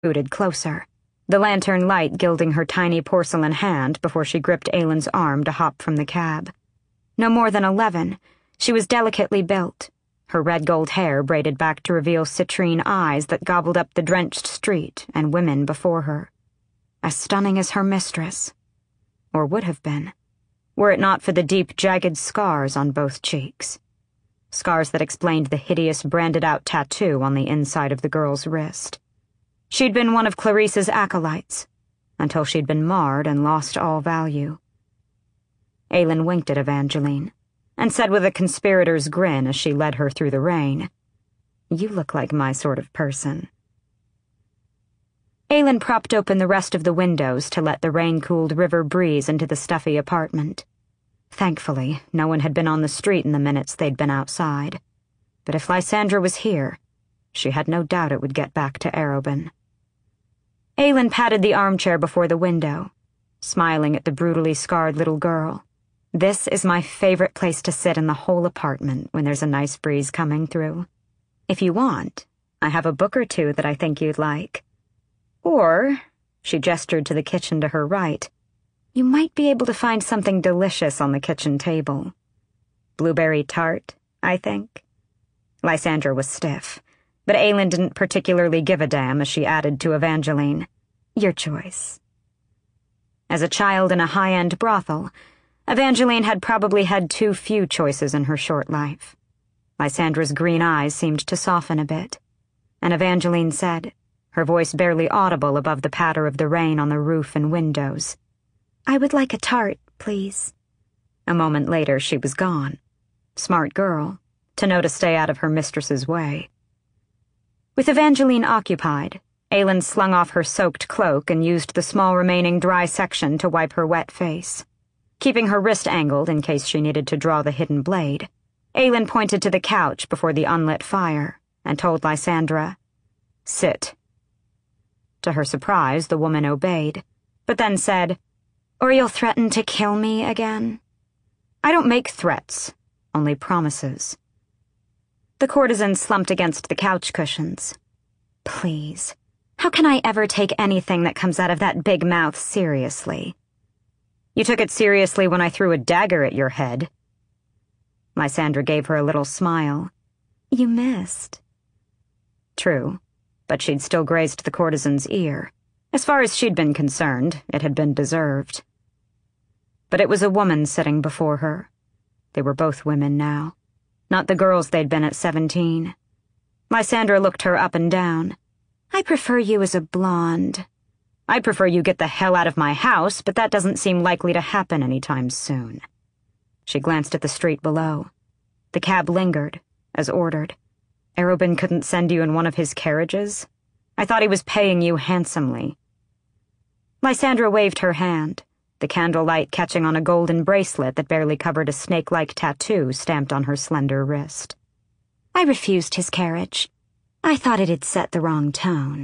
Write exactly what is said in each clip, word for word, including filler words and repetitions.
scooted closer, the lantern light gilding her tiny porcelain hand before she gripped Aylin's arm to hop from the cab. No more than eleven, she was delicately built, her red-gold hair braided back to reveal citrine eyes that gobbled up the drenched street and women before her. As stunning as her mistress. Or would have been, were it not for the deep, jagged scars on both cheeks. Scars that explained the hideous branded-out tattoo on the inside of the girl's wrist. She'd been one of Clarice's acolytes, until she'd been marred and lost all value. Aylin winked at Evangeline, and said with a conspirator's grin as she led her through the rain, "You look like my sort of person." Aylin propped open the rest of the windows to let the rain-cooled river breeze into the stuffy apartment. Thankfully, no one had been on the street in the minutes they'd been outside. But if Lysandra was here, she had no doubt it would get back to Arobin. Aylin patted the armchair before the window, smiling at the brutally scarred little girl. "This is my favorite place to sit in the whole apartment when there's a nice breeze coming through. If you want, I have a book or two that I think you'd like. Or," she gestured to the kitchen to her right, "you might be able to find something delicious on the kitchen table. Blueberry tart, I think." Lysandra was stiff, but Aylin didn't particularly give a damn as she added to Evangeline, "Your choice." As a child in a high-end brothel, Evangeline had probably had too few choices in her short life. Lysandra's green eyes seemed to soften a bit, and Evangeline said, her voice barely audible above the patter of the rain on the roof and windows, "I would like a tart, please." A moment later, she was gone. Smart girl, to know to stay out of her mistress's way. With Evangeline occupied, Aylin slung off her soaked cloak and used the small remaining dry section to wipe her wet face. Keeping her wrist angled in case she needed to draw the hidden blade, Aylin pointed to the couch before the unlit fire and told Lysandra, "Sit." To her surprise, the woman obeyed, but then said, "Or you'll threaten to kill me again?" "I don't make threats, only promises." The courtesan slumped against the couch cushions. "Please, how can I ever take anything that comes out of that big mouth seriously?" "You took it seriously when I threw a dagger at your head." Lysandra gave her a little smile. "You missed." True, but she'd still grazed the courtesan's ear. As far as she'd been concerned, it had been deserved. But it was a woman sitting before her. They were both women now, not the girls they'd been at seventeen. Lysandra looked her up and down. "I prefer you as a blonde." "I'd prefer you get the hell out of my house, but that doesn't seem likely to happen anytime soon." She glanced at the street below. The cab lingered, as ordered. "Arobin couldn't send you in one of his carriages? I thought he was paying you handsomely." Lysandra waved her hand, the candlelight catching on a golden bracelet that barely covered a snake-like tattoo stamped on her slender wrist. "I refused his carriage. I thought it'd set the wrong tone."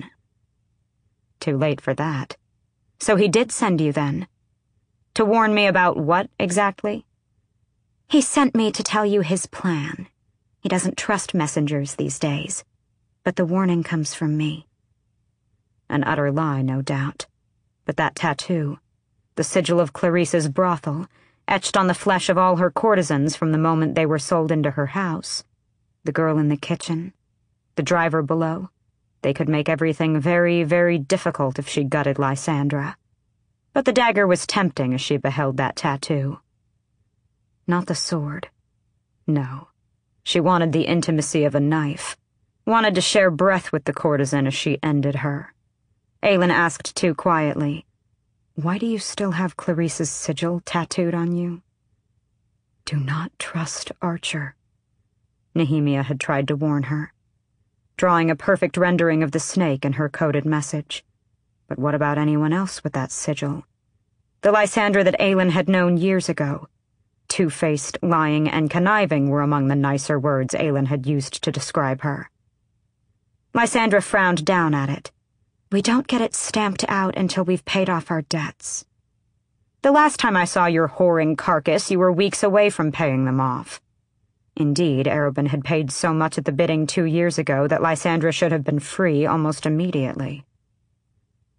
Too late for that. "So he did send you, then? To warn me about what, exactly?" "He sent me to tell you his plan. He doesn't trust messengers these days, but the warning comes from me." An utter lie, no doubt. But that tattoo, the sigil of Clarice's brothel, etched on the flesh of all her courtesans from the moment they were sold into her house, the girl in the kitchen, the driver below, they could make everything very, very difficult if she gutted Lysandra. But the dagger was tempting as she beheld that tattoo. Not the sword. No. She wanted the intimacy of a knife, wanted to share breath with the courtesan as she ended her. Aylin asked too quietly, "Why do you still have Clarice's sigil tattooed on you?" "Do not trust Archer," Nehemia had tried to warn her, drawing a perfect rendering of the snake in her coded message. But what about anyone else with that sigil? The Lysandra that Aylin had known years ago. Two-faced, lying, and conniving were among the nicer words Aylin had used to describe her. Lysandra frowned down at it. "We don't get it stamped out until we've paid off our debts." "The last time I saw your whoring carcass, you were weeks away from paying them off." Indeed, Arobin had paid so much at the bidding two years ago that Lysandra should have been free almost immediately.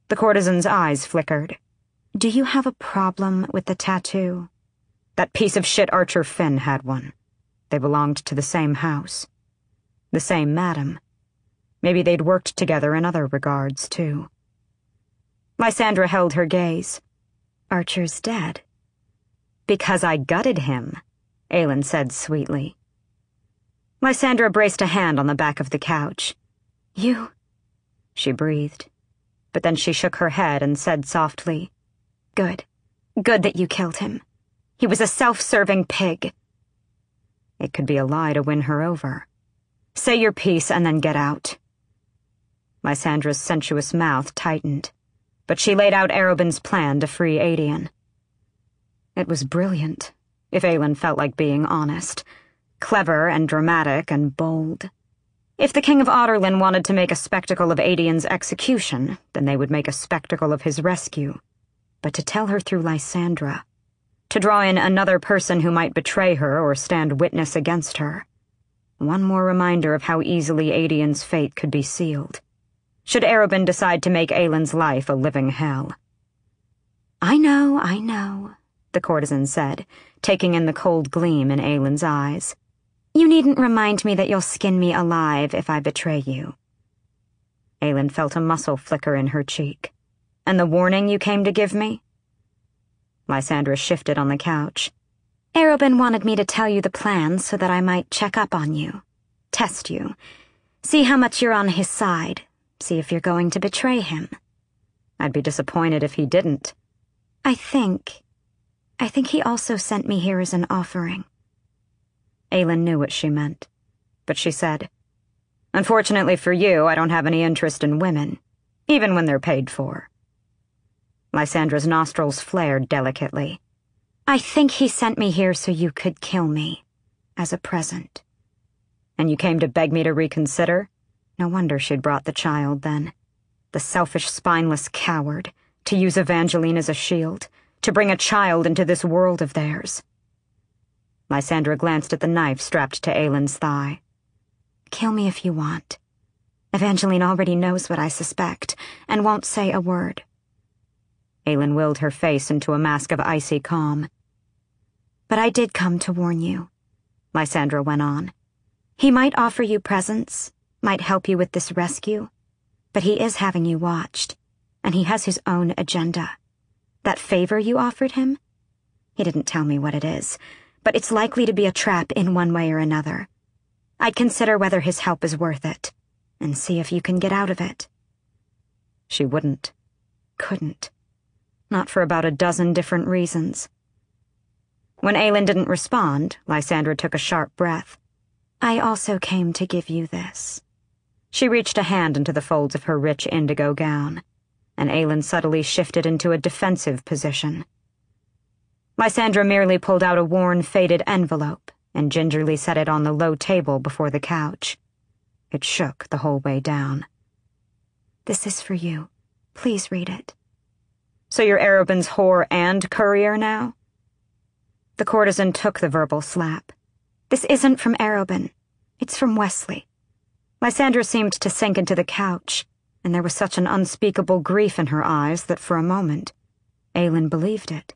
The courtesan's eyes flickered. Do you have a problem with the tattoo? That piece of shit Archer Finn had one. They belonged to the same house. The same madam. Maybe they'd worked together in other regards, too. Lysandra held her gaze. Archer's dead. Because I gutted him, Aelin said sweetly. Lysandra braced a hand on the back of the couch. You... She breathed. But then she shook her head and said softly, Good. Good that you killed him. He was a self-serving pig. It could be a lie to win her over. Say your piece and then get out. Lysandra's sensuous mouth tightened, but she laid out Arobyn's plan to free Aedion. It was brilliant, if Aelin felt like being honest. Clever and dramatic and bold. If the King of Adarlan wanted to make a spectacle of Aedion's execution, then they would make a spectacle of his rescue. But to tell her through Lysandra, to draw in another person who might betray her or stand witness against her, one more reminder of how easily Aedion's fate could be sealed, should Arobyn decide to make Aelin's life a living hell. I know, I know, the courtesan said, taking in the cold gleam in Aelin's eyes. You needn't remind me that you'll skin me alive if I betray you. Aelin felt a muscle flicker in her cheek. And the warning you came to give me? Lysandra shifted on the couch. Arobyn wanted me to tell you the plan so that I might check up on you, test you, see how much you're on his side, see if you're going to betray him. I'd be disappointed if he didn't. I think... I think he also sent me here as an offering. Aelin knew what she meant, but she said, Unfortunately for you, I don't have any interest in women, even when they're paid for. Lysandra's nostrils flared delicately. I think he sent me here so you could kill me, as a present. And you came to beg me to reconsider? No wonder she'd brought the child, then. The selfish, spineless coward, to use Evangeline as a shield, to bring a child into this world of theirs. Lysandra glanced at the knife strapped to Aelin's thigh. Kill me if you want. Evangeline already knows what I suspect, and won't say a word. Aelin willed her face into a mask of icy calm. But I did come to warn you, Lysandra went on. He might offer you presents, might help you with this rescue, but he is having you watched, and he has his own agenda. That favor you offered him? He didn't tell me what it is, but it's likely to be a trap in one way or another. I'd consider whether his help is worth it, and see if you can get out of it. She wouldn't. Couldn't. Not for about a dozen different reasons. When Aelin didn't respond, Lysandra took a sharp breath. I also came to give you this. She reached a hand into the folds of her rich indigo gown, and Aelin subtly shifted into a defensive position. Lysandra merely pulled out a worn, faded envelope and gingerly set it on the low table before the couch. It shook the whole way down. This is for you. Please read it. So you're Arobyn's whore and courier now? The courtesan took the verbal slap. This isn't from Arobyn. It's from Wesley. Lysandra seemed to sink into the couch, and there was such an unspeakable grief in her eyes that for a moment, Aelin believed it.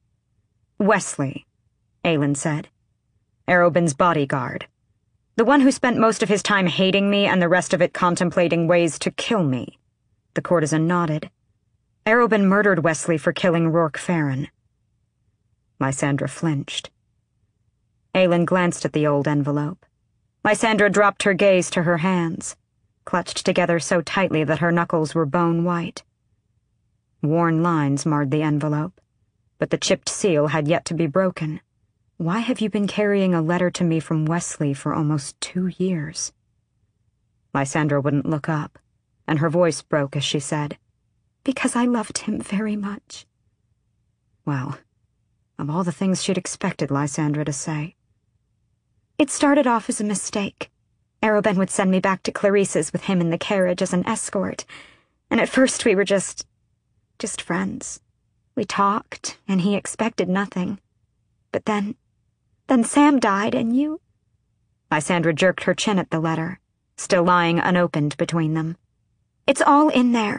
Wesley, Aelin said. Arobyn's bodyguard. The one who spent most of his time hating me and the rest of it contemplating ways to kill me. The courtesan nodded. Arobyn murdered Wesley for killing Rourke Farron. Lysandra flinched. Aelin glanced at the old envelope. Lysandra dropped her gaze to her hands, clutched together so tightly that her knuckles were bone white. Worn lines marred the envelope, but the chipped seal had yet to be broken. Why have you been carrying a letter to me from Wesley for almost two years? Lysandra wouldn't look up, and her voice broke as she said, Because I loved him very much. Well, of all the things she'd expected Lysandra to say. It started off as a mistake. Arobyn would send me back to Clarice's with him in the carriage as an escort, and at first we were just... just friends. We talked, and he expected nothing. But then... then Sam died, and you... Lysandra jerked her chin at the letter, still lying unopened between them. It's all in there.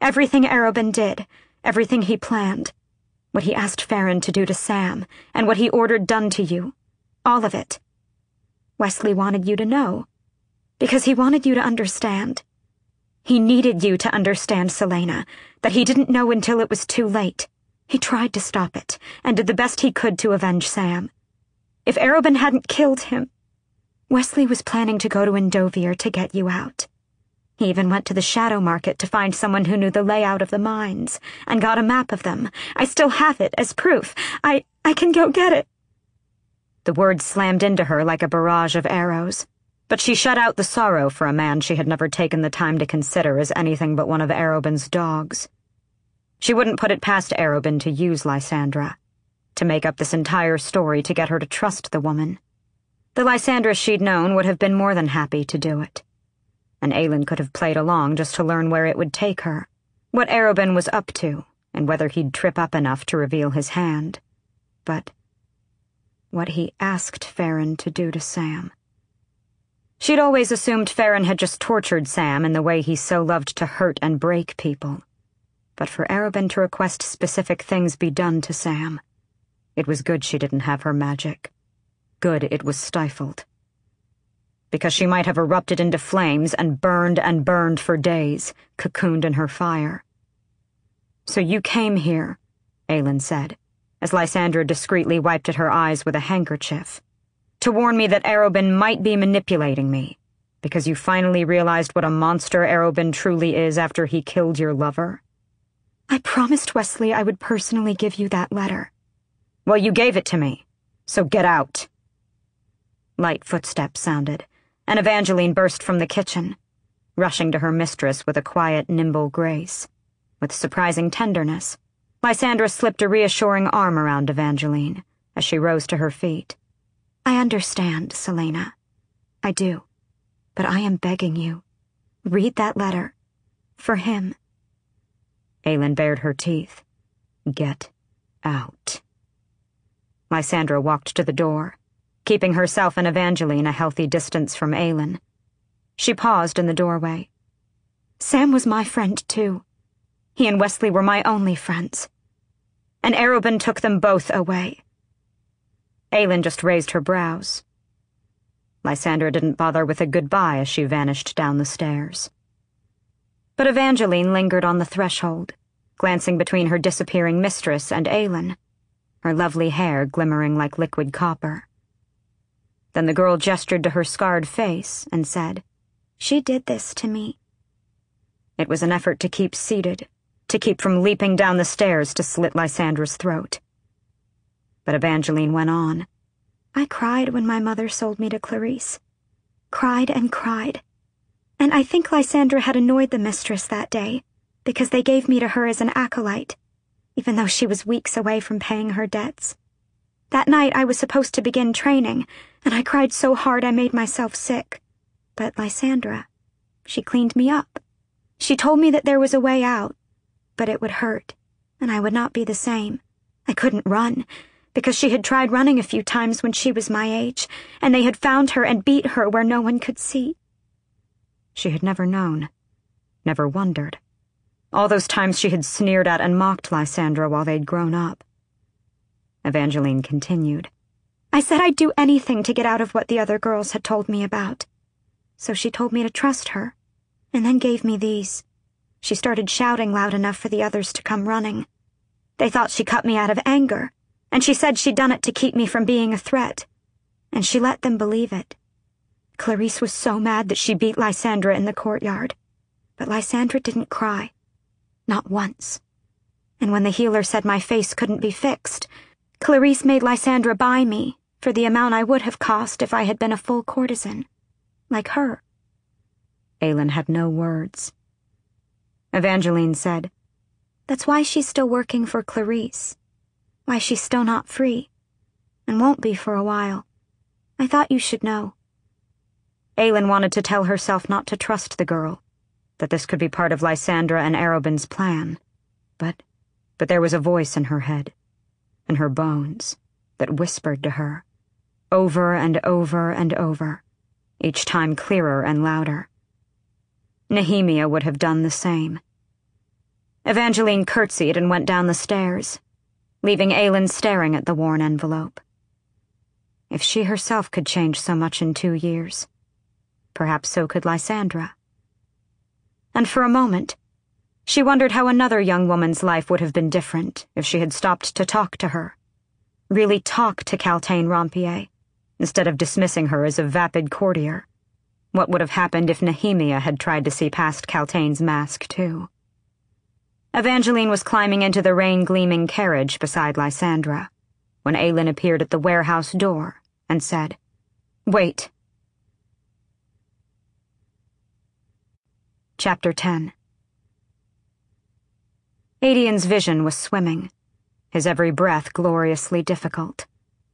Everything Arobin did, everything he planned, what he asked Farron to do to Sam, and what he ordered done to you. All of it. Wesley wanted you to know, because he wanted you to understand. He needed you to understand, Selena, that he didn't know until it was too late. He tried to stop it, and did the best he could to avenge Sam. If Arobin hadn't killed him, Wesley was planning to go to Endovier to get you out. He even went to the Shadow Market to find someone who knew the layout of the mines, and got a map of them. I still have it as proof. I, I can go get it. The words slammed into her like a barrage of arrows, but she shut out the sorrow for a man she had never taken the time to consider as anything but one of Arobin's dogs. She wouldn't put it past Arobin to use Lysandra, to make up this entire story to get her to trust the woman. The Lysandra she'd known would have been more than happy to do it. And Aelin could have played along just to learn where it would take her, what Arobin was up to, and whether he'd trip up enough to reveal his hand. But what he asked Farron to do to Sam. She'd always assumed Farron had just tortured Sam in the way he so loved to hurt and break people. But for Arobin to request specific things be done to Sam, it was good she didn't have her magic. Good it was stifled. Because she might have erupted into flames and burned and burned for days, cocooned in her fire. So you came here, Aelin said, as Lysandra discreetly wiped at her eyes with a handkerchief, to warn me that Arobin might be manipulating me, because you finally realized what a monster Arobin truly is after he killed your lover? I promised Wesley I would personally give you that letter. Well, you gave it to me, so get out. Light footsteps sounded, and Evangeline burst from the kitchen, rushing to her mistress with a quiet, nimble grace. With surprising tenderness, Lysandra slipped a reassuring arm around Evangeline as she rose to her feet. I understand, Selena. I do. But I am begging you. Read that letter. For him. Aelin bared her teeth. Get out. Lysandra walked to the door, keeping herself and Evangeline a healthy distance from Aelin. She paused in the doorway. Sam was my friend, too. He and Wesley were my only friends. And Arobin took them both away. Aelin just raised her brows. Lysandra didn't bother with a goodbye as she vanished down the stairs. But Evangeline lingered on the threshold, glancing between her disappearing mistress and Aelin, her lovely hair glimmering like liquid copper. Then the girl gestured to her scarred face and said, She did this to me. It was an effort to keep seated, to keep from leaping down the stairs to slit Lysandra's throat. But Evangeline went on. I cried when my mother sold me to Clarice. Cried and cried. And I think Lysandra had annoyed the mistress that day, because they gave me to her as an acolyte, even though she was weeks away from paying her debts. That night I was supposed to begin training, and I cried so hard I made myself sick. But Lysandra, she cleaned me up. She told me that there was a way out, but it would hurt, and I would not be the same. I couldn't run, because she had tried running a few times when she was my age, and they had found her and beat her where no one could see. She had never known, never wondered. All those times she had sneered at and mocked Lysandra while they'd grown up. Evangeline continued. I said I'd do anything to get out of what the other girls had told me about. So she told me to trust her, and then gave me these. She started shouting loud enough for the others to come running. They thought she cut me out of anger, and she said she'd done it to keep me from being a threat, and she let them believe it. Clarice was so mad that she beat Lysandra in the courtyard, but Lysandra didn't cry. Not once. And when the healer said my face couldn't be fixed, Clarice made Lysandra buy me for the amount I would have cost if I had been a full courtesan, like her. Aelin had no words. Evangeline said, That's why she's still working for Clarice. Why she's still not free, and won't be for a while. I thought you should know. Aelin wanted to tell herself not to trust the girl, that this could be part of Lysandra and Arobin's plan, but, but there was a voice in her head, in her bones, that whispered to her, over and over and over, each time clearer and louder. Nehemia would have done the same. Evangeline curtsied and went down the stairs, leaving Aelin staring at the worn envelope. If she herself could change so much in two years, perhaps so could Lysandra. And for a moment, she wondered how another young woman's life would have been different if she had stopped to talk to her, really talk to Kaltain Rompierre, instead of dismissing her as a vapid courtier. What would have happened if Nehemia had tried to see past Kaltain's mask, too? Evangeline was climbing into the rain-gleaming carriage beside Lysandra when Aelin appeared at the warehouse door and said, "Wait." Chapter ten. Adian's vision was swimming, his every breath gloriously difficult.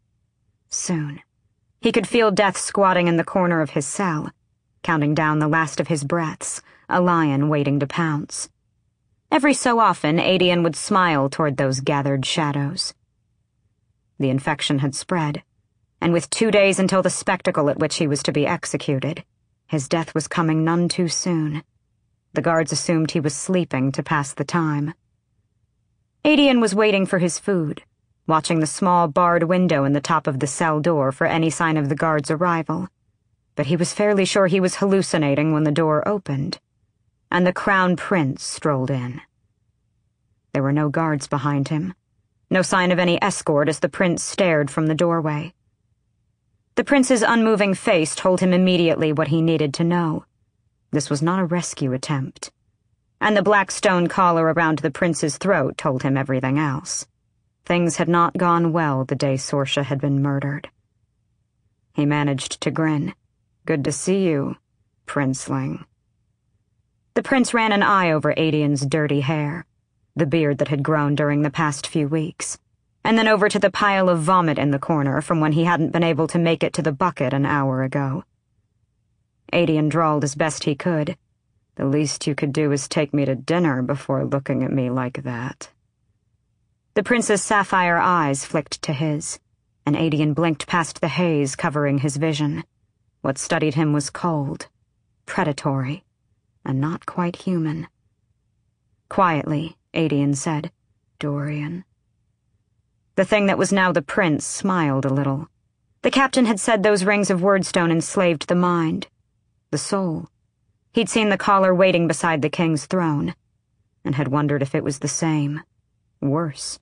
Soon, he could feel Death squatting in the corner of his cell, counting down the last of his breaths, a lion waiting to pounce. Every so often, Adian would smile toward those gathered shadows. The infection had spread, and with two days until the spectacle at which he was to be executed, his death was coming none too soon. The guards assumed he was sleeping to pass the time. Adian was waiting for his food, watching the small barred window in the top of the cell door for any sign of the guard's arrival, but he was fairly sure he was hallucinating when the door opened, and the Crown Prince strolled in. There were no guards behind him, no sign of any escort as the prince stared from the doorway. The prince's unmoving face told him immediately what he needed to know. This was not a rescue attempt, and the black stone collar around the prince's throat told him everything else. Things had not gone well the day Sorsha had been murdered. He managed to grin. "Good to see you, princeling." The prince ran an eye over Adian's dirty hair, the beard that had grown during the past few weeks, and then over to the pile of vomit in the corner from when he hadn't been able to make it to the bucket an hour ago. Adian drawled as best he could. "The least you could do is take me to dinner before looking at me like that." The prince's sapphire eyes flicked to his, and Adian blinked past the haze covering his vision. What studied him was cold, predatory, and not quite human. Quietly, Adian said, "Dorian." The thing that was now the prince smiled a little. The captain had said those rings of wordstone enslaved the mind, the soul. He'd seen the collar waiting beside the king's throne, and had wondered if it was the same, worse.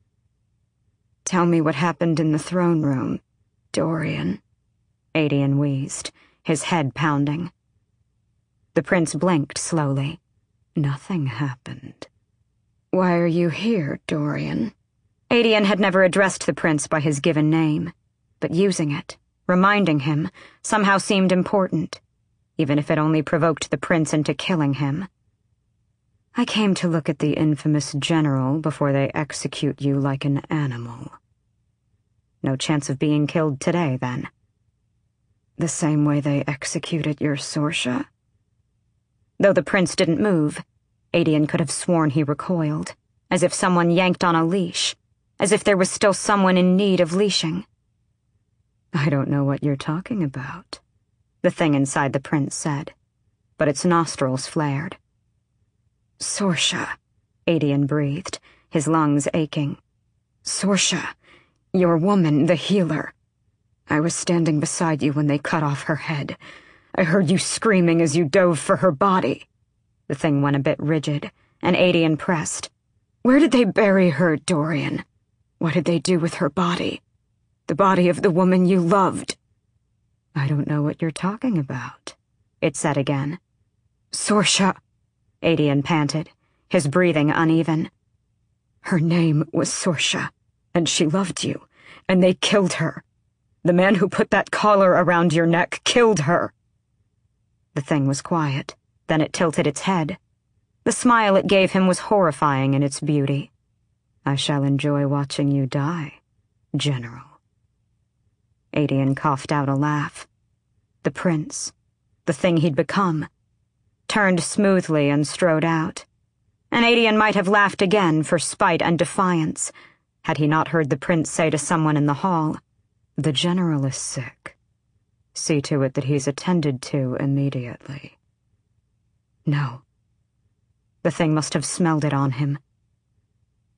"Tell me what happened in the throne room, Dorian," Adian wheezed, his head pounding. The prince blinked slowly. "Nothing happened." "Why are you here, Dorian?" Adian had never addressed the prince by his given name, but using it, reminding him, somehow seemed important, even if it only provoked the prince into killing him. "I came to look at the infamous general before they execute you like an animal." "No chance of being killed today, then?" "The same way they executed your Sorsha?" Though the prince didn't move, Adian could have sworn he recoiled, as if someone yanked on a leash, as if there was still someone in need of leashing. "I don't know what you're talking about," the thing inside the prince said, but its nostrils flared. "Sorsha," Adian breathed, his lungs aching. "Sorsha, your woman, the healer. I was standing beside you when they cut off her head. I heard you screaming as you dove for her body." The thing went a bit rigid, and Adian pressed. "Where did they bury her, Dorian? What did they do with her body? The body of the woman you loved?" "I don't know what you're talking about," it said again. "Sorsha," Adian panted, his breathing uneven. "Her name was Sorsha, and she loved you, and they killed her. The man who put that collar around your neck killed her." The thing was quiet, then it tilted its head. The smile it gave him was horrifying in its beauty. "I shall enjoy watching you die, General." Adian coughed out a laugh. The prince, the thing he'd become, turned smoothly and strode out, and Adian might have laughed again for spite and defiance, had he not heard the prince say to someone in the hall, "The general is sick. See to it that he's attended to immediately." No. The thing must have smelled it on him,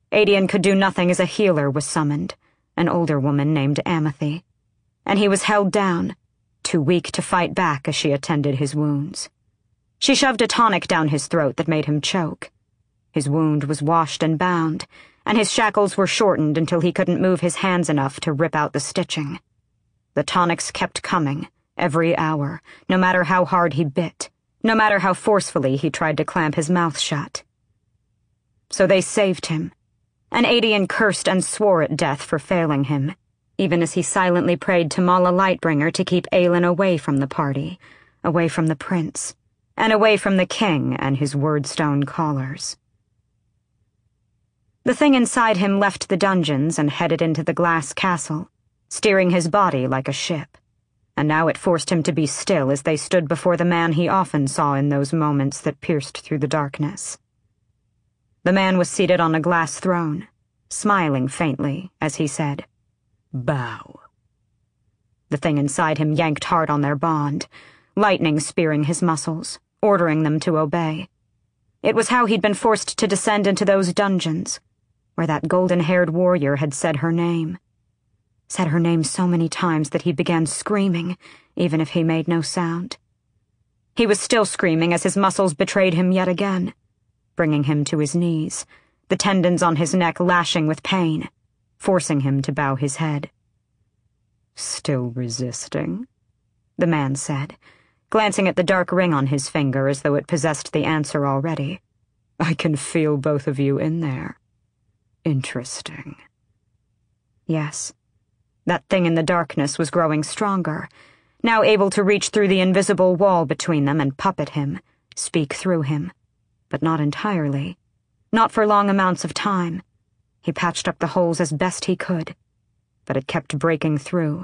Adian could do nothing as a healer was summoned, an older woman named Amethy, and he was held down, too weak to fight back as she attended his wounds. She shoved a tonic down his throat that made him choke. His wound was washed and bound, and his shackles were shortened until he couldn't move his hands enough to rip out the stitching. The tonics kept coming, every hour, no matter how hard he bit, no matter how forcefully he tried to clamp his mouth shut. So they saved him, and Adian cursed and swore at death for failing him, even as he silently prayed to Mala Lightbringer to keep Aelin away from the party, away from the prince, and away from the king and his Wyrdstone callers. The thing inside him left the dungeons and headed into the glass castle, steering his body like a ship, and now it forced him to be still as they stood before the man he often saw in those moments that pierced through the darkness. The man was seated on a glass throne, smiling faintly as he said, "Bow." The thing inside him yanked hard on their bond, lightning spearing his muscles, ordering them to obey. It was how he'd been forced to descend into those dungeons, where that golden-haired warrior had said her name. Said her name so many times that he began screaming, even if he made no sound. He was still screaming as his muscles betrayed him yet again, bringing him to his knees, the tendons on his neck lashing with pain, forcing him to bow his head. "Still resisting?" the man said, glancing at the dark ring on his finger as though it possessed the answer already. "I can feel both of you in there. Interesting." Yes, that thing in the darkness was growing stronger, now able to reach through the invisible wall between them and puppet him, speak through him, but not entirely, not for long amounts of time. He patched up the holes as best he could, but it kept breaking through.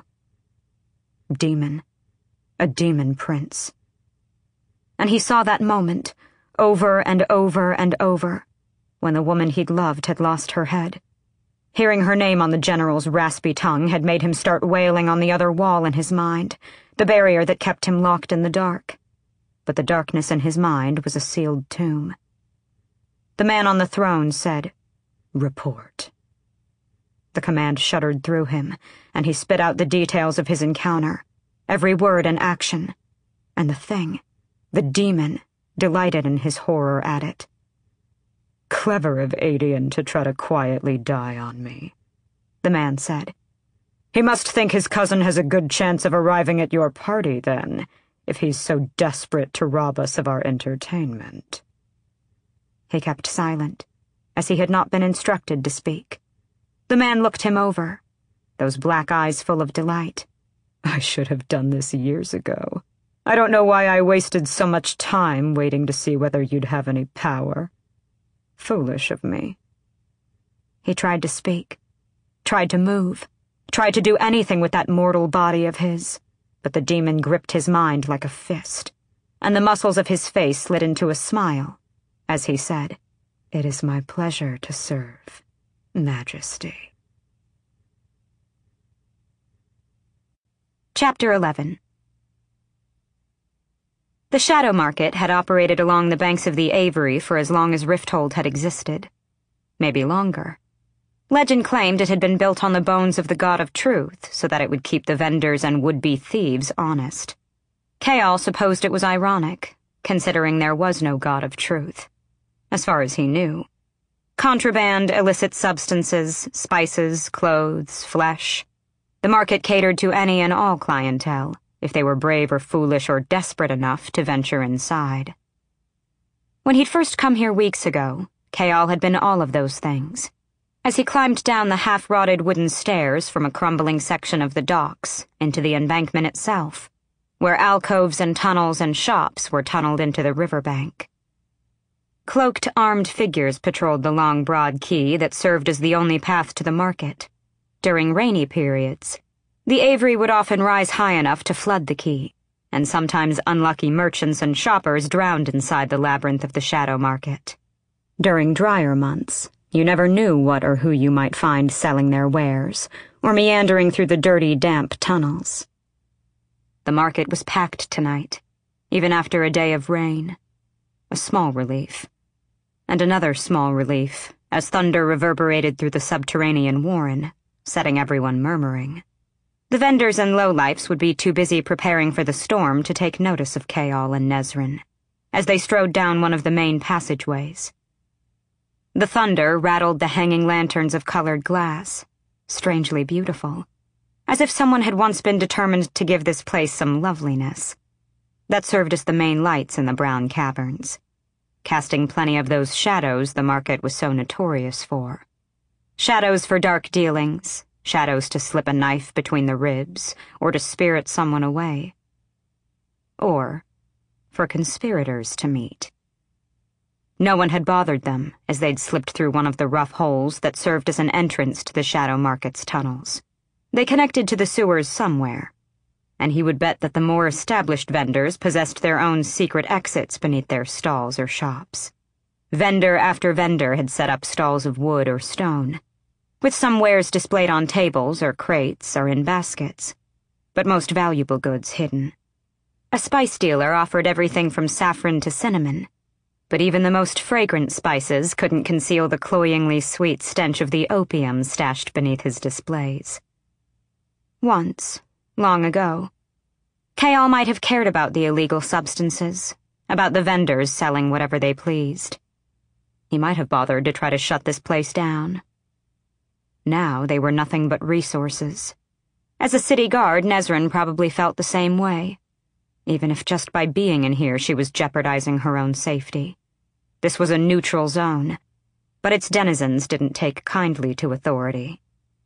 Demon. A demon prince. And he saw that moment, over and over and over, when the woman he'd loved had lost her head. Hearing her name on the general's raspy tongue had made him start wailing on the other wall in his mind, the barrier that kept him locked in the dark. But the darkness in his mind was a sealed tomb. The man on the throne said, "Report." The command shuddered through him, and he spit out the details of his encounter, every word and action, and the thing, the demon, delighted in his horror at it. "Clever of Adian to try to quietly die on me," the man said. "He must think his cousin has a good chance of arriving at your party, then, if he's so desperate to rob us of our entertainment." He kept silent, as he had not been instructed to speak. The man looked him over, those black eyes full of delight. "I should have done this years ago. I don't know why I wasted so much time waiting to see whether you'd have any power. Foolish of me." He tried to speak, tried to move, tried to do anything with that mortal body of his, but the demon gripped his mind like a fist, and the muscles of his face slid into a smile, as he said, "It is my pleasure to serve, Majesty." Chapter eleven. The Shadow Market had operated along the banks of the Avery for as long as Rifthold had existed. Maybe longer. Legend claimed it had been built on the bones of the God of Truth so that it would keep the vendors and would-be thieves honest. Chaol supposed it was ironic, considering there was no God of Truth, as far as he knew. Contraband, illicit substances, spices, clothes, flesh. The market catered to any and all clientele, if they were brave or foolish or desperate enough to venture inside. When he'd first come here weeks ago, Chaol had been all of those things. As he climbed down the half-rotted wooden stairs from a crumbling section of the docks into the embankment itself, where alcoves and tunnels and shops were tunneled into the riverbank. Cloaked, armed figures patrolled the long, broad quay that served as the only path to the market. During rainy periods, the Avery would often rise high enough to flood the quay, and sometimes unlucky merchants and shoppers drowned inside the labyrinth of the Shadow Market. During drier months, you never knew what or who you might find selling their wares, or meandering through the dirty, damp tunnels. The market was packed tonight, even after a day of rain. A small relief. And another small relief, as thunder reverberated through the subterranean warren, setting everyone murmuring. The vendors and lowlifes would be too busy preparing for the storm to take notice of Kayal and Nezrin, as they strode down one of the main passageways. The thunder rattled the hanging lanterns of colored glass, strangely beautiful, as if someone had once been determined to give this place some loveliness, that served as the main lights in the brown caverns, casting plenty of those shadows the market was so notorious for. Shadows for dark dealings, shadows to slip a knife between the ribs, or to spirit someone away. Or for conspirators to meet. No one had bothered them as they'd slipped through one of the rough holes that served as an entrance to the Shadow Market's tunnels. They connected to the sewers somewhere, and he would bet that the more established vendors possessed their own secret exits beneath their stalls or shops. Vendor after vendor had set up stalls of wood or stone, with some wares displayed on tables or crates or in baskets, but most valuable goods hidden. A spice dealer offered everything from saffron to cinnamon, but even the most fragrant spices couldn't conceal the cloyingly sweet stench of the opium stashed beneath his displays. Once, long ago, Kayal might have cared about the illegal substances, about the vendors selling whatever they pleased. He might have bothered to try to shut this place down. Now they were nothing but resources. As a city guard, Nezrin probably felt the same way, even if just by being in here she was jeopardizing her own safety. This was a neutral zone, but its denizens didn't take kindly to authority.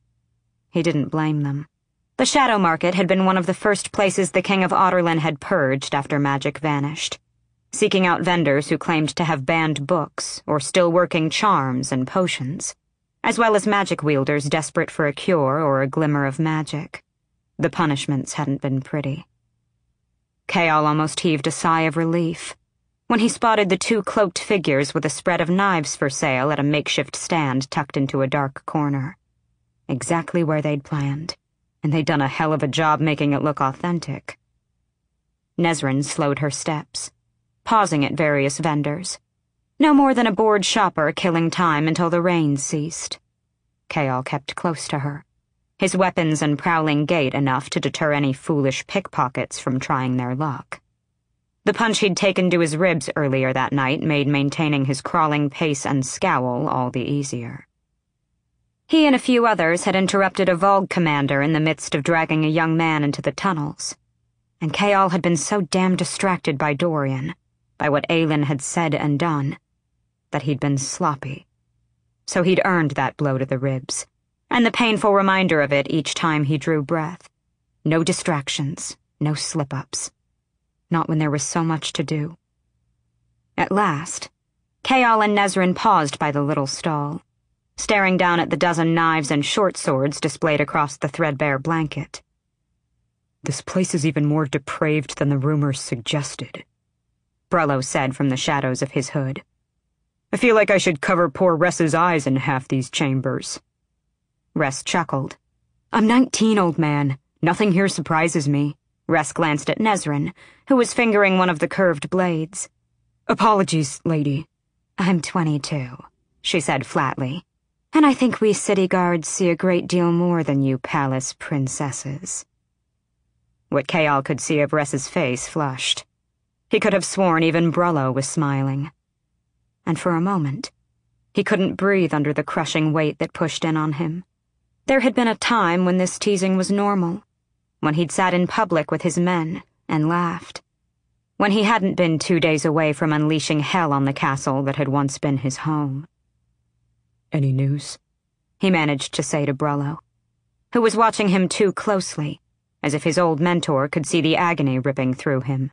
He didn't blame them. The Shadow Market had been one of the first places the King of Otterlin had purged after magic vanished, seeking out vendors who claimed to have banned books or still-working charms and potions, as well as magic wielders desperate for a cure or a glimmer of magic. The punishments hadn't been pretty. Kayal almost heaved a sigh of relief when he spotted the two cloaked figures with a spread of knives for sale at a makeshift stand tucked into a dark corner. Exactly where they'd planned, and they'd done a hell of a job making it look authentic. Nezrin slowed her steps, pausing at various vendors, no more than a bored shopper killing time until the rain ceased. Kayal kept close to her, his weapons and prowling gait enough to deter any foolish pickpockets from trying their luck. The punch he'd taken to his ribs earlier that night made maintaining his crawling pace and scowl all the easier. He and a few others had interrupted a Vogue commander in the midst of dragging a young man into the tunnels, and Kayal had been so damn distracted by Dorian, by what Aylin had said and done, that he'd been sloppy. So he'd earned that blow to the ribs, and the painful reminder of it each time he drew breath. No distractions, no slip-ups. Not when there was so much to do. At last, Kayal and Nezrin paused by the little stall, staring down at the dozen knives and short swords displayed across the threadbare blanket. "This place is even more depraved than the rumors suggested," Brello said from the shadows of his hood. "I feel like I should cover poor Ress's eyes in half these chambers." Ress chuckled. "I'm nineteen, old man. Nothing here surprises me." Ress glanced at Nezrin, who was fingering one of the curved blades. "Apologies, lady." "I'm twenty-two," she said flatly, "and I think we city guards see a great deal more than you palace princesses." What Kayal could see of Ress's face flushed. He could have sworn even Brello was smiling. And for a moment, he couldn't breathe under the crushing weight that pushed in on him. There had been a time when this teasing was normal, when he'd sat in public with his men and laughed, when he hadn't been two days away from unleashing hell on the castle that had once been his home. "Any news?" he managed to say to Brello, who was watching him too closely, as if his old mentor could see the agony ripping through him.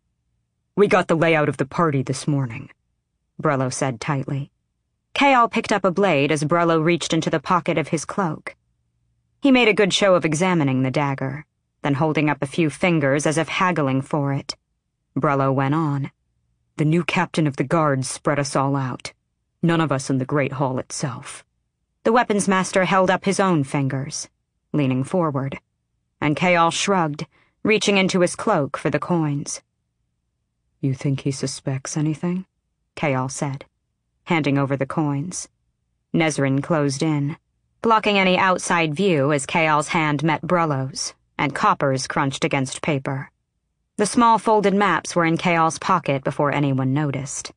"We got the layout of the party this morning," Brello said tightly. Kayal picked up a blade as Brello reached into the pocket of his cloak. He made a good show of examining the dagger, then holding up a few fingers as if haggling for it. Brello went on. "The new captain of the guards spread us all out. None of us in the Great Hall itself." The weapons master held up his own fingers, leaning forward, and Kayal shrugged, reaching into his cloak for the coins. "You think he suspects anything?" Kayal said, handing over the coins. Nezrin closed in, blocking any outside view as Kayal's hand met Brello's, and coppers crunched against paper. The small folded maps were in Kayal's pocket before anyone noticed.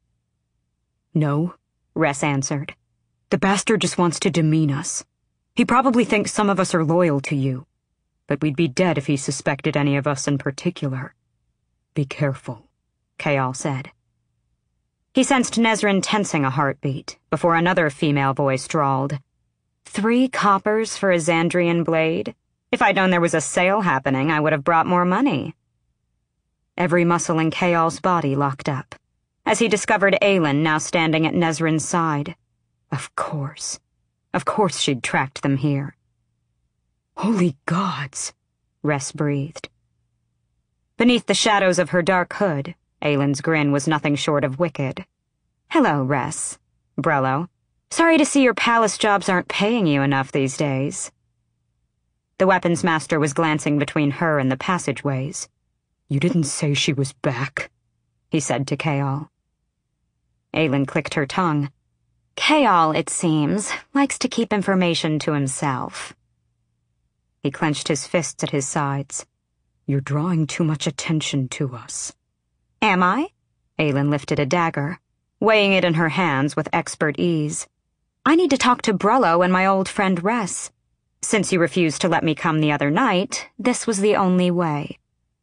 No, Ress answered. The bastard just wants to demean us. He probably thinks some of us are loyal to you, but we'd be dead if he suspected any of us in particular. Be careful, Kayal said. He sensed Nezrin tensing a heartbeat before another female voice drawled. Three coppers for a Xandrian blade? If I'd known there was a sale happening, I would have brought more money. Every muscle in Kayal's body locked up, as he discovered Aylin now standing at Nezrin's side. Of course. Of course she'd tracked them here. Holy gods, Ress breathed. Beneath the shadows of her dark hood, Aylin's grin was nothing short of wicked. Hello, Ress. Brello. Sorry to see your palace jobs aren't paying you enough these days. The weapons master was glancing between her and the passageways. You didn't say she was back, he said to Kayal. Aylin clicked her tongue. Kayal, it seems, likes to keep information to himself. He clenched his fists at his sides. You're drawing too much attention to us. Am I? Aylin lifted a dagger, weighing it in her hands with expert ease. I need to talk to Brello and my old friend Ress. Since you refused to let me come the other night, this was the only way.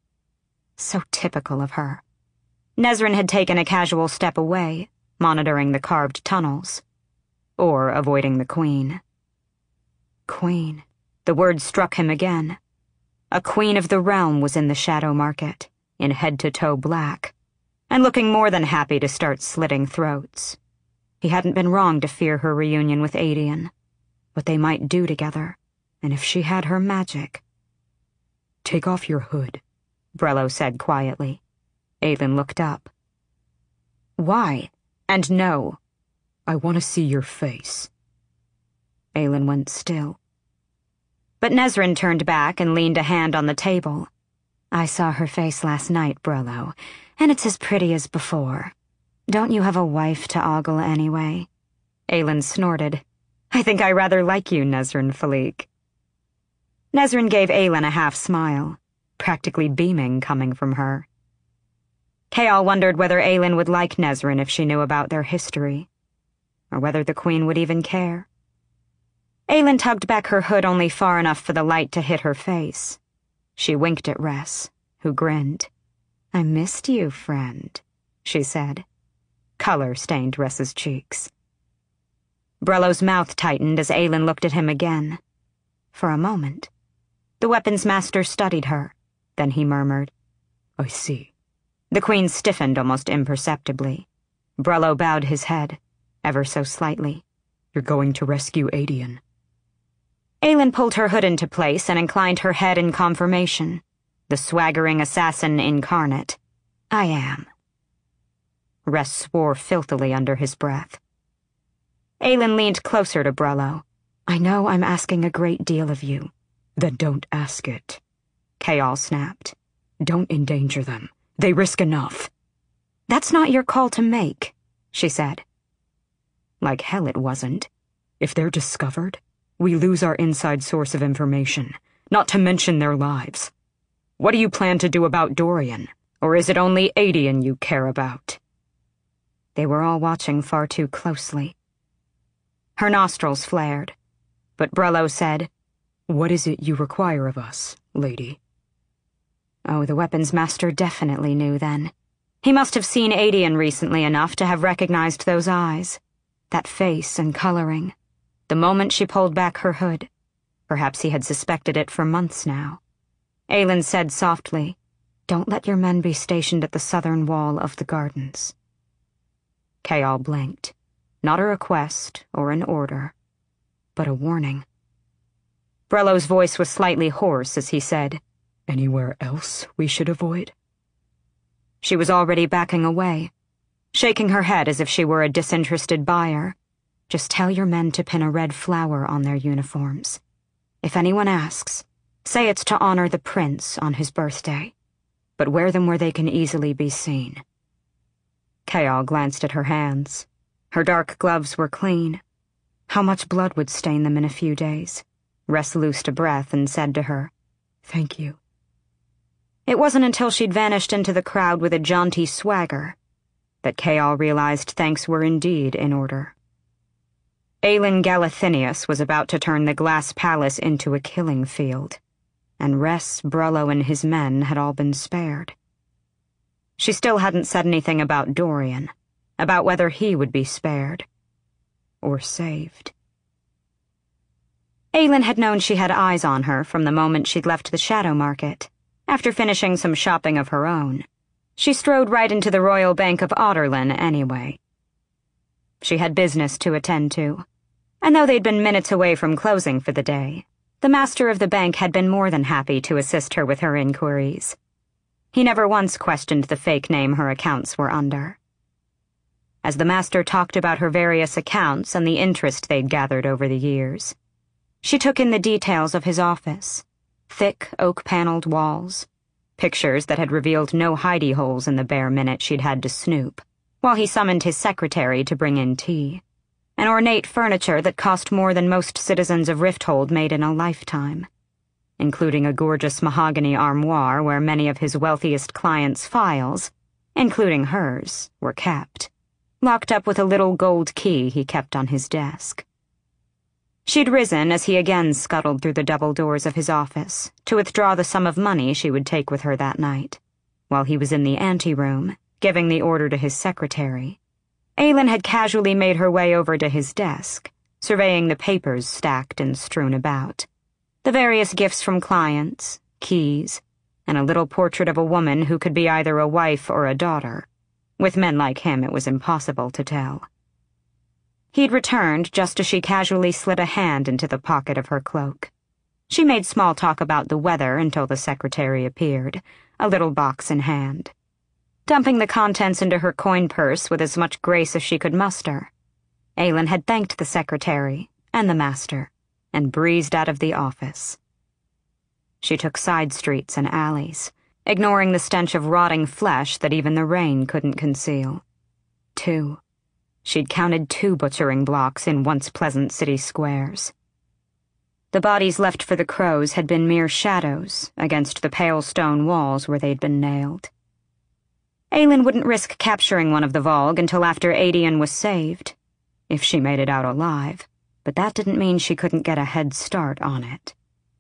So typical of her. Nezrin had taken a casual step away, monitoring the carved tunnels. Or avoiding the Queen. Queen. The word struck him again. A queen of the realm was in the shadow market, in head-to-toe black, and looking more than happy to start slitting throats. He hadn't been wrong to fear her reunion with Adian. What they might do together, and if she had her magic. Take off your hood, Brello said quietly. Aylin looked up. Why? And no. I want to see your face. Aylin went still. But Nezrin turned back and leaned a hand on the table. I saw her face last night, Brello, and it's as pretty as before. Don't you have a wife to ogle anyway? Aylin snorted. I think I rather like you, Nezrin Falik. Nezrin gave Aylin a half smile, practically beaming coming from her. Kayal wondered whether Aylin would like Nezrin if she knew about their history, or whether the Queen would even care. Aylin tugged back her hood only far enough for the light to hit her face. She winked at Ress, who grinned. I missed you, friend, she said. Color stained Ress's cheeks. Brello's mouth tightened as Aylin looked at him again. For a moment. The weapons master studied her. Then he murmured, I see. The Queen stiffened almost imperceptibly. Brello bowed his head, ever so slightly. You're going to rescue Adian. Aylin pulled her hood into place and inclined her head in confirmation. The swaggering assassin incarnate. I am. Ress swore filthily under his breath. Aylin leaned closer to Brello. I know I'm asking a great deal of you. Then don't ask it, Kayal snapped. Don't endanger them. They risk enough. That's not your call to make, she said. Like hell it wasn't. If they're discovered, we lose our inside source of information, not to mention their lives. What do you plan to do about Dorian? Or is it only Adian you care about? They were all watching far too closely. Her nostrils flared, but Brello said, What is it you require of us, lady? Oh, the weapons master definitely knew then. He must have seen Adian recently enough to have recognized those eyes, that face and coloring, the moment she pulled back her hood. Perhaps he had suspected it for months now. Aylin said softly, Don't let your men be stationed at the southern wall of the gardens. Kayal blinked. Not a request or an order, but a warning. Brello's voice was slightly hoarse as he said, Anywhere else we should avoid? She was already backing away, shaking her head as if she were a disinterested buyer. Just tell your men to pin a red flower on their uniforms. If anyone asks, say it's to honor the prince on his birthday, but wear them where they can easily be seen. Kayal glanced at her hands. Her dark gloves were clean. How much blood would stain them in a few days? Ress loosed a breath and said to her, "Thank you." It wasn't until she'd vanished into the crowd with a jaunty swagger that Chaol realized thanks were indeed in order. Aelin Galathinius was about to turn the glass palace into a killing field, and Ress, Brello, and his men had all been spared. She still hadn't said anything about Dorian, about whether he would be spared or saved. Aelin had known she had eyes on her from the moment she'd left the Shadow Market. After finishing some shopping of her own, she strode right into the Royal Bank of Otterlin anyway. She had business to attend to, and though they'd been minutes away from closing for the day, the master of the bank had been more than happy to assist her with her inquiries. He never once questioned the fake name her accounts were under. As the master talked about her various accounts and the interest they'd gathered over the years, she took in the details of his office: thick, oak-paneled walls, pictures that had revealed no hidey holes in the bare minute she'd had to snoop, while he summoned his secretary to bring in tea, and ornate furniture that cost more than most citizens of Rifthold made in a lifetime, including a gorgeous mahogany armoire where many of his wealthiest clients' files, including hers, were kept, locked up with a little gold key he kept on his desk. She'd risen as he again scuttled through the double doors of his office to withdraw the sum of money she would take with her that night. While he was in the anteroom, giving the order to his secretary, Aelin had casually made her way over to his desk, surveying the papers stacked and strewn about, the various gifts from clients, keys, and a little portrait of a woman who could be either a wife or a daughter. With men like him, it was impossible to tell. He'd returned just as she casually slid a hand into the pocket of her cloak. She made small talk about the weather until the secretary appeared, a little box in hand. Dumping the contents into her coin purse with as much grace as she could muster, Aelin had thanked the secretary and the master and breezed out of the office. She took side streets and alleys, ignoring the stench of rotting flesh that even the rain couldn't conceal. Two. She'd counted two butchering blocks in once pleasant city squares. The bodies left for the crows had been mere shadows against the pale stone walls where they'd been nailed. Aelin wouldn't risk capturing one of the Vogue until after Adian was saved, if she made it out alive, but that didn't mean she couldn't get a head start on it.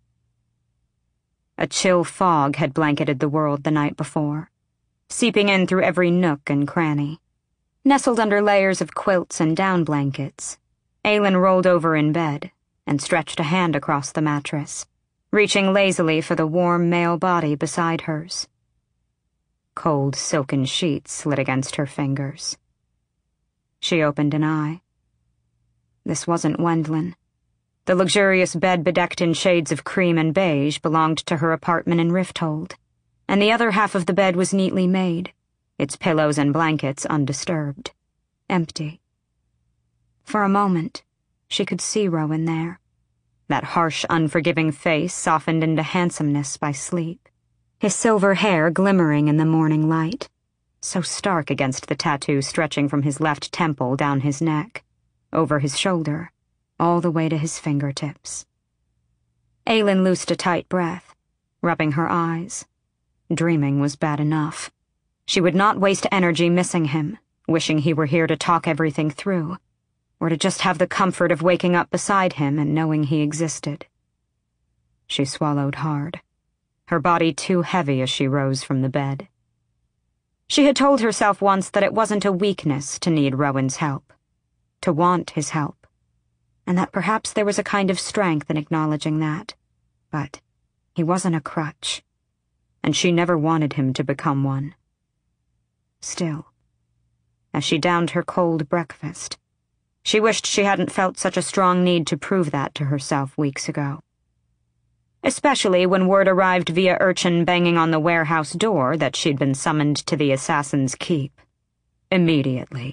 A chill fog had blanketed the world the night before, seeping in through every nook and cranny. Nestled under layers of quilts and down blankets, Aelin rolled over in bed and stretched a hand across the mattress, reaching lazily for the warm male body beside hers. Cold, silken sheets slid against her fingers. She opened an eye. This wasn't Wendlin. The luxurious bed bedecked in shades of cream and beige belonged to her apartment in Rifthold, and the other half of the bed was neatly made, its pillows and blankets undisturbed, empty. For a moment, she could see Rowan there, that harsh, unforgiving face softened into handsomeness by sleep, his silver hair glimmering in the morning light, so stark against the tattoo stretching from his left temple down his neck, over his shoulder, all the way to his fingertips. Aelin loosed a tight breath, rubbing her eyes. Dreaming was bad enough. She would not waste energy missing him, wishing he were here to talk everything through, or to just have the comfort of waking up beside him and knowing he existed. She swallowed hard, her body too heavy as she rose from the bed. She had told herself once that it wasn't a weakness to need Rowan's help, to want his help, and that perhaps there was a kind of strength in acknowledging that, but he wasn't a crutch, and she never wanted him to become one. Still, as she downed her cold breakfast, she wished she hadn't felt such a strong need to prove that to herself weeks ago. Especially when word arrived via urchin banging on the warehouse door that she'd been summoned to the Assassin's Keep. Immediately.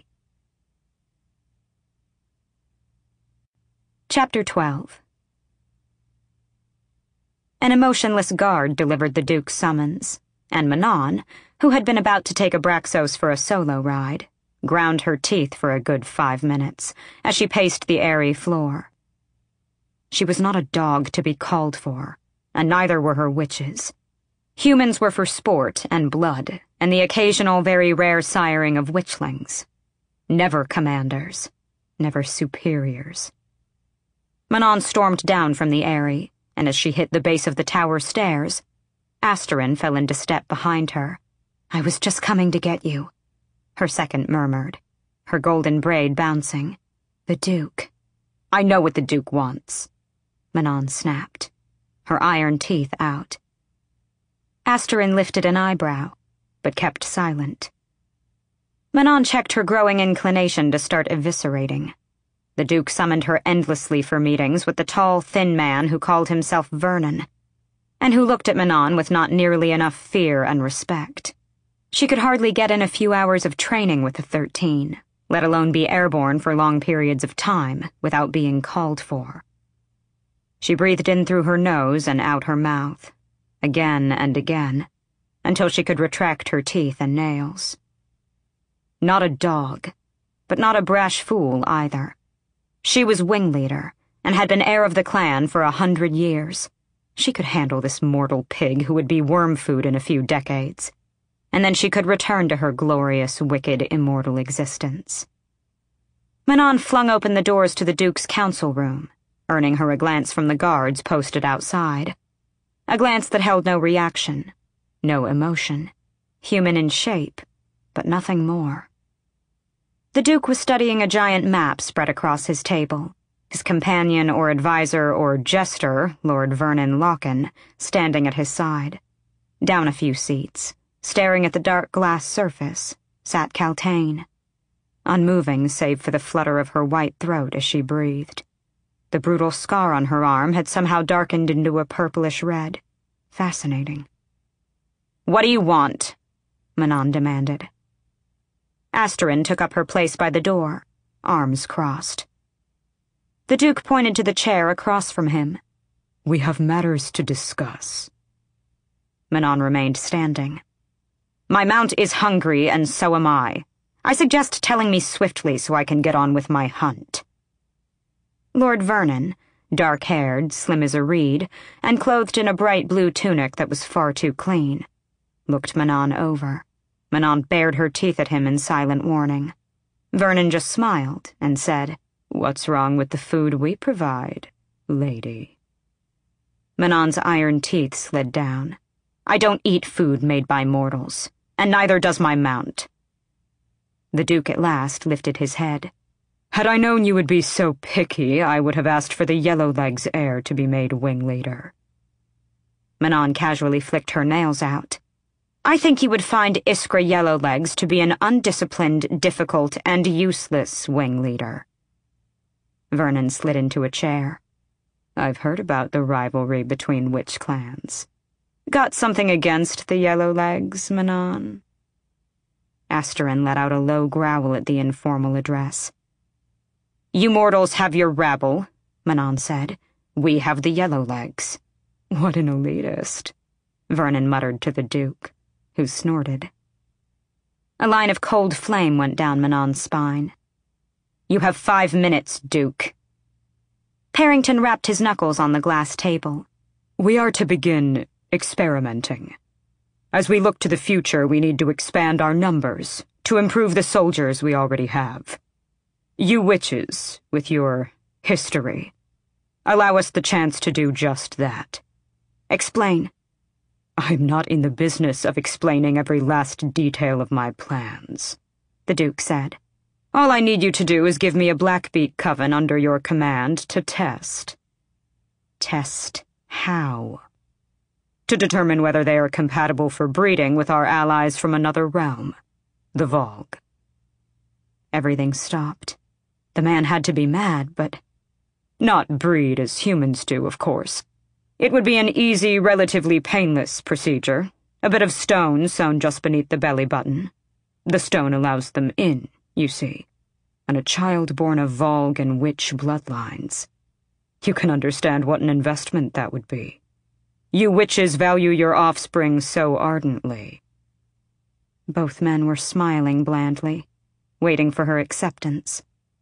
Chapter twelve. An emotionless guard delivered the Duke's summons, and Manon, who had been about to take Abraxos for a solo ride, ground her teeth for a good five minutes as she paced the airy floor. She was not a dog to be called for, and neither were her witches. Humans were for sport and blood, and the occasional very rare siring of witchlings. Never commanders, never superiors. Manon stormed down from the Eyrie, and as she hit the base of the tower stairs, Asterin fell into step behind her. "I was just coming to get you," her second murmured, her golden braid bouncing. "The Duke." "I know what the Duke wants," Manon snapped, her iron teeth out. Asterin lifted an eyebrow, but kept silent. Manon checked her growing inclination to start eviscerating. The Duke summoned her endlessly for meetings with the tall, thin man who called himself Vernon, and who looked at Manon with not nearly enough fear and respect. She could hardly get in a few hours of training with the Thirteen, let alone be airborne for long periods of time without being called for. She breathed in through her nose and out her mouth, again and again, until she could retract her teeth and nails. Not a dog, but not a brash fool either. She was wingleader, and had been heir of the clan for a hundred years. She could handle this mortal pig who would be worm food in a few decades, and then she could return to her glorious, wicked, immortal existence. Manon flung open the doors to the Duke's council room, earning her a glance from the guards posted outside. A glance that held no reaction, no emotion, human in shape, but nothing more. The Duke was studying a giant map spread across his table, his companion or advisor or jester, Lord Vernon Lochan, standing at his side. Down a few seats, staring at the dark glass surface, sat Kaltain, unmoving save for the flutter of her white throat as she breathed. The brutal scar on her arm had somehow darkened into a purplish red. Fascinating. "What do you want?" Manon demanded. Asterin took up her place by the door, arms crossed. The Duke pointed to the chair across from him. "We have matters to discuss." Manon remained standing. "My mount is hungry, and so am I. I suggest telling me swiftly so I can get on with my hunt." Lord Vernon, dark-haired, slim as a reed, and clothed in a bright blue tunic that was far too clean, looked Manon over. Manon bared her teeth at him in silent warning. Vernon just smiled and said, "What's wrong with the food we provide, lady?" Manon's iron teeth slid down. "I don't eat food made by mortals, and neither does my mount." The Duke at last lifted his head. "Had I known you would be so picky, I would have asked for the Yellowlegs heir to be made wingleader." Manon casually flicked her nails out. "I think you would find Iskra Yellowlegs to be an undisciplined, difficult, and useless wingleader." Vernon slid into a chair. "I've heard about the rivalry between witch clans. Got something against the Yellowlegs, Manon?" Asterin let out a low growl at the informal address. "You mortals have your rabble," Manon said. "We have the Yellowlegs." "What an elitist," Vernon muttered to the Duke, who snorted. A line of cold flame went down Manon's spine. "You have five minutes, Duke." Parrington rapped his knuckles on the glass table. "We are to begin experimenting. As we look to the future, we need to expand our numbers, to improve the soldiers we already have. You witches, with your history, allow us the chance to do just that." "Explain." "I'm not in the business of explaining every last detail of my plans," the Duke said. "All I need you to do is give me a Blackbeak coven under your command to test." "Test how?" "To determine whether they are compatible for breeding with our allies from another realm, the Vogue." Everything stopped. The man had to be mad, but... "Not breed as humans do, of course. It would be an easy, relatively painless procedure. A bit of stone sewn just beneath the belly button. The stone allows them in, you see. And a child born of Vogue and witch bloodlines. You can understand what an investment that would be. You witches value your offspring so ardently." Both men were smiling blandly, waiting for her acceptance.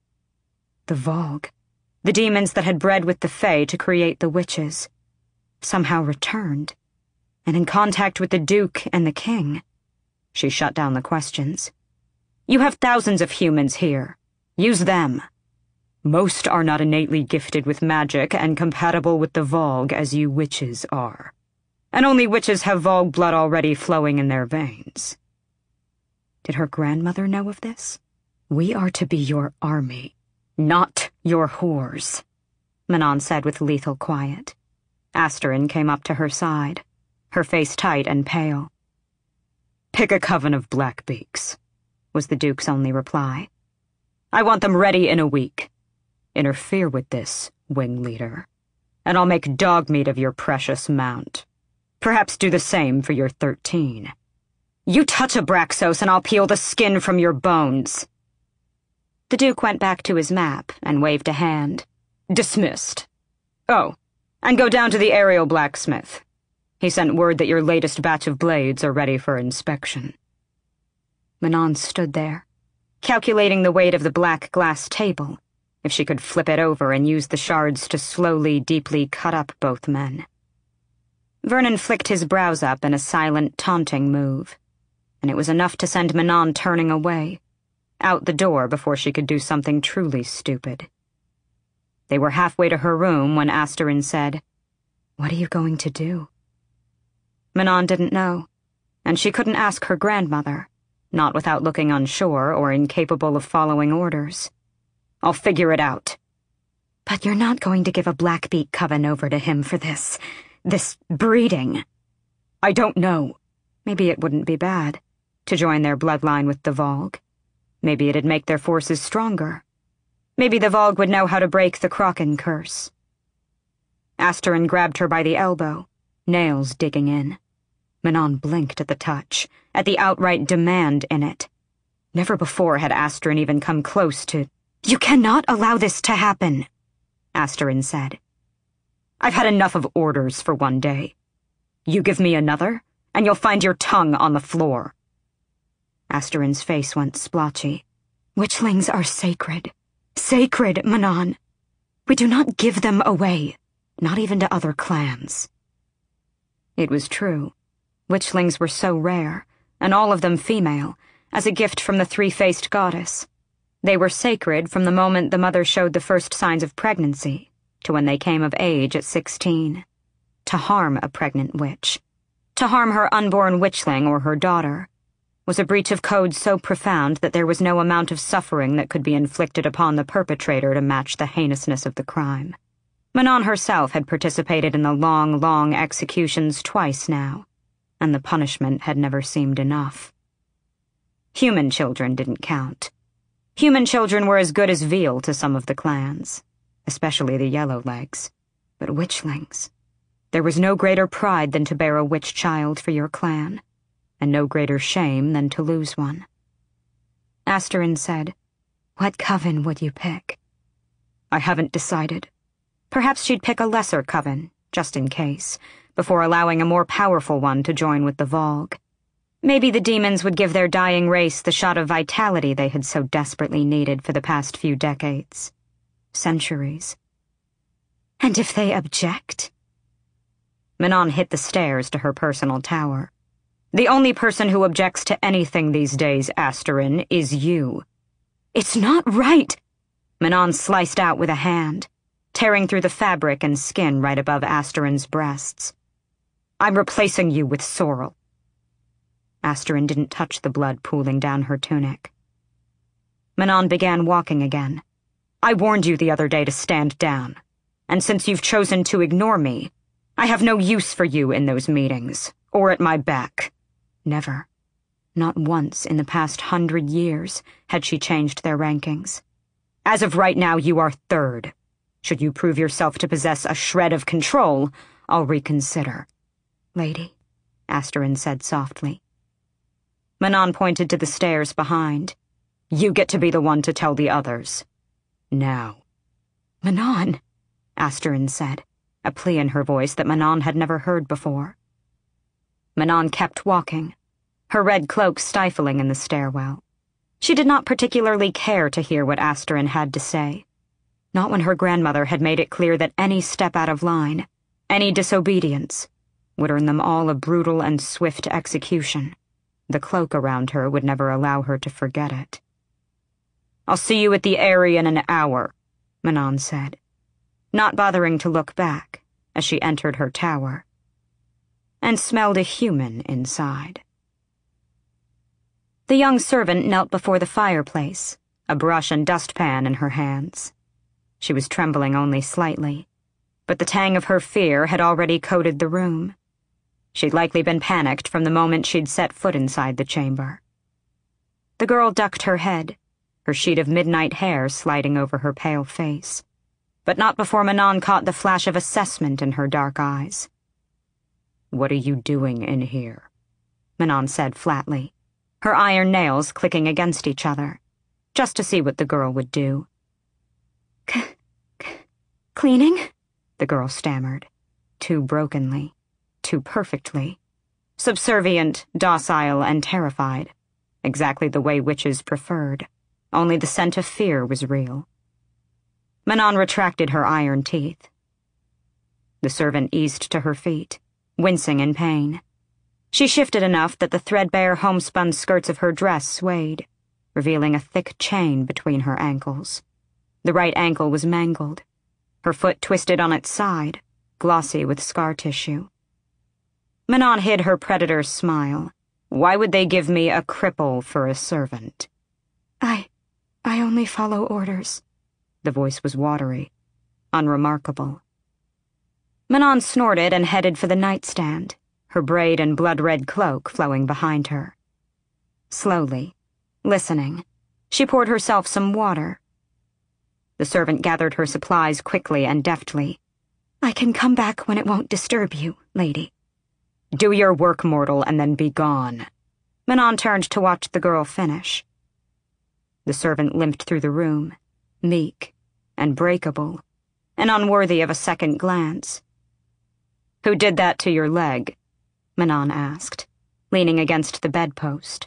The Vogue, the demons that had bred with the Fae to create the witches, somehow returned, and in contact with the Duke and the King. She shut down the questions. You have thousands of humans here. Use them. Most are not innately gifted with magic and compatible with the Vogue as you witches are. And only witches have Vogue blood already flowing in their veins. Did her grandmother know of this? We are to be your army, not your whores, Manon said with lethal quiet. Asterin came up to her side, her face tight and pale. Pick a coven of Blackbeaks, was the Duke's only reply. I want them ready in a week. Interfere with this, wing leader, and I'll make dog meat of your precious mount. Perhaps do the same for your thirteen. You touch a Braxos and I'll peel the skin from your bones. The Duke went back to his map and waved a hand. Dismissed. Oh, and go down to the aerial blacksmith. He sent word that your latest batch of blades are ready for inspection. Manon stood there, calculating the weight of the black glass table, if she could flip it over and use the shards to slowly, deeply cut up both men. Vernon flicked his brows up in a silent, taunting move, and it was enough to send Manon turning away, out the door before she could do something truly stupid. They were halfway to her room when Asterin said, What are you going to do? Manon didn't know, and she couldn't ask her grandmother, not without looking unsure or incapable of following orders. I'll figure it out. But you're not going to give a Blackbeak coven over to him for this, this breeding. I don't know. Maybe it wouldn't be bad to join their bloodline with the Vogue. Maybe it'd make their forces stronger. Maybe the Vogue would know how to break the Kraken curse. Asterin grabbed her by the elbow, nails digging in. Manon blinked at the touch, at the outright demand in it. Never before had Asterin even come close to... You cannot allow this to happen, Asterin said. I've had enough of orders for one day. You give me another, and you'll find your tongue on the floor. Asterin's face went splotchy. Witchlings are sacred. Sacred, Manon. We do not give them away, not even to other clans. It was true. Witchlings were so rare, and all of them female, as a gift from the three-faced goddess. They were sacred from the moment the mother showed the first signs of pregnancy, to when they came of age at sixteen. To harm a pregnant witch, to harm her unborn witchling or her daughter, was a breach of code so profound that there was no amount of suffering that could be inflicted upon the perpetrator to match the heinousness of the crime. Manon herself had participated in the long, long executions twice now, and the punishment had never seemed enough. Human children didn't count. Human children were as good as veal to some of the clans, especially the Yellowlegs. But witchlings... There was no greater pride than to bear a witch child for your clan, and no greater shame than to lose one. Asterin said, What coven would you pick? I haven't decided. Perhaps she'd pick a lesser coven, just in case, before allowing a more powerful one to join with the Vogue. Maybe the demons would give their dying race the shot of vitality they had so desperately needed for the past few decades. Centuries. And if they object? Manon hit the stairs to her personal tower. The only person who objects to anything these days, Asterin, is you. It's not right! Manon sliced out with a hand, tearing through the fabric and skin right above Asterin's breasts. I'm replacing you with Sorrel. Asterin didn't touch the blood pooling down her tunic. Manon began walking again. I warned you the other day to stand down, and since you've chosen to ignore me, I have no use for you in those meetings, or at my back. Never. Not once in the past hundred years had she changed their rankings. As of right now, you are third. Should you prove yourself to possess a shred of control, I'll reconsider. Lady, Asterin said softly. Manon pointed to the stairs behind. You get to be the one to tell the others. Now. Manon, Asterin said, a plea in her voice that Manon had never heard before. Manon kept walking, her red cloak stifling in the stairwell. She did not particularly care to hear what Asterin had to say. Not when her grandmother had made it clear that any step out of line, any disobedience, would earn them all a brutal and swift execution. The cloak around her would never allow her to forget it. "I'll see you at the Eyrie in an hour," Manon said, not bothering to look back as she entered her tower, and smelled a human inside. The young servant knelt before the fireplace, a brush and dustpan in her hands. She was trembling only slightly, but the tang of her fear had already coated the room. She'd likely been panicked from the moment she'd set foot inside the chamber. The girl ducked her head, her sheet of midnight hair sliding over her pale face, but not before Manon caught the flash of assessment in her dark eyes. "What are you doing in here?" Manon said flatly, her iron nails clicking against each other, just to see what the girl would do. C- c- cleaning? The girl stammered, too brokenly, too perfectly, subservient, docile, and terrified, exactly the way witches preferred, only the scent of fear was real. Manon retracted her iron teeth. The servant eased to her feet, wincing in pain. She shifted enough that the threadbare homespun skirts of her dress swayed, revealing a thick chain between her ankles. The right ankle was mangled, her foot twisted on its side, glossy with scar tissue. Manon hid her predator's smile. Why would they give me a cripple for a servant? I... I only follow orders. The voice was watery, unremarkable. Manon snorted and headed for the nightstand, her braid and blood-red cloak flowing behind her. Slowly, listening, she poured herself some water. The servant gathered her supplies quickly and deftly. "I can come back when it won't disturb you, lady." "Do your work, mortal, and then be gone." Manon turned to watch the girl finish. The servant limped through the room, meek and breakable, and unworthy of a second glance. "Who did that to your leg?" Manon asked, leaning against the bedpost.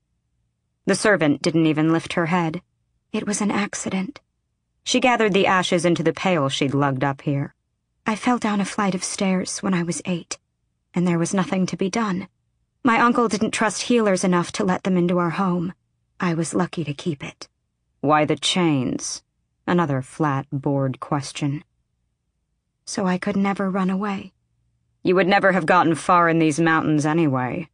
The servant didn't even lift her head. "It was an accident." She gathered the ashes into the pail she'd lugged up here. "I fell down a flight of stairs when I was eight, and there was nothing to be done. My uncle didn't trust healers enough to let them into our home. I was lucky to keep it." "Why the chains?" Another flat, bored question. "So I could never run away." "You would never have gotten far in these mountains anyway."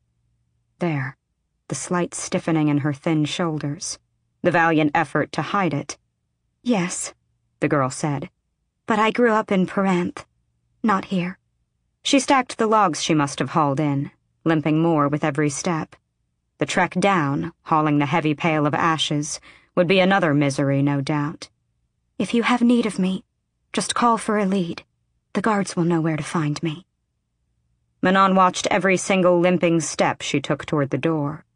There, the slight stiffening in her thin shoulders, the valiant effort to hide it. "Yes," the girl said, "but I grew up in Peranth, not here." She stacked the logs she must have hauled in, limping more with every step. The trek down, hauling the heavy pail of ashes, would be another misery, no doubt. "If you have need of me, just call for a lead. The guards will know where to find me." Manon watched every single limping step she took toward the door.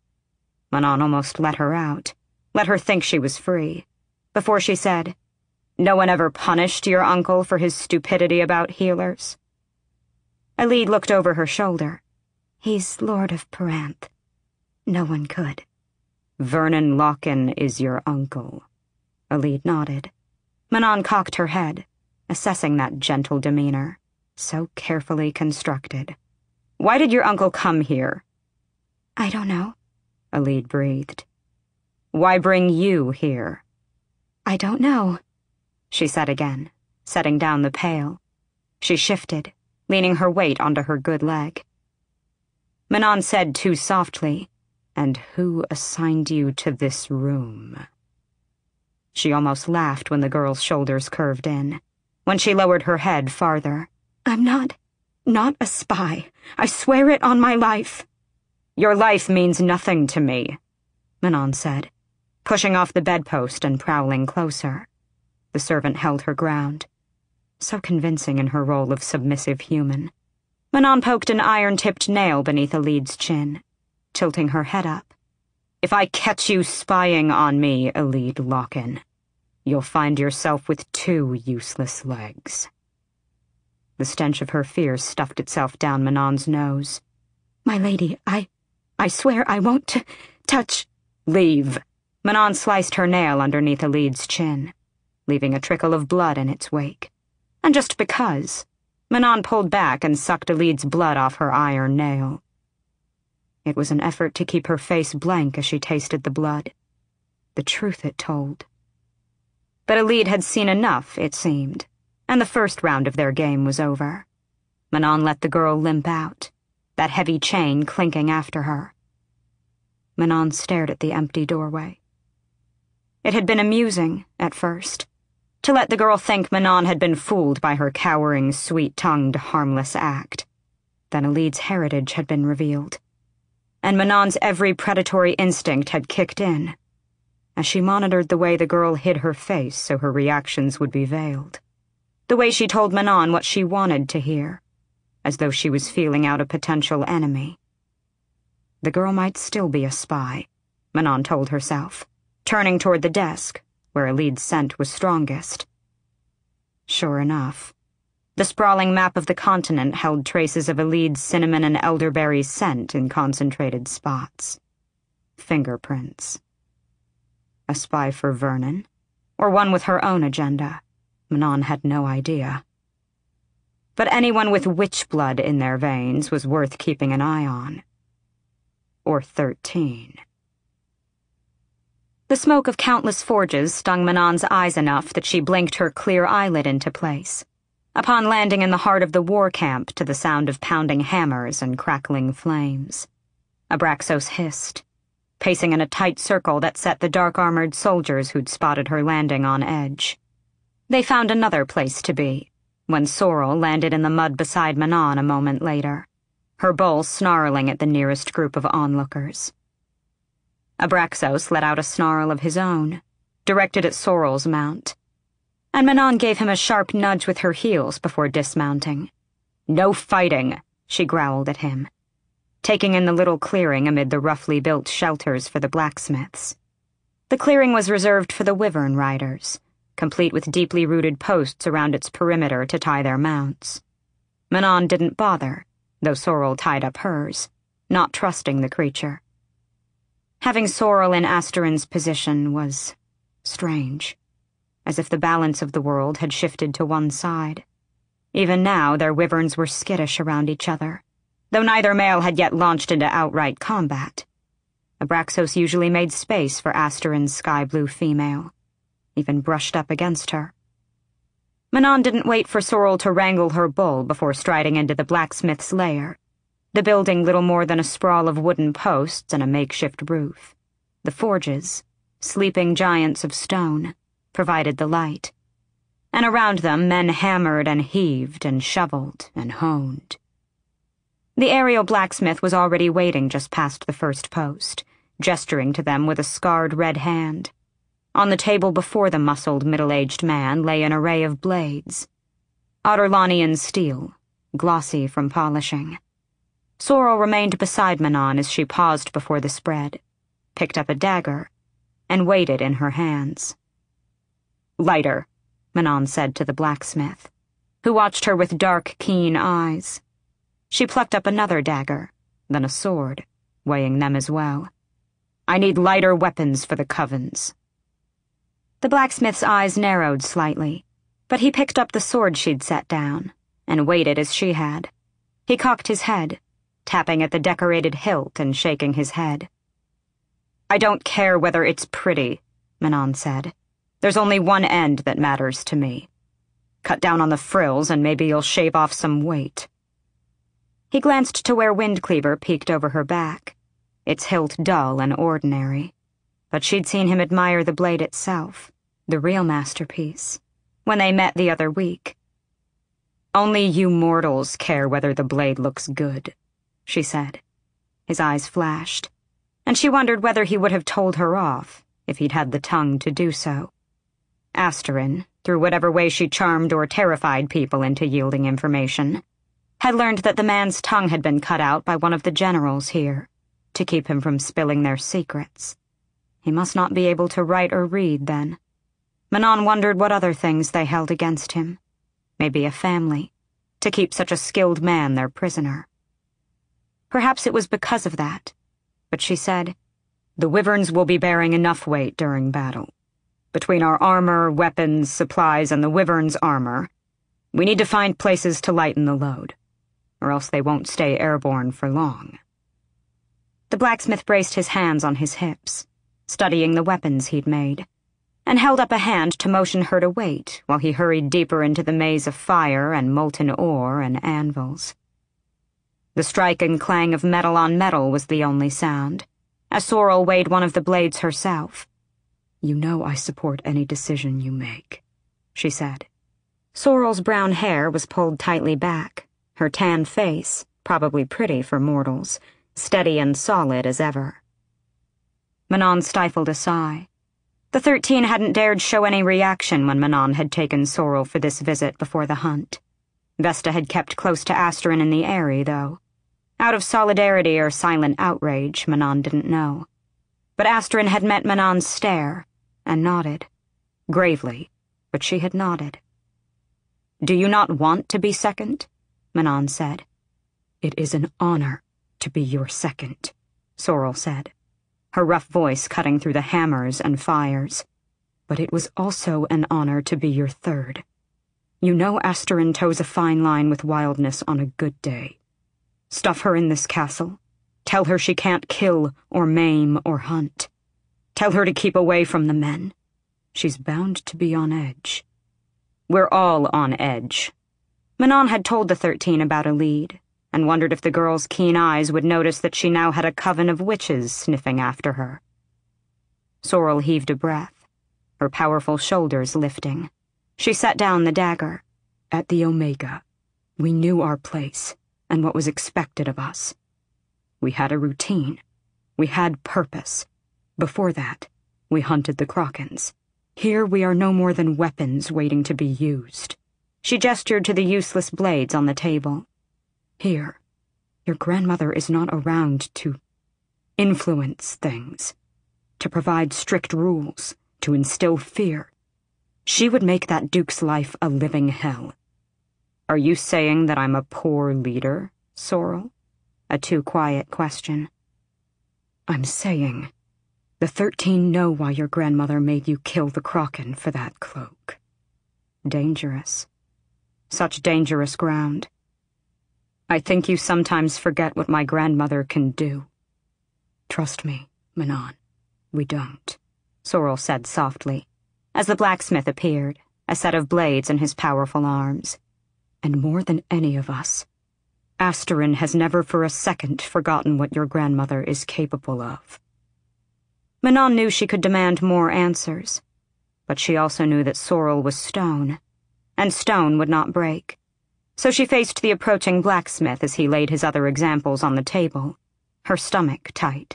Manon almost let her out, let her think she was free, before she said, "No one ever punished your uncle for his stupidity about healers?" Elide looked over her shoulder. "He's Lord of Peranth. No one could." "Vernon Locken is your uncle." Elide nodded. Manon cocked her head, assessing that gentle demeanor, so carefully constructed. "Why did your uncle come here?" "I don't know," Elide breathed. "Why bring you here?" "I don't know," she said again, setting down the pail. She shifted, leaning her weight onto her good leg. Manon said too softly, "And who assigned you to this room?" She almost laughed when the girl's shoulders curved in, when she lowered her head farther. "I'm not, not a spy. I swear it on my life." "Your life means nothing to me," Manon said, pushing off the bedpost and prowling closer. The servant held her ground, so convincing in her role of submissive human. Manon poked an iron-tipped nail beneath Elide's chin, tilting her head up. "If I catch you spying on me, Elide Locken, you'll find yourself with two useless legs." The stench of her fear stuffed itself down Manon's nose. "My lady, I... I swear I won't t- touch..." Leave. Manon sliced her nail underneath Elid's chin, leaving a trickle of blood in its wake. And just because, Manon pulled back and sucked Elid's blood off her iron nail. It was an effort to keep her face blank as she tasted the blood. The truth it told. But Elid had seen enough, it seemed, and the first round of their game was over. Manon let the girl limp out, that heavy chain clinking after her. Manon stared at the empty doorway. It had been amusing, at first, to let the girl think Manon had been fooled by her cowering, sweet-tongued, harmless act. Then Elid's heritage had been revealed, and Manon's every predatory instinct had kicked in, as she monitored the way the girl hid her face so her reactions would be veiled, the way she told Manon what she wanted to hear, as though she was feeling out a potential enemy. The girl might still be a spy, Manon told herself, turning toward the desk, where Elid's scent was strongest. Sure enough, the sprawling map of the continent held traces of Elid's cinnamon and elderberry scent in concentrated spots. Fingerprints. A spy for Vernon, or one with her own agenda? Manon had no idea. But anyone with witch blood in their veins was worth keeping an eye on. Or thirteen. The smoke of countless forges stung Manon's eyes enough that she blinked her clear eyelid into place, upon landing in the heart of the war camp to the sound of pounding hammers and crackling flames. Abraxos hissed, pacing in a tight circle that set the dark-armored soldiers who'd spotted her landing on edge. They found another place to be, when Sorrel landed in the mud beside Manon a moment later, her bull snarling at the nearest group of onlookers. Abraxos let out a snarl of his own, directed at Sorrel's mount, and Manon gave him a sharp nudge with her heels before dismounting. "No fighting," she growled at him, taking in the little clearing amid the roughly built shelters for the blacksmiths. The clearing was reserved for the Wyvern riders, complete with deeply rooted posts around its perimeter to tie their mounts. Manon didn't bother, though Sorrel tied up hers, not trusting the creature. Having Sorrel in Asterin's position was strange, as if the balance of the world had shifted to one side. Even now, their wyverns were skittish around each other, though neither male had yet launched into outright combat. Abraxos usually made space for Asterin's sky-blue female, even brushed up against her. Manon didn't wait for Sorrel to wrangle her bull before striding into the blacksmith's lair, the building little more than a sprawl of wooden posts and a makeshift roof. The forges, sleeping giants of stone, provided the light, and around them men hammered and heaved and shoveled and honed. The aerial blacksmith was already waiting just past the first post, gesturing to them with a scarred red hand. On the table before the muscled middle-aged man lay an array of blades. Otterlonian steel, glossy from polishing. Sorrel remained beside Manon as she paused before the spread, picked up a dagger, and weighed it in her hands. "Lighter," Manon said to the blacksmith, who watched her with dark, keen eyes. She plucked up another dagger, then a sword, weighing them as well. "I need lighter weapons for the covens." The blacksmith's eyes narrowed slightly, but he picked up the sword she'd set down, and weighed it as she had. He cocked his head, tapping at the decorated hilt and shaking his head. "I don't care whether it's pretty," Manon said. "There's only one end that matters to me. Cut down on the frills and maybe you'll shave off some weight." He glanced to where Windcleaver peeked over her back, its hilt dull and ordinary, but she'd seen him admire the blade itself, the real masterpiece, when they met the other week. "Only you mortals care whether the blade looks good," she said. His eyes flashed, and she wondered whether he would have told her off if he'd had the tongue to do so. Asterin, through whatever way she charmed or terrified people into yielding information, had learned that the man's tongue had been cut out by one of the generals here, to keep him from spilling their secrets. He must not be able to write or read, then. Manon wondered what other things they held against him. Maybe a family, to keep such a skilled man their prisoner. Perhaps it was because of that, but she said, The Wyverns will be bearing enough weight during battle. Between our armor, weapons, supplies, and the Wyverns' armor, we need to find places to lighten the load, or else they won't stay airborne for long." The blacksmith braced his hands on his hips, studying the weapons he'd made, and held up a hand to motion her to wait while he hurried deeper into the maze of fire and molten ore and anvils. The strike and clang of metal on metal was the only sound, as Sorrel weighed one of the blades herself. "You know I support any decision you make," she said. Sorrel's brown hair was pulled tightly back, her tan face, probably pretty for mortals, steady and solid as ever. Manon stifled a sigh. The Thirteen hadn't dared show any reaction when Manon had taken Sorrel for this visit before the hunt. Vesta had kept close to Asterin in the Eyrie, though. Out of solidarity or silent outrage, Manon didn't know. But Asterin had met Manon's stare, and nodded. Gravely, but she had nodded. "Do you not want to be second?" Manon said. "It is an honor to be your second," Sorrel said, her rough voice cutting through the hammers and fires. "But it was also an honor to be your third. You know Asterin toes a fine line with wildness on a good day. Stuff her in this castle. Tell her she can't kill or maim or hunt. Tell her to keep away from the men. She's bound to be on edge." "We're all on edge." Manon had told the Thirteen about a lead, and wondered if the girl's keen eyes would notice that she now had a coven of witches sniffing after her. Sorrel heaved a breath, her powerful shoulders lifting. She set down the dagger. "At the Omega, we knew our place and what was expected of us. We had a routine. We had purpose. Before that, we hunted the Crokins. Here we are no more than weapons waiting to be used." She gestured to the useless blades on the table. "Here, your grandmother is not around to influence things, to provide strict rules, to instill fear. She would make that Duke's life a living hell." "Are you saying that I'm a poor leader, Sorrel?" A too quiet question. "I'm saying the Thirteen know why your grandmother made you kill the Krokin for that cloak." Dangerous. Such dangerous ground. "I think you sometimes forget what my grandmother can do." "Trust me, Manon, we don't," Sorrel said softly, as the blacksmith appeared, a set of blades in his powerful arms. "And more than any of us, Asterin has never for a second forgotten what your grandmother is capable of." Manon knew she could demand more answers, but she also knew that Sorrel was stone, and stone would not break. So she faced the approaching blacksmith as he laid his other examples on the table, her stomach tight.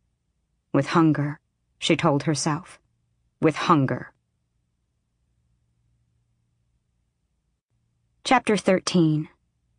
With hunger, she told herself. With hunger. Chapter thirteen.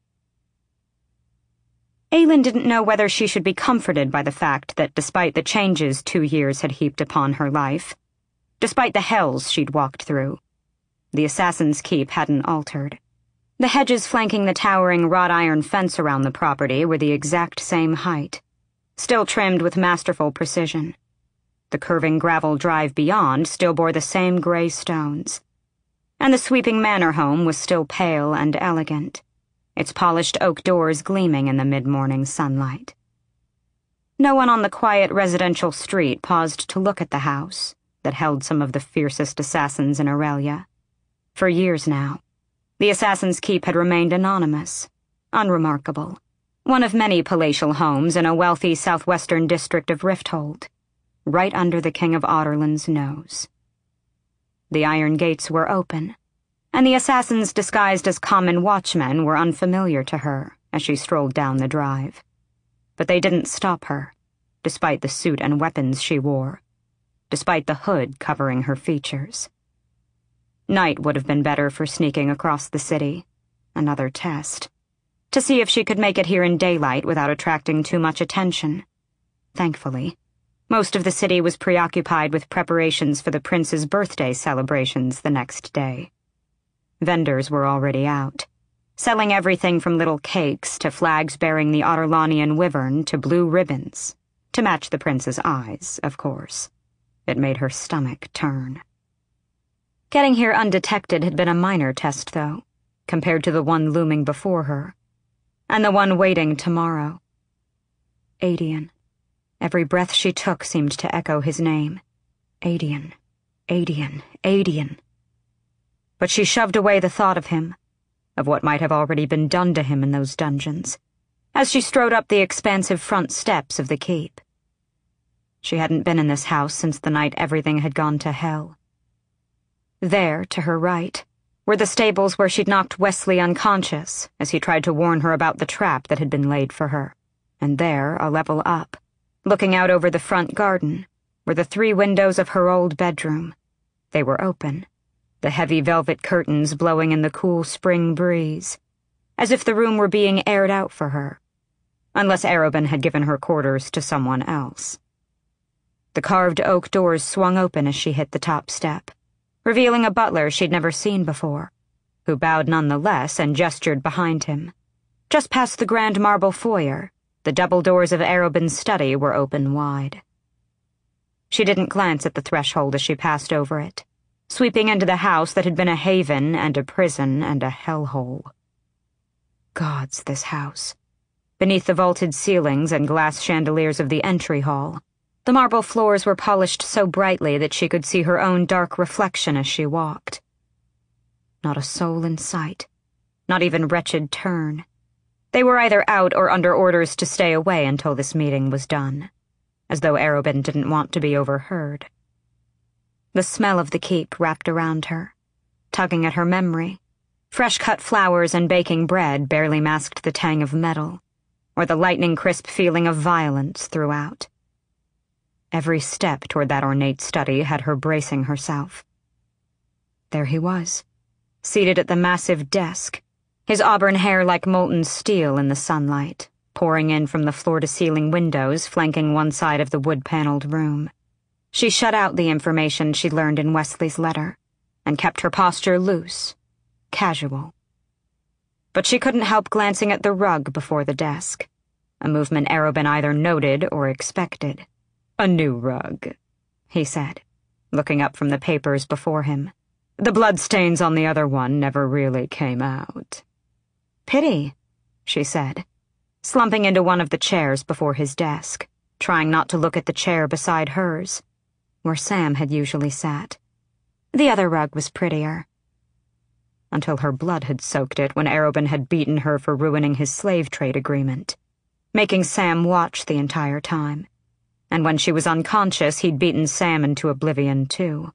Aylin didn't know whether she should be comforted by the fact that despite the changes two years had heaped upon her life, despite the hells she'd walked through, the Assassin's Keep hadn't altered. The hedges flanking the towering wrought iron fence around the property were the exact same height, still trimmed with masterful precision. The curving gravel drive beyond still bore the same gray stones, and the sweeping manor home was still pale and elegant, its polished oak doors gleaming in the mid-morning sunlight. No one on the quiet residential street paused to look at the house that held some of the fiercest assassins in Aurelia. For years now, the Assassin's Keep had remained anonymous, unremarkable, one of many palatial homes in a wealthy southwestern district of Rifthold, right under the King of Adarlan's nose. The iron gates were open, and the assassins disguised as common watchmen were unfamiliar to her as she strolled down the drive. But they didn't stop her, despite the suit and weapons she wore, despite the hood covering her features. Night would have been better for sneaking across the city, another test, to see if she could make it here in daylight without attracting too much attention. Thankfully, most of the city was preoccupied with preparations for the prince's birthday celebrations the next day. Vendors were already out, selling everything from little cakes to flags bearing the Adarlanian wyvern to blue ribbons, To match the prince's eyes, of course. It made her stomach turn. Getting here undetected had been a minor test, though, compared to the one looming before her, and the one waiting tomorrow. Adian. Every breath she took seemed to echo his name. Adian, Adian, Adian. But she shoved away the thought of him, of what might have already been done to him in those dungeons, as she strode up the expansive front steps of the keep. She hadn't been in this house since the night everything had gone to hell. There, to her right, were the stables where she'd knocked Wesley unconscious as he tried to warn her about the trap that had been laid for her, and there, a level up, looking out over the front garden, were the three windows of her old bedroom. They were open, the heavy velvet curtains blowing in the cool spring breeze, as if the room were being aired out for her, unless Arobynn had given her quarters to someone else. The carved oak doors swung open as she hit the top step, revealing a butler she'd never seen before, who bowed nonetheless and gestured behind him. Just past the grand marble foyer, the double doors of Arobynn's study were open wide. She didn't glance at the threshold as she passed over it, sweeping into the house that had been a haven and a prison and a hellhole. Gods, this house. Beneath the vaulted ceilings and glass chandeliers of the entry hall, the marble floors were polished so brightly that she could see her own dark reflection as she walked. Not a soul in sight, not even wretched Tern. They were either out or under orders to stay away until this meeting was done, as though Arobynn didn't want to be overheard. The smell of the keep wrapped around her, tugging at her memory. Fresh-cut flowers and baking bread barely masked the tang of metal, or the lightning-crisp feeling of violence throughout. Every step toward that ornate study had her bracing herself. There he was, seated at the massive desk, his auburn hair like molten steel in the sunlight, pouring in from the floor-to-ceiling windows flanking one side of the wood-paneled room. She shut out the information she'd learned in Wesley's letter, and kept her posture loose, casual. But she couldn't help glancing at the rug before the desk, a movement Arobynn either noted or expected. "A new rug," he said, looking up from the papers before him. "The bloodstains on the other one never really came out." "Pity," she said, slumping into one of the chairs before his desk, trying not to look at the chair beside hers, where Sam had usually sat. The other rug was prettier. Until her blood had soaked it when Arobynn had beaten her for ruining his slave trade agreement, making Sam watch the entire time. And when she was unconscious, he'd beaten Sam into oblivion, too.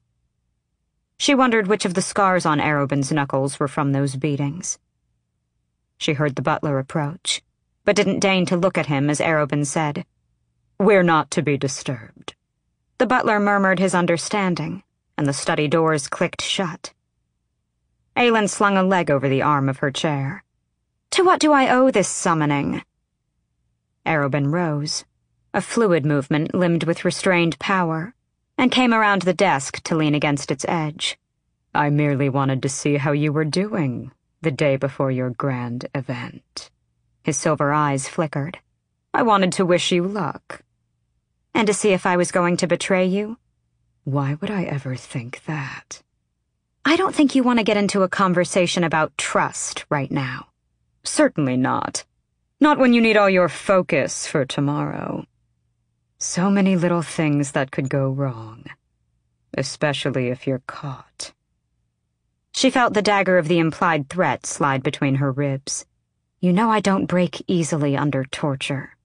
She wondered which of the scars on Arobynn's knuckles were from those beatings. She heard the butler approach, but didn't deign to look at him as Arobynn said, "We're not to be disturbed." The butler murmured his understanding, and the study doors clicked shut. Aylin slung a leg over the arm of her chair. "To what do I owe this summoning?" Arobynn rose, a fluid movement limned with restrained power, and came around the desk to lean against its edge. "I merely wanted to see how you were doing the day before your grand event." His silver eyes flickered. "I wanted to wish you luck." "And to see if I was going to betray you?" "Why would I ever think that?" "I don't think you want to get into a conversation about trust right now." "Certainly not. Not when you need all your focus for tomorrow. So many little things that could go wrong, especially if you're caught." She felt the dagger of the implied threat slide between her ribs. "You know I don't break easily under torture."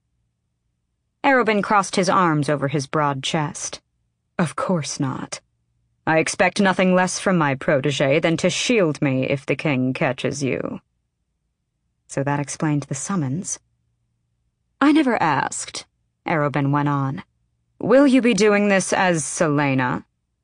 Arobynn crossed his arms over his broad chest. "Of course not. I expect nothing less from my protege than to shield me if the king catches you." So that explained the summons. "I never asked," Arobynn went on. "Will you be doing this as Selena?"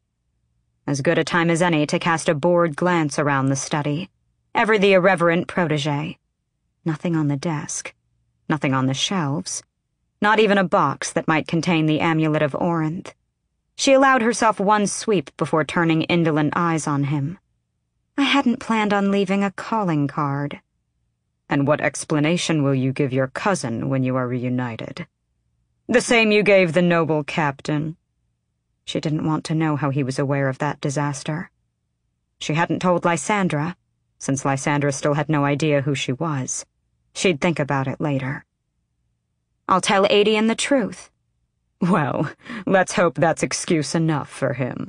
As good a time as any to cast a bored glance around the study, ever the irreverent protege. Nothing on the desk, nothing on the shelves, not even a box that might contain the amulet of Orinth. She allowed herself one sweep before turning indolent eyes on him. "I hadn't planned on leaving a calling card." "And what explanation will you give your cousin when you are reunited?" The same you gave the noble captain." She didn't want to know how he was aware of that disaster. She hadn't told Lysandra, since Lysandra still had no idea who she was. She'd think about it later. "I'll tell Adian the truth." "Well, let's hope that's excuse enough for him."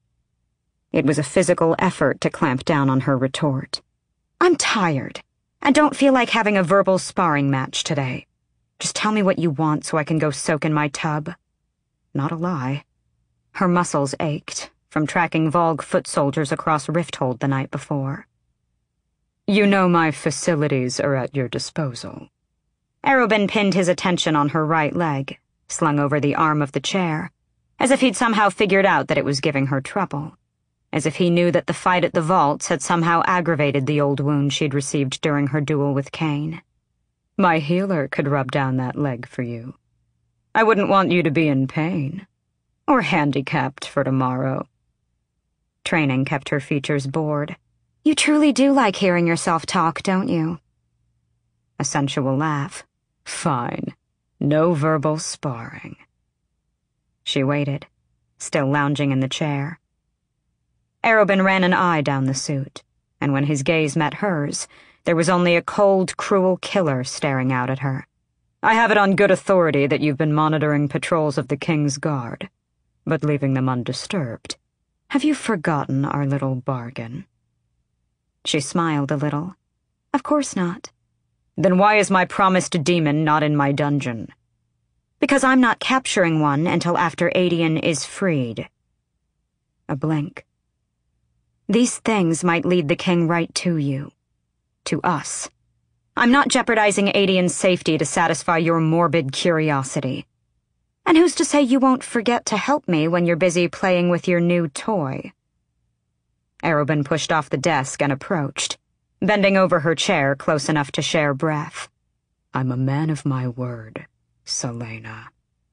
It was a physical effort to clamp down on her retort. "I'm tired, and don't feel like having a verbal sparring match today. Just tell me what you want so I can go soak in my tub." Not a lie. Her muscles ached from tracking Vogue foot soldiers across Rifthold the night before. "You know my facilities are at your disposal." Arobin pinned his attention on her right leg, slung over the arm of the chair, as if he'd somehow figured out that it was giving her trouble, as if he knew that the fight at the vaults had somehow aggravated the old wound she'd received during her duel with Cain. "My healer could rub down that leg for you. I wouldn't want you to be in pain, or handicapped for tomorrow." Training kept her features bored. "You truly do like hearing yourself talk, don't you?" A sensual laugh. "Fine. No verbal sparring." She waited, still lounging in the chair. Arobin ran an eye down the suit, and when his gaze met hers, there was only a cold, cruel killer staring out at her. "I have it on good authority that you've been monitoring patrols of the King's Guard, but leaving them undisturbed. Have you forgotten our little bargain?" She smiled a little. "Of course not." "Then why is my promised demon not in my dungeon?" "Because I'm not capturing one until after Adian is freed." A blink. "These things might lead the king right to you. To us. I'm not jeopardizing Adian's safety to satisfy your morbid curiosity. And who's to say you won't forget to help me when you're busy playing with your new toy?" Arobin pushed off the desk and approached, bending over her chair close enough to share breath. "I'm a man of my word, Selena."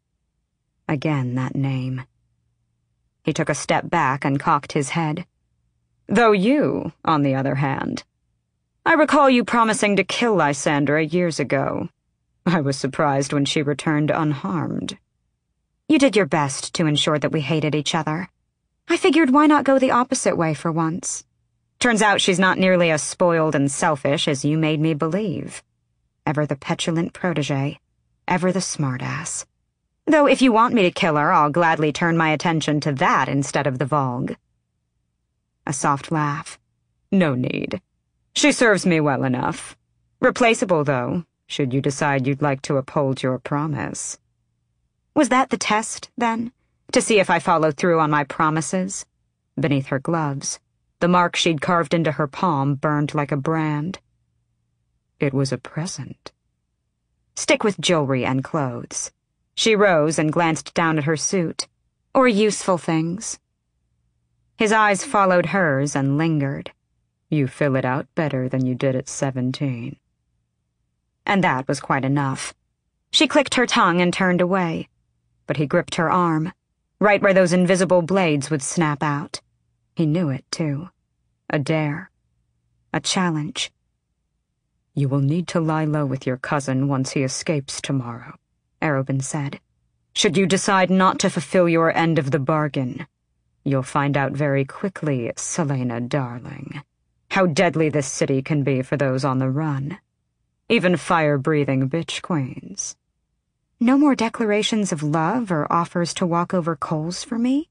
Again that name. He took a step back and cocked his head. "Though you, on the other hand, I recall you promising to kill Lysandra years ago. I was surprised when she returned unharmed." "You did your best to ensure that we hated each other. I figured why not go the opposite way for once? Turns out she's not nearly as spoiled and selfish as you made me believe. Ever the petulant protege, ever the smartass. Though if you want me to kill her, I'll gladly turn my attention to that instead of the Vogue." A soft laugh. "No need. She serves me well enough. Replaceable, though, should you decide you'd like to uphold your promise." Was that the test, then? To see if I followed through on my promises? Beneath her gloves, the mark she'd carved into her palm burned like a brand. "It was a present." "Stick with jewelry and clothes." She rose and glanced down at her suit. "Or useful things." His eyes followed hers and lingered. "You fill it out better than you did at seventeen." And that was quite enough. She clicked her tongue and turned away, but he gripped her arm, right where those invisible blades would snap out. He knew it, too. A dare. A challenge. "You will need to lie low with your cousin once he escapes tomorrow," Arobin said. "Should you decide not to fulfill your end of the bargain, you'll find out very quickly, Selena darling, how deadly this city can be for those on the run. Even fire-breathing bitch queens." "No more declarations of love or offers to walk over coals for me?"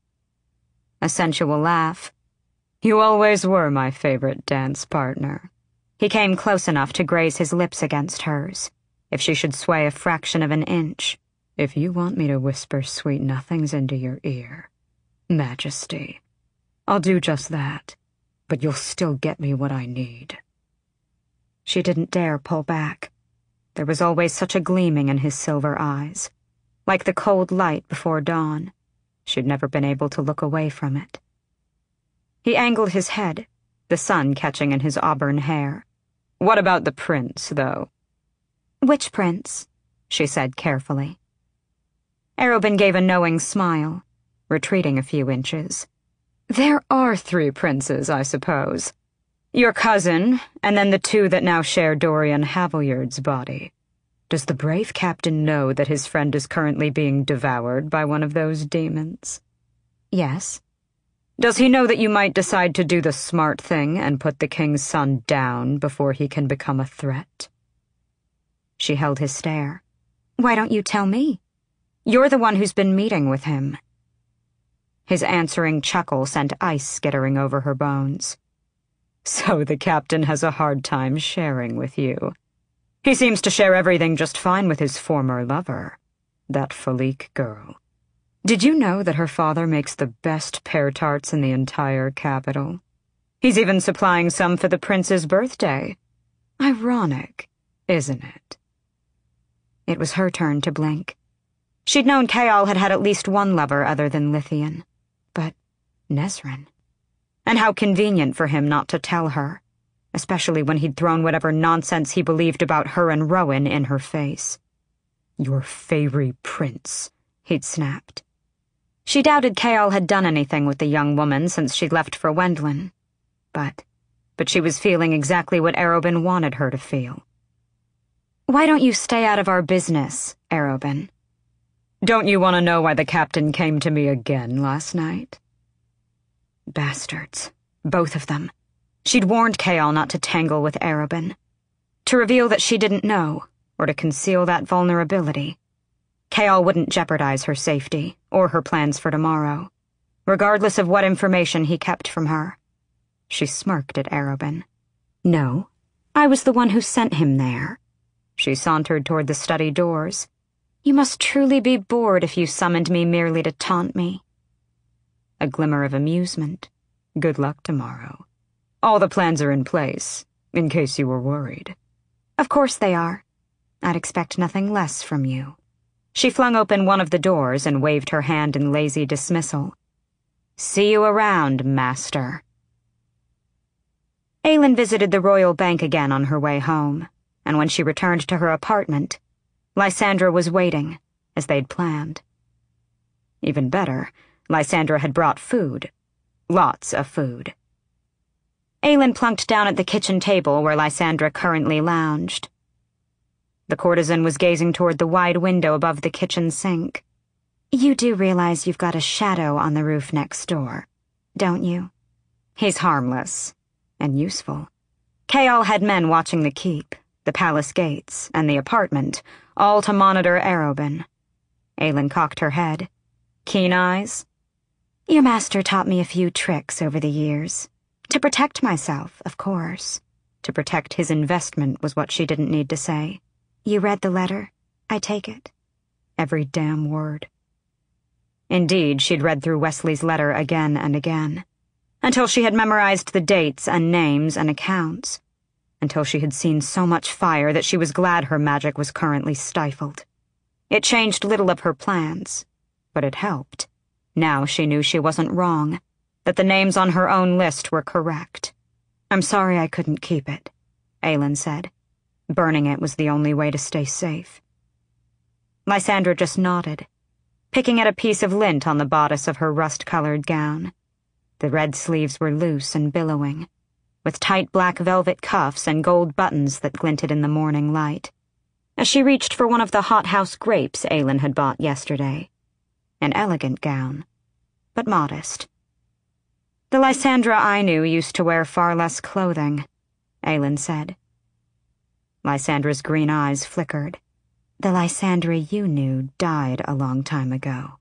A sensual laugh. "You always were my favorite dance partner." He came close enough to graze his lips against hers, if she should sway a fraction of an inch. "If you want me to whisper sweet nothings into your ear, Majesty, I'll do just that, but you'll still get me what I need." She didn't dare pull back. There was always such a gleaming in his silver eyes, like the cold light before dawn. She'd never been able to look away from it. He angled his head, the sun catching in his auburn hair. "What about the prince, though?" "Which prince?" she said carefully. Arobin gave a knowing smile, retreating a few inches. "There are three princes, I suppose. Your cousin, and then the two that now share Dorian Haviljard's body. Does the brave captain know that his friend is currently being devoured by one of those demons? Yes. Does he know that you might decide to do the smart thing and put the king's son down before he can become a threat? She held his stare. Why don't you tell me? You're the one who's been meeting with him. His answering chuckle sent ice skittering over her bones. So the captain has a hard time sharing with you. He seems to share everything just fine with his former lover, that Falique girl. Did you know that her father makes the best pear tarts in the entire capital? He's even supplying some for the prince's birthday. Ironic, isn't it? It was her turn to blink. She'd known Kayal had had at least one lover other than Lithian. But Nesryn. And how convenient for him not to tell her, especially when he'd thrown whatever nonsense he believed about her and Rowan in her face. Your fairy prince, he'd snapped. She doubted Kayal had done anything with the young woman since she'd left for Wendlin. But, but she was feeling exactly what Arobynn wanted her to feel. Why don't you stay out of our business, Arobynn? Don't you want to know why the captain came to me again last night? Bastards. Both of them. She'd warned Kayal not to tangle with Arobynn. To reveal that she didn't know, or to conceal that vulnerability. Kayal wouldn't jeopardize her safety, or her plans for tomorrow, regardless of what information he kept from her. She smirked at Arobynn. No, I was the one who sent him there. She sauntered toward the study doors. You must truly be bored if you summoned me merely to taunt me. A glimmer of amusement. Good luck tomorrow. All the plans are in place, in case you were worried. Of course they are. I'd expect nothing less from you. She flung open one of the doors and waved her hand in lazy dismissal. See you around, master. Aylin visited the Royal Bank again on her way home, and when she returned to her apartment, Lysandra was waiting, as they'd planned. Even better, Lysandra had brought food. Lots of food. Aylin plunked down at the kitchen table where Lysandra currently lounged. The courtesan was gazing toward the wide window above the kitchen sink. You do realize you've got a shadow on the roof next door, don't you? He's harmless. And useful. Kayal had men watching the keep, the palace gates, and the apartment, all to monitor Arobynn. Aylin cocked her head. Keen eyes? Your master taught me a few tricks over the years. To protect myself, of course. To protect his investment was what she didn't need to say. You read the letter, I take it. Every damn word. Indeed, she'd read through Wesley's letter again and again. Until she had memorized the dates and names and accounts. Until she had seen so much fire that she was glad her magic was currently stifled. It changed little of her plans, but it helped. Now she knew she wasn't wrong, that the names on her own list were correct. I'm sorry I couldn't keep it, Aylin said. Burning it was the only way to stay safe. Lysandra just nodded, picking at a piece of lint on the bodice of her rust-colored gown. The red sleeves were loose and billowing, with tight black velvet cuffs and gold buttons that glinted in the morning light. As she reached for one of the hothouse grapes Aylin had bought yesterday. An elegant gown, but modest. The Lysandra I knew used to wear far less clothing, Aylin said. Lysandra's green eyes flickered. The Lysandra you knew died a long time ago.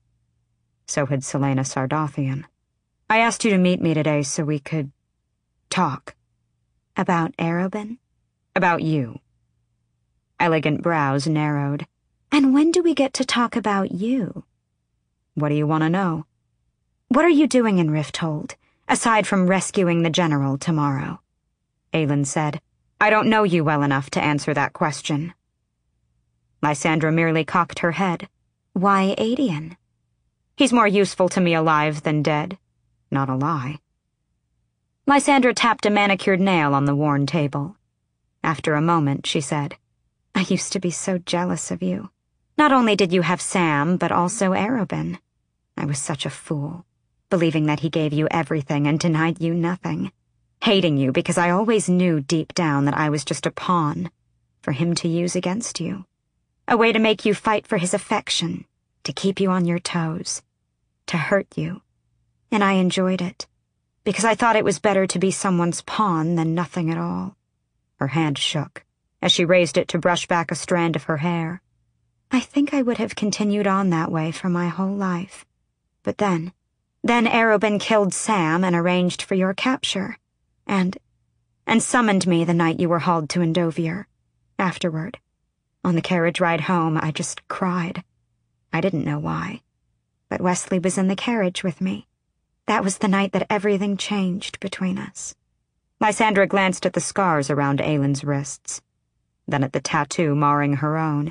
So had Selena Sardothian. I asked you to meet me today so we could talk. About Arobynn? About you. Elegant brows narrowed. And when do we get to talk about you? What do you want to know? What are you doing in Rifthold, aside from rescuing the general tomorrow? Aylin said, I don't know you well enough to answer that question. Lysandra merely cocked her head. Why Adian? He's more useful to me alive than dead. Not a lie. Lysandra tapped a manicured nail on the worn table. After a moment, she said, I used to be so jealous of you. Not only did you have Sam, but also Arobynn. I was such a fool, believing that he gave you everything and denied you nothing. Hating you because I always knew deep down that I was just a pawn, for him to use against you. A way to make you fight for his affection, to keep you on your toes, to hurt you. And I enjoyed it, because I thought it was better to be someone's pawn than nothing at all. Her hand shook as she raised it to brush back a strand of her hair. I think I would have continued on that way for my whole life. But then, then Arobynn killed Sam and arranged for your capture, and, and summoned me the night you were hauled to Endovier. Afterward, on the carriage ride home, I just cried. I didn't know why, but Wesley was in the carriage with me. That was the night that everything changed between us. Lysandra glanced at the scars around Aylin's wrists, then at the tattoo marring her own.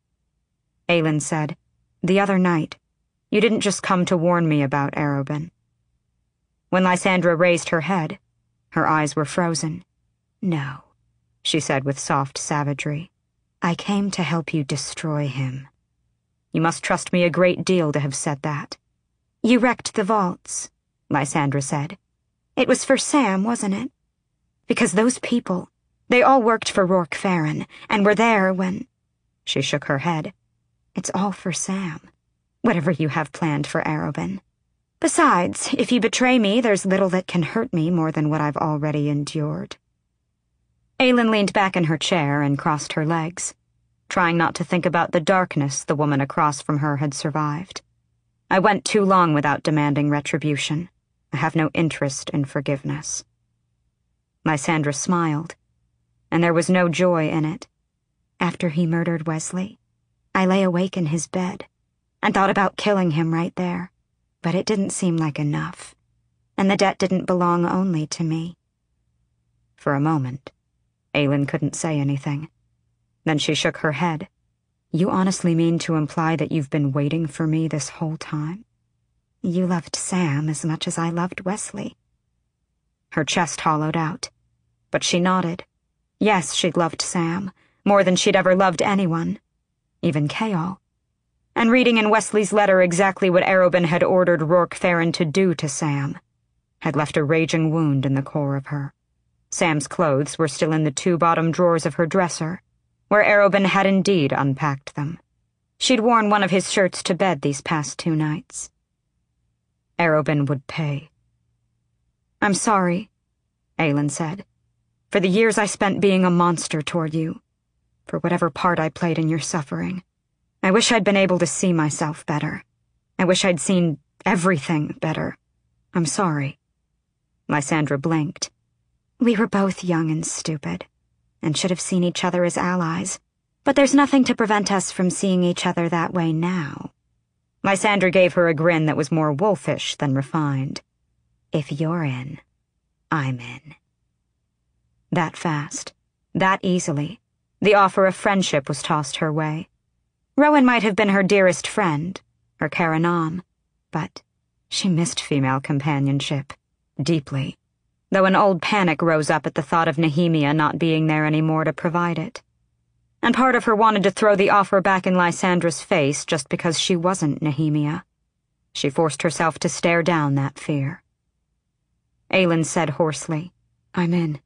Aylin said, "The other night, you didn't just come to warn me about Arobynn." When Lysandra raised her head, her eyes were frozen. "No," she said with soft savagery. "I came to help you destroy him." "You must trust me a great deal to have said that." "You wrecked the vaults," Lysandra said. "It was for Sam, wasn't it? Because those people, they all worked for Rourke Farron, and were there when—" She shook her head. "It's all for Sam, whatever you have planned for Arobynn. Besides, if you betray me, there's little that can hurt me more than what I've already endured." Aylin leaned back in her chair and crossed her legs, trying not to think about the darkness the woman across from her had survived. "I went too long without demanding retribution. I have no interest in forgiveness." Lysandra smiled, and there was no joy in it. "After he murdered Wesley, I lay awake in his bed and thought about killing him right there, but it didn't seem like enough, and the debt didn't belong only to me." For a moment, Aylin couldn't say anything. Then she shook her head. "You honestly mean to imply that you've been waiting for me this whole time? You loved Sam as much as I loved Wesley." Her chest hollowed out, but she nodded. Yes, she'd loved Sam, more than she'd ever loved anyone, even Chaol. And reading in Wesley's letter exactly what Arobynn had ordered Rourke Farron to do to Sam had left a raging wound in the core of her. Sam's clothes were still in the two bottom drawers of her dresser, where Arobynn had indeed unpacked them. She'd worn one of his shirts to bed these past two nights. Arobynn would pay. "I'm sorry," Aylin said, "for the years I spent being a monster toward you, for whatever part I played in your suffering. I wish I'd been able to see myself better. I wish I'd seen everything better. I'm sorry." Lysandra blinked. "We were both young and stupid, and should have seen each other as allies, but there's nothing to prevent us from seeing each other that way now." Lysandra gave her a grin that was more wolfish than refined. "If you're in, I'm in." That fast, that easily, the offer of friendship was tossed her way. Rowan might have been her dearest friend, her Karanam, but she missed female companionship, deeply, though an old panic rose up at the thought of Nehemia not being there anymore to provide it. And part of her wanted to throw the offer back in Lysandra's face just because she wasn't Nehemia. She forced herself to stare down that fear. Aylin said hoarsely, "I'm in."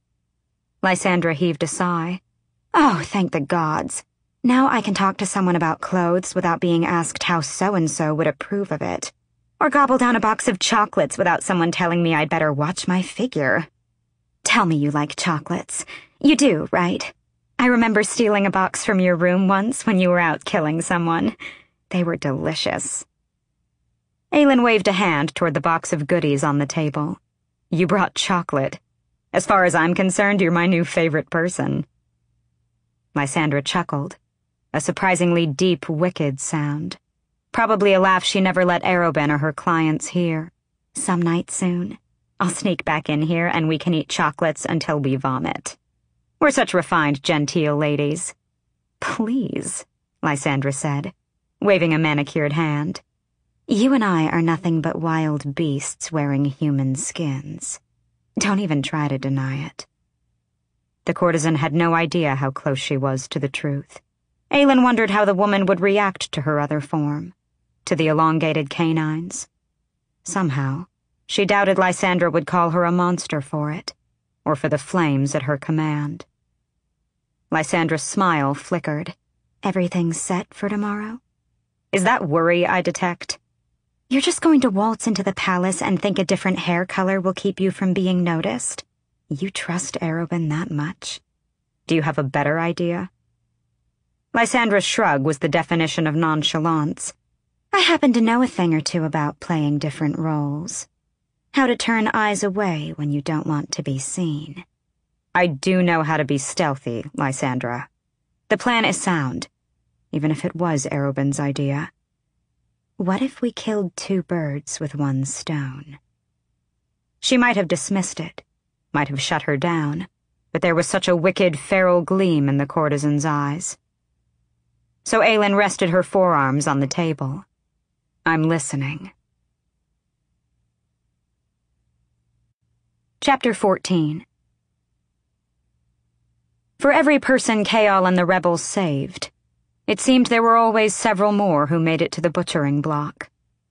Lysandra heaved a sigh. "Oh, thank the gods. Now I can talk to someone about clothes without being asked how so-and-so would approve of it, or gobble down a box of chocolates without someone telling me I'd better watch my figure. Tell me you like chocolates. You do, right? I remember stealing a box from your room once when you were out killing someone. They were delicious." Aylin waved a hand toward the box of goodies on the table. "You brought chocolate. As far as I'm concerned, you're my new favorite person." Lysandra chuckled, a surprisingly deep, wicked sound. Probably a laugh she never let Arobynn or her clients hear. "Some night soon, I'll sneak back in here and we can eat chocolates until we vomit. We're such refined, genteel ladies." "Please," Lysandra said, waving a manicured hand. "You and I are nothing but wild beasts wearing human skins. Don't even try to deny it." The courtesan had no idea how close she was to the truth. Aylin wondered how the woman would react to her other form, to the elongated canines. Somehow, she doubted Lysandra would call her a monster for it, or for the flames at her command. Lysandra's smile flickered. Everything's set for tomorrow? Is that worry I detect? You're just going to waltz into the palace and think a different hair color will keep you from being noticed? You trust Arobynn that much? Do you have a better idea? Lysandra's shrug was the definition of nonchalance. I happen to know a thing or two about playing different roles. How to turn eyes away when you don't want to be seen. I do know how to be stealthy, Lysandra. The plan is sound, even if it was Arobynn's idea. What if we killed two birds with one stone? She might have dismissed it, might have shut her down, but there was such a wicked, feral gleam in the courtesan's eyes. So Aelin rested her forearms on the table. I'm listening. Chapter fourteen. For every person Chaol and the rebels saved, it seemed there were always several more who made it to the butchering block.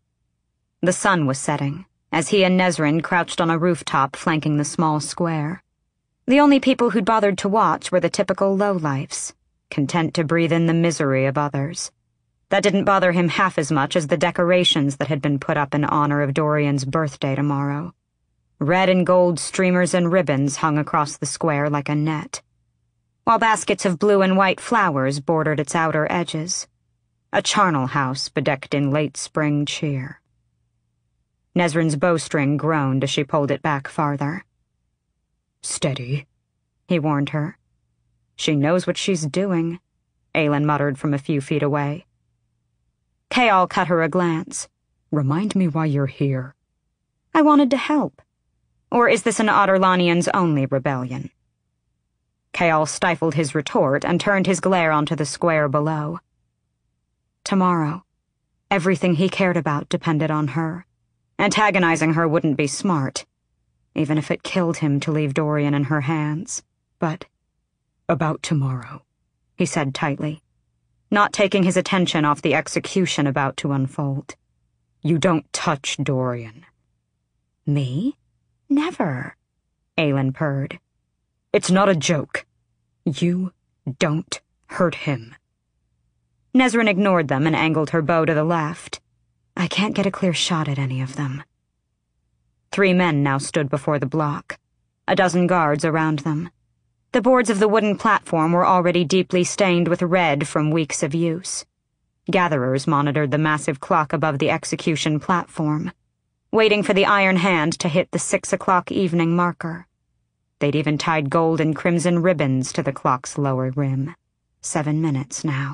The sun was setting, as he and Nesryn crouched on a rooftop flanking the small square. The only people who'd bothered to watch were the typical lowlifes, content to breathe in the misery of others. That didn't bother him half as much as the decorations that had been put up in honor of Dorian's birthday tomorrow. Red and gold streamers and ribbons hung across the square like a net, while baskets of blue and white flowers bordered its outer edges. A charnel house bedecked in late spring cheer. Nesryn's bowstring groaned as she pulled it back farther. Steady, he warned her. She knows what she's doing, Aelin muttered from a few feet away. Chaol cut her a glance. Remind me why you're here. I wanted to help. Or is this an Adarlanian's only rebellion? Chaol stifled his retort and turned his glare onto the square below. Tomorrow, everything he cared about depended on her. Antagonizing her wouldn't be smart, even if it killed him to leave Dorian in her hands. But about tomorrow, he said tightly, not taking his attention off the execution about to unfold. You don't touch Dorian. Me? Never, Aelin purred. It's not a joke. You don't hurt him. Nesryn ignored them and angled her bow to the left. I can't get a clear shot at any of them. Three men now stood before the block, a dozen guards around them. The boards of the wooden platform were already deeply stained with red from weeks of use. Gatherers monitored the massive clock above the execution platform, waiting for the iron hand to hit the six o'clock evening marker. They'd even tied gold and crimson ribbons to the clock's lower rim. Seven minutes now.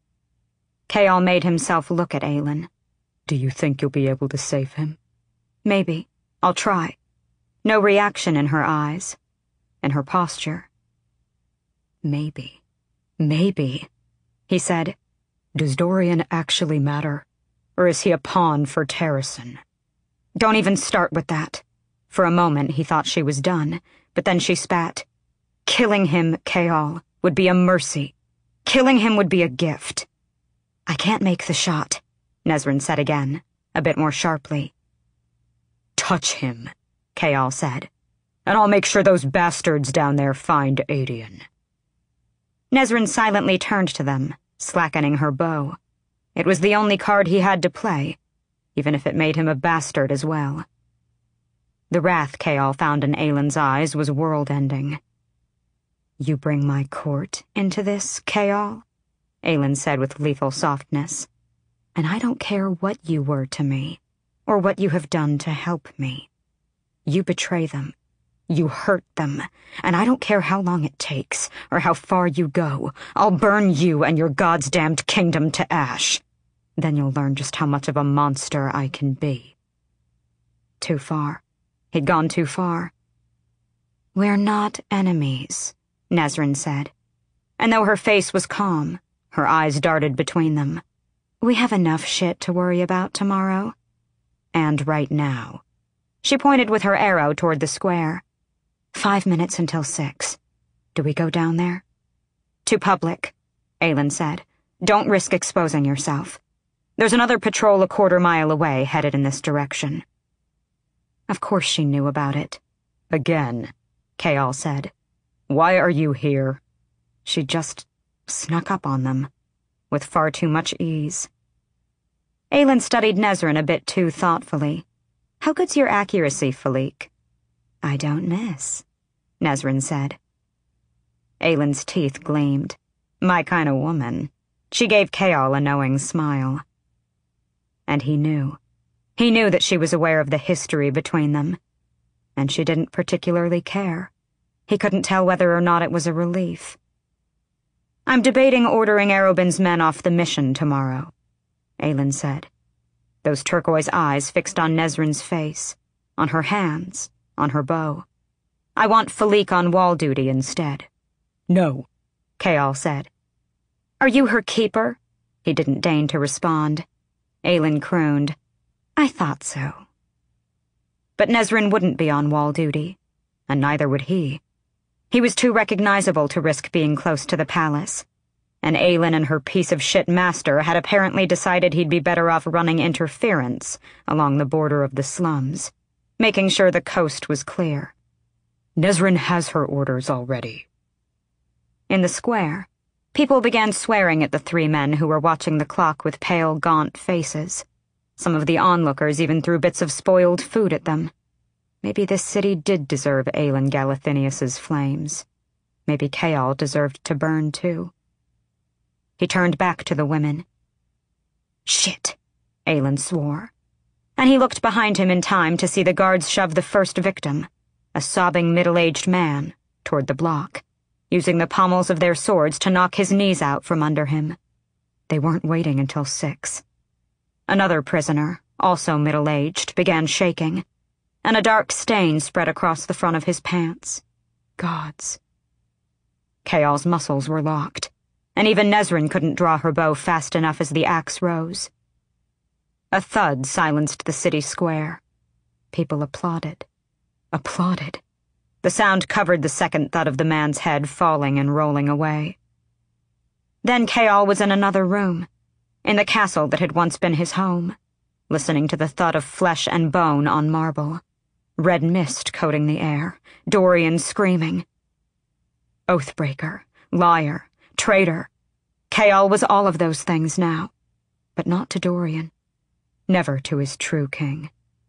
Chaol made himself look at Aelin. Do you think you'll be able to save him? Maybe. I'll try. No reaction in her eyes. In her posture. Maybe. Maybe, he said. Does Dorian actually matter? Or is he a pawn for Terrasen? Don't even start with that. For a moment he thought she was done, but then she spat. Killing him, Chaol, would be a mercy. Killing him would be a gift. I can't make the shot, Nesryn said again, a bit more sharply. Touch him, Chaol said, and I'll make sure those bastards down there find Aedion. Nesryn silently turned to them, slackening her bow. It was the only card he had to play, even if it made him a bastard as well. The wrath Chaol found in Aelin's eyes was world-ending. You bring my court into this, Chaol? Aelin said with lethal softness. And I don't care what you were to me, or what you have done to help me. You betray them. You hurt them, and I don't care how long it takes, or how far you go. I'll burn you and your goddamned kingdom to ash. Then you'll learn just how much of a monster I can be. Too far. He'd gone too far. We're not enemies, Nesryn said. And though her face was calm, her eyes darted between them. We have enough shit to worry about tomorrow. And right now. She pointed with her arrow toward the square. Five minutes until six. Do we go down there? To public, Aelin said. Don't risk exposing yourself. There's another patrol a quarter mile away headed in this direction. Of course she knew about it. Again, Chaol said. Why are you here? She just snuck up on them, with far too much ease. Aelin studied Nezrin a bit too thoughtfully. How good's your accuracy, Philique? I don't miss, Nezrin said. Aelin's teeth gleamed. My kind of woman. She gave Chaol a knowing smile. And he knew. He knew that she was aware of the history between them. And she didn't particularly care. He couldn't tell whether or not it was a relief. I'm debating ordering Arobyn's men off the mission tomorrow, Aelin said. Those turquoise eyes fixed on Nezrin's face, on her hands, on her bow. I want Philique on wall duty instead. No, Chaol said. Are you her keeper? He didn't deign to respond. Aelin crooned. I thought so. But Nezrin wouldn't be on wall duty, and neither would he. He was too recognizable to risk being close to the palace, and Aelin and her piece-of-shit master had apparently decided he'd be better off running interference along the border of the slums, making sure the coast was clear. Nezrin has her orders already. In the square, people began swearing at the three men who were watching the clock with pale, gaunt faces. Some of the onlookers even threw bits of spoiled food at them. Maybe this city did deserve Aelin Galathinius's flames. Maybe Chaol deserved to burn too. He turned back to the women. Shit, Aelin swore. And he looked behind him in time to see the guards shove the first victim, a sobbing middle-aged man, toward the block, using the pommels of their swords to knock his knees out from under him. They weren't waiting until six. Another prisoner, also middle-aged, began shaking, and a dark stain spread across the front of his pants. Gods. Chaol's muscles were locked, and even Nezrin couldn't draw her bow fast enough as the axe rose. A thud silenced the city square. People applauded. Applauded. The sound covered the second thud of the man's head falling and rolling away. Then Chaol was in another room, in the castle that had once been his home, listening to the thud of flesh and bone on marble, red mist coating the air, Dorian screaming. Oathbreaker, liar, traitor. Chaol was all of those things now, but not to Dorian. Never to his true king.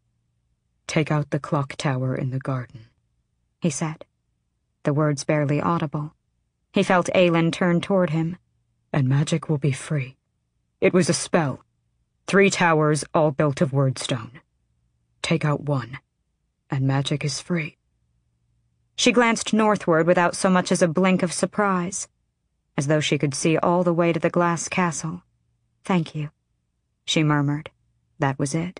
Take out the clock tower in the garden, he said, the words barely audible. He felt Aelin turn toward him. And magic will be free. It was a spell. Three towers, all built of wordstone. Take out one, and magic is free. She glanced northward without so much as a blink of surprise, as though she could see all the way to the glass castle. Thank you, she murmured. That was it.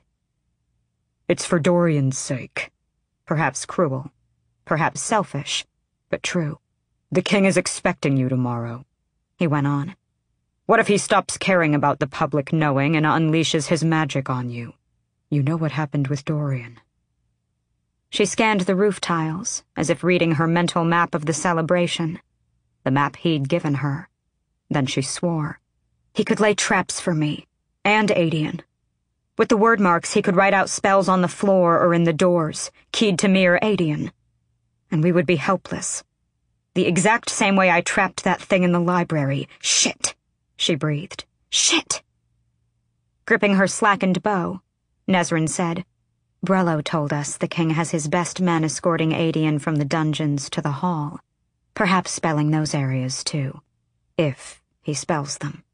It's for Dorian's sake. Perhaps cruel, perhaps selfish, but true. The king is expecting you tomorrow, he went on. What if he stops caring about the public knowing and unleashes his magic on you? You know what happened with Dorian. She scanned the roof tiles, as if reading her mental map of the celebration, the map he'd given her. Then she swore. He could lay traps for me, and Adian. With the word marks, he could write out spells on the floor or in the doors, keyed to mere Adian. And we would be helpless. The exact same way I trapped that thing in the library. Shit, she breathed. Shit. Gripping her slackened bow, Nezrin said, Brello told us the king has his best men escorting Adian from the dungeons to the hall, perhaps spelling those areas too, if he spells them.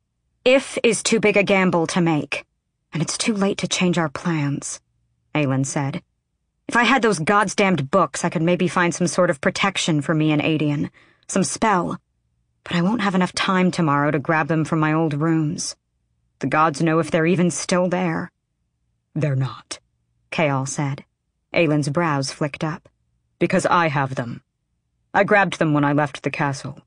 If is too big a gamble to make, and it's too late to change our plans, Aelin said. If I had those goddamned books, I could maybe find some sort of protection for me and Adian, some spell, but I won't have enough time tomorrow to grab them from my old rooms. The gods know if they're even still there. They're not, Chaol said. Aelin's brows flicked up. Because I have them. I grabbed them when I left the castle.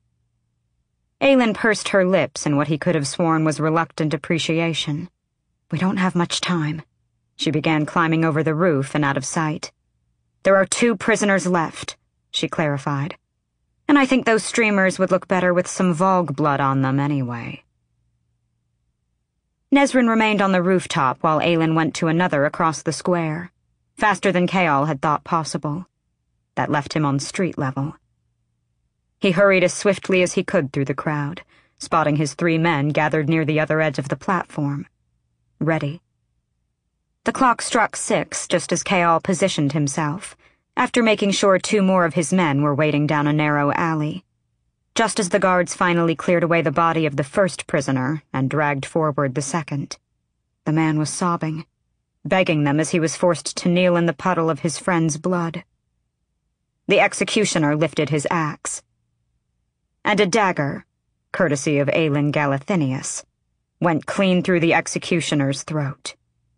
Aelin pursed her lips in what he could have sworn was reluctant appreciation. We don't have much time. She began climbing over the roof and out of sight. There are two prisoners left, she clarified. And I think those streamers would look better with some Vogue blood on them anyway. Nezrin remained on the rooftop while Aelin went to another across the square, faster than Chaol had thought possible. That left him on street level. He hurried as swiftly as he could through the crowd, spotting his three men gathered near the other edge of the platform. Ready. The clock struck six just as Kayal positioned himself, after making sure two more of his men were waiting down a narrow alley. Just as the guards finally cleared away the body of the first prisoner and dragged forward the second, the man was sobbing, begging them as he was forced to kneel in the puddle of his friend's blood. The executioner lifted his axe, and a dagger, courtesy of Aelin Galathinius, went clean through the executioner's throat.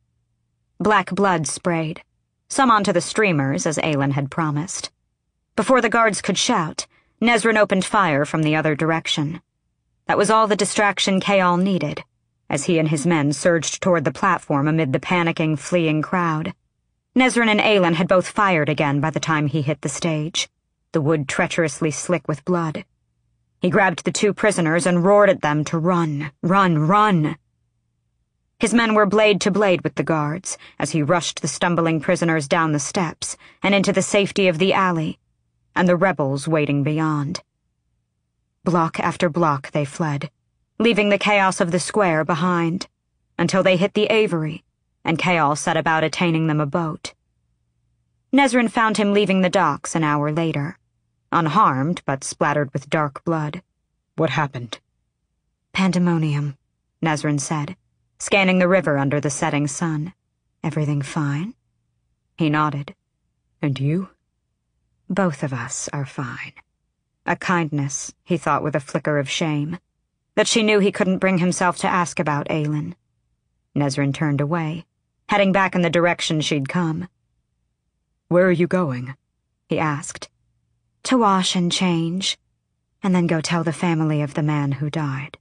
Black blood sprayed, some onto the streamers, as Aelin had promised. Before the guards could shout, Nezran opened fire from the other direction. That was all the distraction Kayal needed, as he and his men surged toward the platform amid the panicking, fleeing crowd. Nezran and Aelin had both fired again by the time he hit the stage, the wood treacherously slick with blood. He grabbed the two prisoners and roared at them to run, run, run. His men were blade to blade with the guards as he rushed the stumbling prisoners down the steps and into the safety of the alley, and the rebels waiting beyond. Block after block they fled, leaving the chaos of the square behind, until they hit the Aviary, and Kayal set about attaining them a boat. Nezran found him leaving the docks an hour later, unharmed but splattered with dark blood. What happened? Pandemonium, Nezran said, scanning the river under the setting sun. Everything fine? He nodded. And you? Both of us are fine. A kindness, he thought with a flicker of shame, that she knew he couldn't bring himself to ask about Aelin. Nezran turned away, heading back in the direction she'd come. Where are you going? He asked. To wash and change, and then go tell the family of the man who died.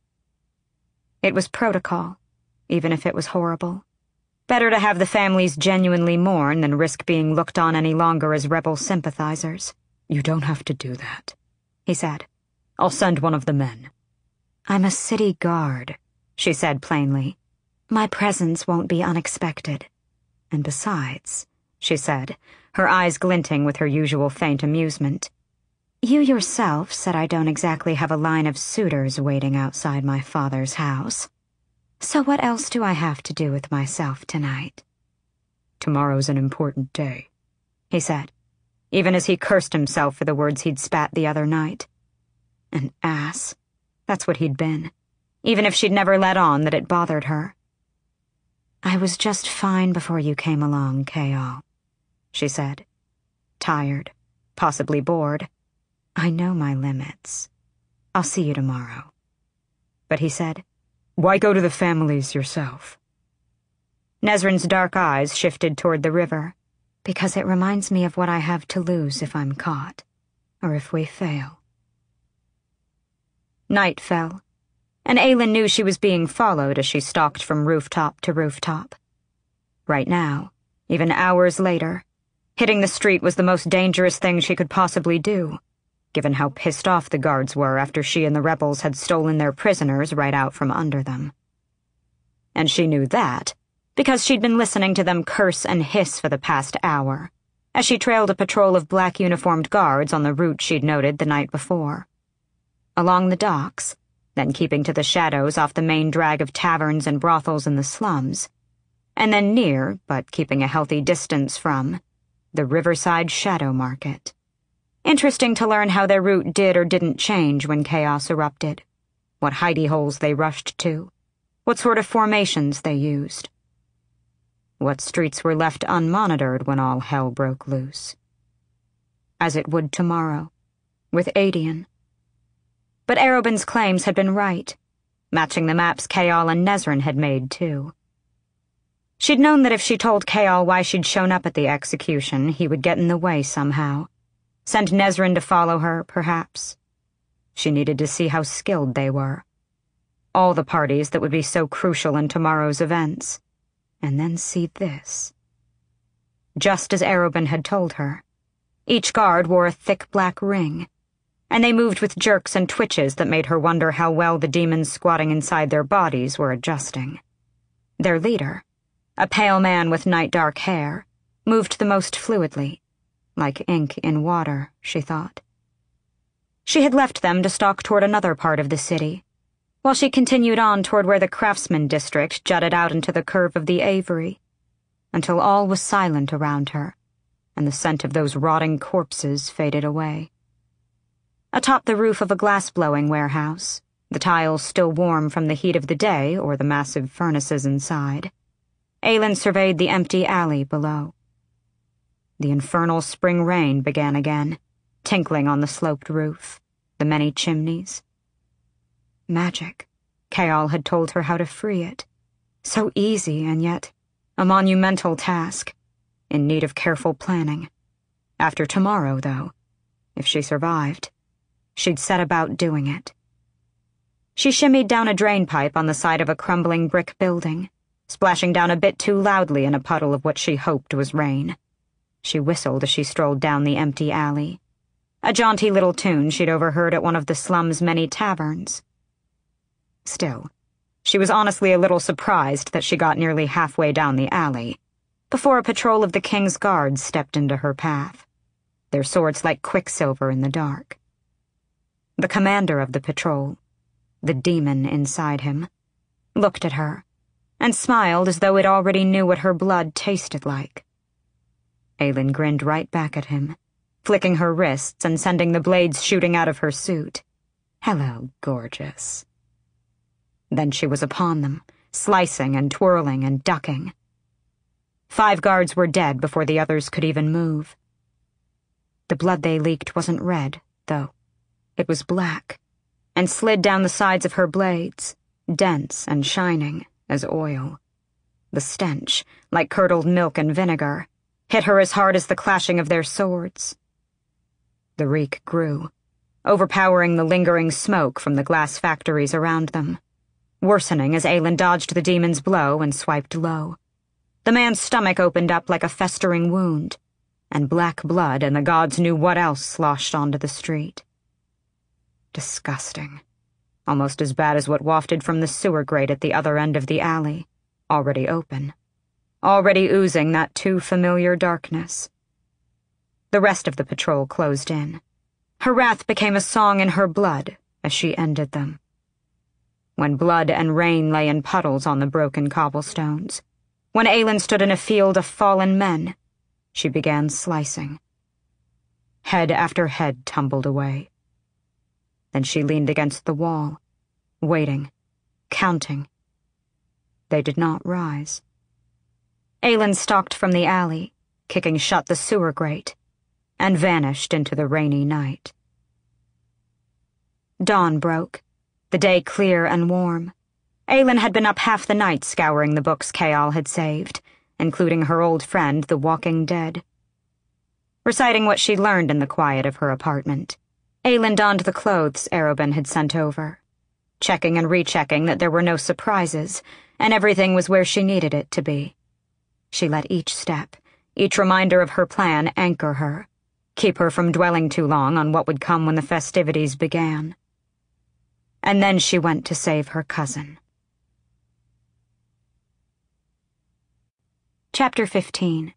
It was protocol, even if it was horrible. Better to have the families genuinely mourn than risk being looked on any longer as rebel sympathizers. You don't have to do that, he said. I'll send one of the men. I'm a city guard, she said plainly. My presence won't be unexpected. And besides, she said, her eyes glinting with her usual faint amusement, you yourself said I don't exactly have a line of suitors waiting outside my father's house. So what else do I have to do with myself tonight? Tomorrow's an important day, he said, even as he cursed himself for the words he'd spat the other night. An ass. That's what he'd been, even if she'd never let on that it bothered her. I was just fine before you came along, Kayal, she said. Tired, possibly bored. I know my limits. I'll see you tomorrow. But he said, Why go to the families yourself? Nezran's dark eyes shifted toward the river. Because it reminds me of what I have to lose if I'm caught, or if we fail. Night fell, and Aelin knew she was being followed as she stalked from rooftop to rooftop. Right now, even hours later, hitting the street was the most dangerous thing she could possibly do, given how pissed off the guards were after she and the rebels had stolen their prisoners right out from under them. And she knew that because she'd been listening to them curse and hiss for the past hour, as she trailed a patrol of black-uniformed guards on the route she'd noted the night before. Along the docks, then keeping to the shadows off the main drag of taverns and brothels in the slums, and then near, but keeping a healthy distance from, the Riverside Shadow Market. Interesting to learn how their route did or didn't change when chaos erupted, what hidey holes they rushed to, what sort of formations they used, what streets were left unmonitored when all hell broke loose. As it would tomorrow, with Aedion. But Arobyn's claims had been right, matching the maps Kayal and Nezran had made, too. She'd known that if she told Kayal why she'd shown up at the execution, he would get in the way somehow. Send Nezran to follow her, perhaps. She needed to see how skilled they were. All the parties that would be so crucial in tomorrow's events. And then see this. Just as Arobyn had told her, each guard wore a thick black ring, and they moved with jerks and twitches that made her wonder how well the demons squatting inside their bodies were adjusting. Their leader, a pale man with night-dark hair, moved the most fluidly, like ink in water, she thought. She had left them to stalk toward another part of the city, while she continued on toward where the craftsman district jutted out into the curve of the Avery, until all was silent around her, and the scent of those rotting corpses faded away. Atop the roof of a glass-blowing warehouse, the tiles still warm from the heat of the day or the massive furnaces inside, Aylin surveyed the empty alley below. The infernal spring rain began again, tinkling on the sloped roof, the many chimneys. Magic. Kayal had told her how to free it. So easy, and yet a monumental task, in need of careful planning. After tomorrow, though, if she survived, she'd set about doing it. She shimmied down a drain pipe on the side of a crumbling brick building, splashing down a bit too loudly in a puddle of what she hoped was rain. She whistled as she strolled down the empty alley, a jaunty little tune she'd overheard at one of the slum's many taverns. Still, she was honestly a little surprised that she got nearly halfway down the alley before a patrol of the King's Guards stepped into her path, their swords like quicksilver in the dark. The commander of the patrol, the demon inside him, looked at her and smiled as though it already knew what her blood tasted like. Aylin grinned right back at him, flicking her wrists and sending the blades shooting out of her suit. Hello, gorgeous. Then she was upon them, slicing and twirling and ducking. Five guards were dead before the others could even move. The blood they leaked wasn't red, though. It was black, and slid down the sides of her blades, dense and shining as oil. The stench, like curdled milk and vinegar, hit her as hard as the clashing of their swords. The reek grew, overpowering the lingering smoke from the glass factories around them, worsening as Aylin dodged the demon's blow and swiped low. The man's stomach opened up like a festering wound, and black blood and the gods knew what else sloshed onto the street. Disgusting. Almost as bad as what wafted from the sewer grate at the other end of the alley, already open, already oozing that too familiar darkness. The rest of the patrol closed in. Her wrath became a song in her blood as she ended them. When blood and rain lay in puddles on the broken cobblestones, when Aylin stood in a field of fallen men, she began slicing. Head after head tumbled away. Then she leaned against the wall, waiting, counting. They did not rise. Aylin stalked from the alley, kicking shut the sewer grate, and vanished into the rainy night. Dawn broke, the day clear and warm. Aylin had been up half the night scouring the books Kayal had saved, including her old friend, The Walking Dead. Reciting what she'd learned in the quiet of her apartment, Aylin donned the clothes Arobin had sent over, checking and rechecking that there were no surprises, and everything was where she needed it to be. She let each step, each reminder of her plan anchor her, keep her from dwelling too long on what would come when the festivities began. And then she went to save her cousin. Chapter fifteen.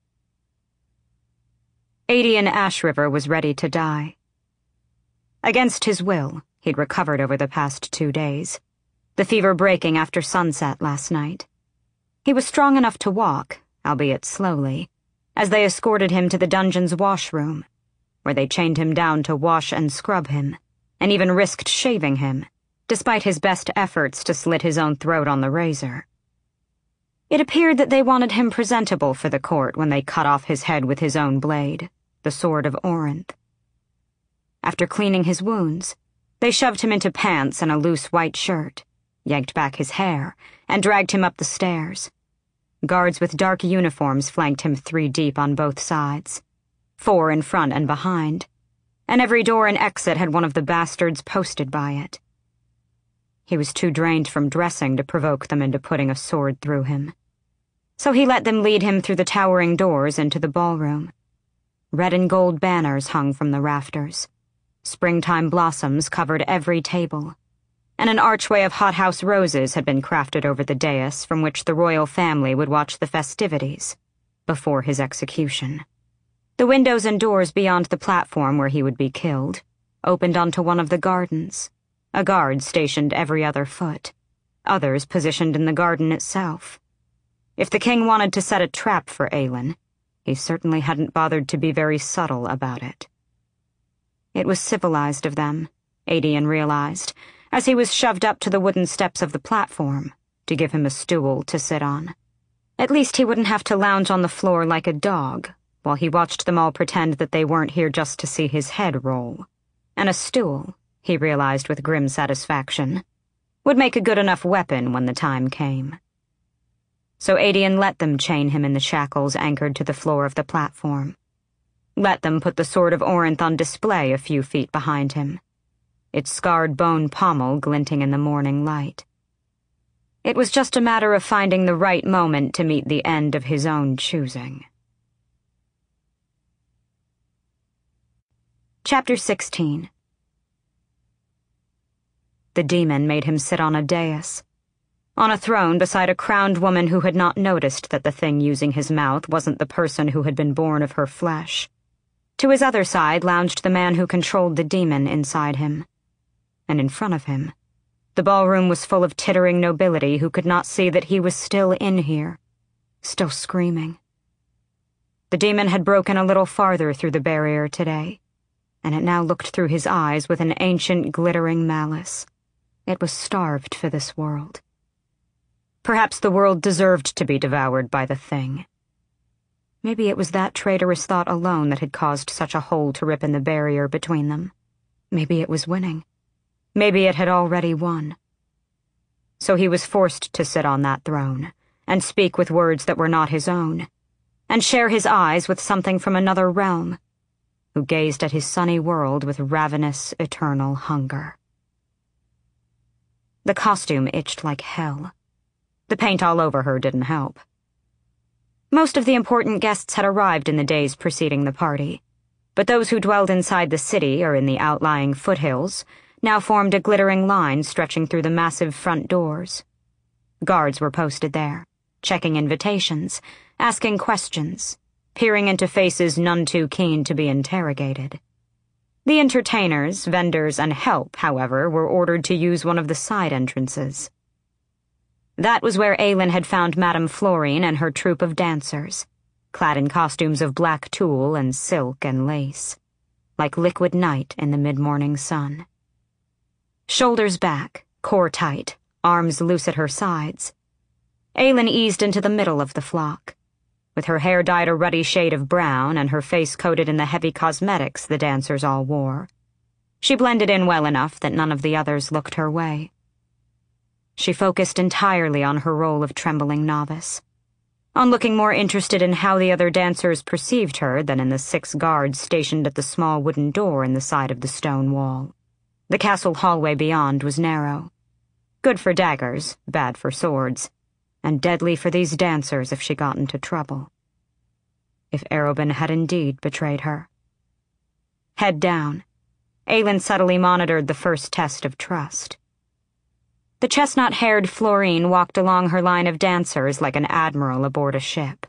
Adian Ashriver was ready to die. Against his will, he'd recovered over the past two days, the fever breaking after sunset last night. He was strong enough to walk, albeit slowly, as they escorted him to the dungeon's washroom, where they chained him down to wash and scrub him, and even risked shaving him, despite his best efforts to slit his own throat on the razor. It appeared that they wanted him presentable for the court when they cut off his head with his own blade, the Sword of Orinth. After cleaning his wounds, they shoved him into pants and a loose white shirt, yanked back his hair, and dragged him up the stairs. Guards with dark uniforms flanked him three deep on both sides, four in front and behind, and every door and exit had one of the bastards posted by it. He was too drained from dressing to provoke them into putting a sword through him. So he let them lead him through the towering doors into the ballroom. Red and gold banners hung from the rafters. Springtime blossoms covered every table, and an archway of hothouse roses had been crafted over the dais from which the royal family would watch the festivities before his execution. The windows and doors beyond the platform where he would be killed, opened onto one of the gardens, a guard stationed every other foot, others positioned in the garden itself. If the king wanted to set a trap for Aelin, he certainly hadn't bothered to be very subtle about it. It was civilized of them, Aedion realized, as he was shoved up to the wooden steps of the platform to give him a stool to sit on. At least he wouldn't have to lounge on the floor like a dog while he watched them all pretend that they weren't here just to see his head roll. And a stool, he realized with grim satisfaction, would make a good enough weapon when the time came. So Aedion let them chain him in the shackles anchored to the floor of the platform. Let them put the sword of Orinth on display a few feet behind him, its scarred bone pommel glinting in the morning light. It was just a matter of finding the right moment to meet the end of his own choosing. Chapter sixteen. The demon made him sit on a dais, on a throne beside a crowned woman who had not noticed that the thing using his mouth wasn't the person who had been born of her flesh. To his other side lounged the man who controlled the demon inside him. And in front of him, the ballroom was full of tittering nobility who could not see that he was still in here, still screaming. The demon had broken a little farther through the barrier today, and it now looked through his eyes with an ancient, glittering malice. It was starved for this world. Perhaps the world deserved to be devoured by the thing. Maybe it was that traitorous thought alone that had caused such a hole to rip in the barrier between them. Maybe it was winning. Maybe it had already won. So he was forced to sit on that throne, and speak with words that were not his own, and share his eyes with something from another realm, who gazed at his sunny world with ravenous, eternal hunger. The costume itched like hell. The paint all over her didn't help. Most of the important guests had arrived in the days preceding the party, but those who dwelled inside the city or in the outlying foothills now formed a glittering line stretching through the massive front doors. Guards were posted there, checking invitations, asking questions, peering into faces none too keen to be interrogated. The entertainers, vendors, and help, however, were ordered to use one of the side entrances. That was where Aelin had found Madame Florine and her troupe of dancers, clad in costumes of black tulle and silk and lace, like liquid night in the mid-morning sun. Shoulders back, core tight, arms loose at her sides, Aelin eased into the middle of the flock, with her hair dyed a ruddy shade of brown and her face coated in the heavy cosmetics the dancers all wore. She blended in well enough that none of the others looked her way. She focused entirely on her role of trembling novice, on looking more interested in how the other dancers perceived her than in the six guards stationed at the small wooden door in the side of the stone wall. The castle hallway beyond was narrow. Good for daggers, bad for swords, and deadly for these dancers if she got into trouble. If Arobynn had indeed betrayed her. Head down, Aelin subtly monitored the first test of trust. The chestnut-haired Florine walked along her line of dancers like an admiral aboard a ship.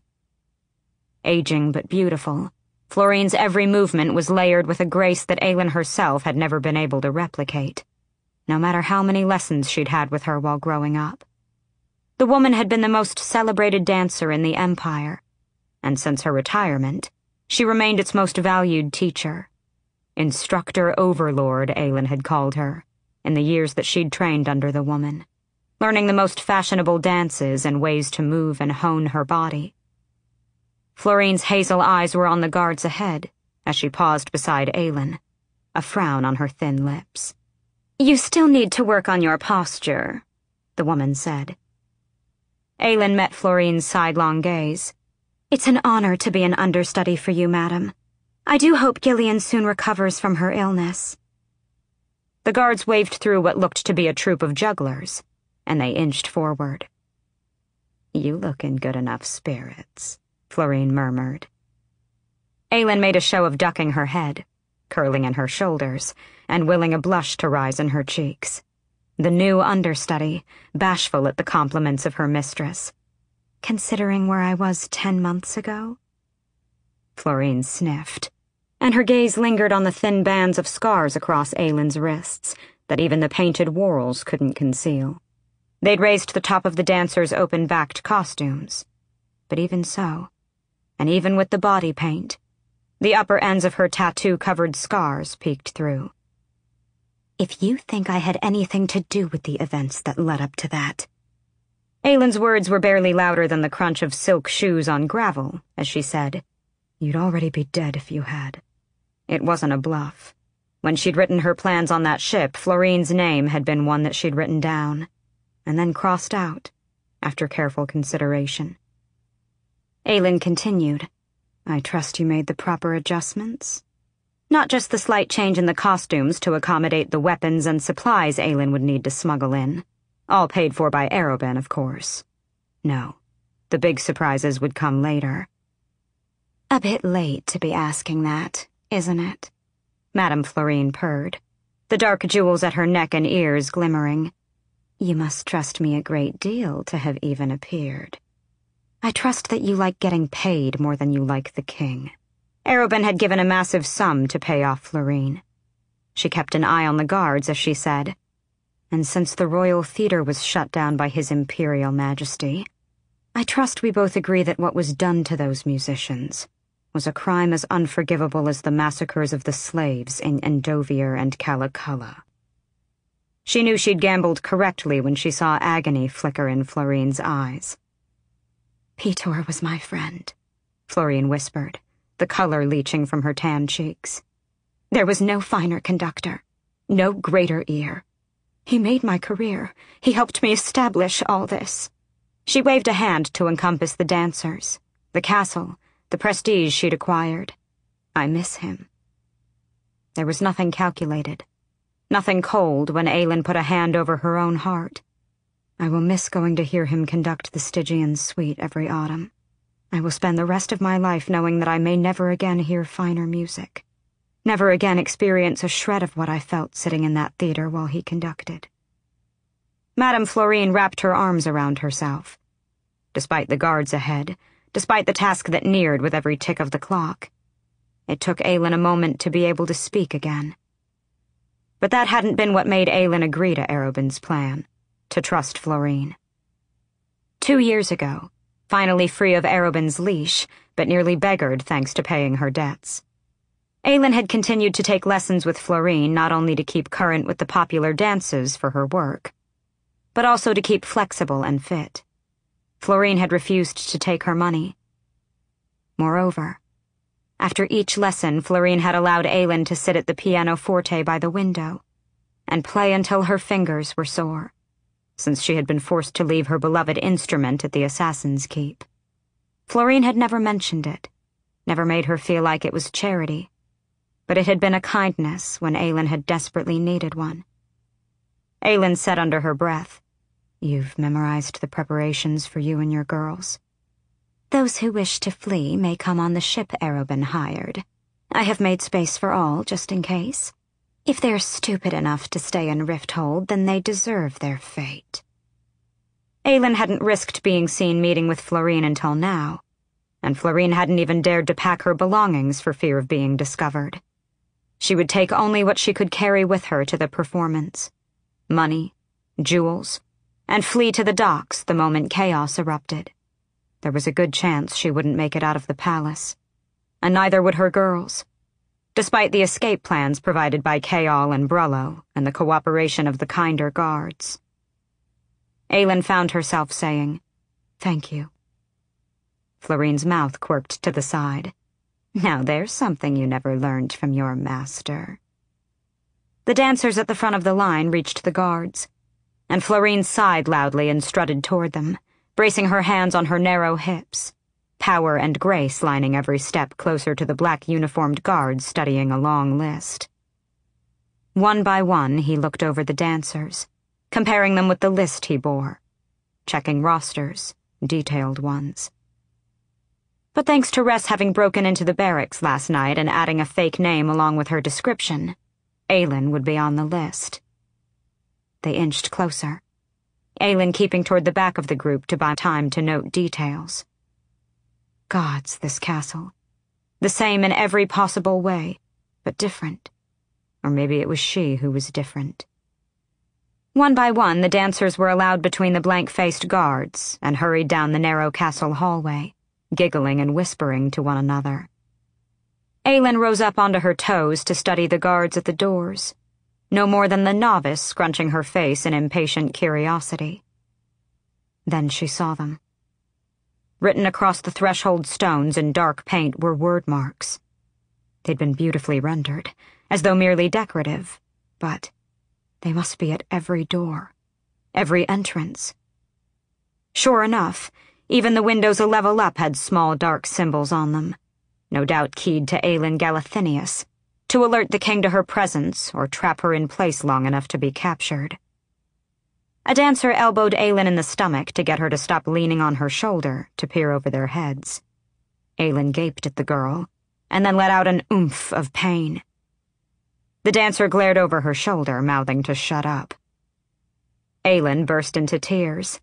Aging but beautiful, Florine's every movement was layered with a grace that Aelin herself had never been able to replicate, no matter how many lessons she'd had with her while growing up. The woman had been the most celebrated dancer in the Empire, and since her retirement, she remained its most valued teacher. Instructor Overlord, Aelin had called her, in the years that she'd trained under the woman, learning the most fashionable dances and ways to move and hone her body. Florine's hazel eyes were on the guards ahead as she paused beside Aelin, a frown on her thin lips. "You still need to work on your posture," the woman said. Aelin met Florine's sidelong gaze. "It's an honor to be an understudy for you, madam. I do hope Gillian soon recovers from her illness." The guards waved through what looked to be a troop of jugglers, and they inched forward. "You look in good enough spirits," Florine murmured. Aelin made a show of ducking her head, curling in her shoulders, and willing a blush to rise in her cheeks. The new understudy, bashful at the compliments of her mistress. "Considering where I was ten months ago?" Florine sniffed. and her gaze lingered on the thin bands of scars across Aylin's wrists that even the painted whorls couldn't conceal. They'd raised the top of the dancers' open-backed costumes. But even so, and even with the body paint, the upper ends of her tattoo-covered scars peeked through. "If you think I had anything to do with the events that led up to that..." Aylin's words were barely louder than the crunch of silk shoes on gravel as she said, "You'd already be dead if you had." It wasn't a bluff. When she'd written her plans on that ship, Florine's name had been one that she'd written down, and then crossed out, after careful consideration. Aylin continued, "I trust you made the proper adjustments? Not just the slight change in the costumes to accommodate the weapons and supplies Aylin would need to smuggle in, all paid for by Arobin, of course. No, the big surprises would come later." "A bit late to be asking that, isn't it?" Madame Florine purred, the dark jewels at her neck and ears glimmering. "You must trust me a great deal to have even appeared. I trust that you like getting paid more than you like the king." Arobin had given a massive sum to pay off Florine. She kept an eye on the guards as she said, "And since the Royal Theatre was shut down by His Imperial Majesty, I trust we both agree that what was done to those musicians was a crime as unforgivable as the massacres of the slaves in Endovier and Calaculla." She knew she'd gambled correctly when she saw agony flicker in Florine's eyes. "Petor was my friend," Florine whispered, the color leaching from her tan cheeks. "There was no finer conductor, no greater ear. He made my career. He helped me establish all this." She waved a hand to encompass the dancers, the castle, the prestige she'd acquired. "I miss him." There was nothing calculated, nothing cold when Aylin put a hand over her own heart. "I will miss going to hear him conduct the Stygian suite every autumn. I will spend the rest of my life knowing that I may never again hear finer music, never again experience a shred of what I felt sitting in that theater while he conducted." Madame Florine wrapped her arms around herself. Despite the guards ahead, despite the task that neared with every tick of the clock, it took Aylin a moment to be able to speak again. But that hadn't been what made Aylin agree to Arobin's plan, to trust Florine. Two years ago, finally free of Arobin's leash, but nearly beggared thanks to paying her debts, Aylin had continued to take lessons with Florine not only to keep current with the popular dances for her work, but also to keep flexible and fit. Florine had refused to take her money. Moreover, after each lesson, Florine had allowed Aylin to sit at the pianoforte by the window and play until her fingers were sore, since she had been forced to leave her beloved instrument at the Assassin's Keep. Florine had never mentioned it, never made her feel like it was charity, but it had been a kindness when Aylin had desperately needed one. Aylin said under her breath, "You've memorized the preparations for you and your girls. Those who wish to flee may come on the ship Arobin hired. I have made space for all, just in case. If they're stupid enough to stay in Rifthold, then they deserve their fate." Aylin hadn't risked being seen meeting with Florine until now, and Florine hadn't even dared to pack her belongings for fear of being discovered. She would take only what she could carry with her to the performance: money, jewels, and flee to the docks the moment chaos erupted. There was a good chance she wouldn't make it out of the palace, and neither would her girls, despite the escape plans provided by Chaol and Brullo and the cooperation of the kinder guards. Aylin found herself saying, "Thank you." Florine's mouth quirked to the side. "Now there's something you never learned from your master." The dancers at the front of the line reached the guards, and Florine sighed loudly and strutted toward them, bracing her hands on her narrow hips, power and grace lining every step closer to the black-uniformed guards studying a long list. One by one, he looked over the dancers, comparing them with the list he bore, checking rosters, detailed ones. But thanks to Ress having broken into the barracks last night and adding a fake name along with her description, Aylin would be on the list. They inched closer, Aylin keeping toward the back of the group to buy time to note details. Gods, this castle. The same in every possible way, but different. Or maybe it was she who was different. One by one, the dancers were allowed between the blank-faced guards and hurried down the narrow castle hallway, giggling and whispering to one another. Aylin rose up onto her toes to study the guards at the doors, no more than the novice scrunching her face in impatient curiosity. Then she saw them. Written across the threshold stones in dark paint were word marks. They'd been beautifully rendered, as though merely decorative, but they must be at every door, every entrance. Sure enough, even the windows a level up had small dark symbols on them, no doubt keyed to Aylin Galathinius, to alert the king to her presence or trap her in place long enough to be captured. A dancer elbowed Aylin in the stomach to get her to stop leaning on her shoulder to peer over their heads. Aylin gaped at the girl, and then let out an oomph of pain. The dancer glared over her shoulder, mouthing to shut up. Aylin burst into tears.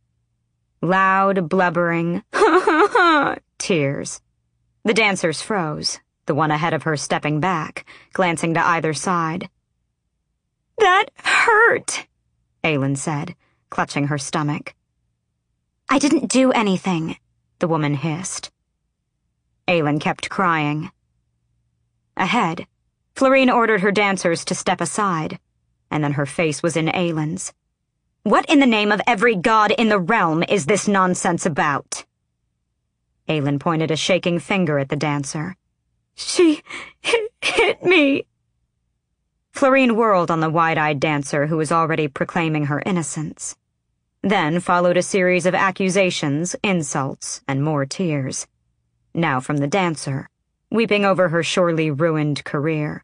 Loud, blubbering, ha-ha-ha tears. The dancers froze, the one ahead of her stepping back, glancing to either side. "That hurt," Aylin said, clutching her stomach. "I didn't do anything," the woman hissed. Aylin kept crying. Ahead, Florine ordered her dancers to step aside, and then her face was in Aylin's. "What in the name of every god in the realm is this nonsense about?" Aylin pointed a shaking finger at the dancer. "She hit, hit me." Florine whirled on the wide-eyed dancer who was already proclaiming her innocence. Then followed a series of accusations, insults, and more tears. Now from the dancer, weeping over her surely ruined career.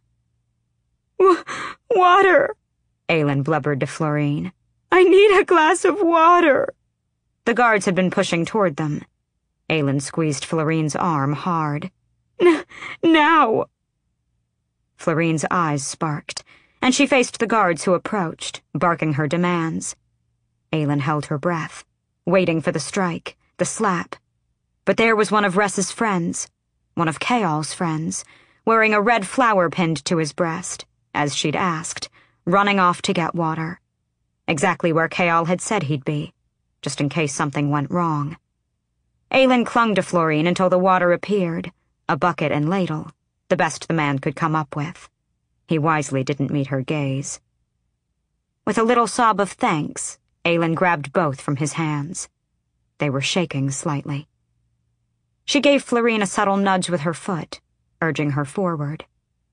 W- water, Aylin blubbered to Florine. "I need a glass of water." The guards had been pushing toward them. Aylin squeezed Florine's arm hard. N- now! Florine's eyes sparked, and she faced the guards who approached, barking her demands. Aylin held her breath, waiting for the strike, the slap. But there was one of Ress's friends, one of Kayal's friends, wearing a red flower pinned to his breast, as she'd asked, running off to get water. Exactly where Kayal had said he'd be, just in case something went wrong. Aylin clung to Florine until the water appeared, a bucket and ladle, the best the man could come up with. He wisely didn't meet her gaze. With a little sob of thanks, Aylin grabbed both from his hands. They were shaking slightly. She gave Florine a subtle nudge with her foot, urging her forward.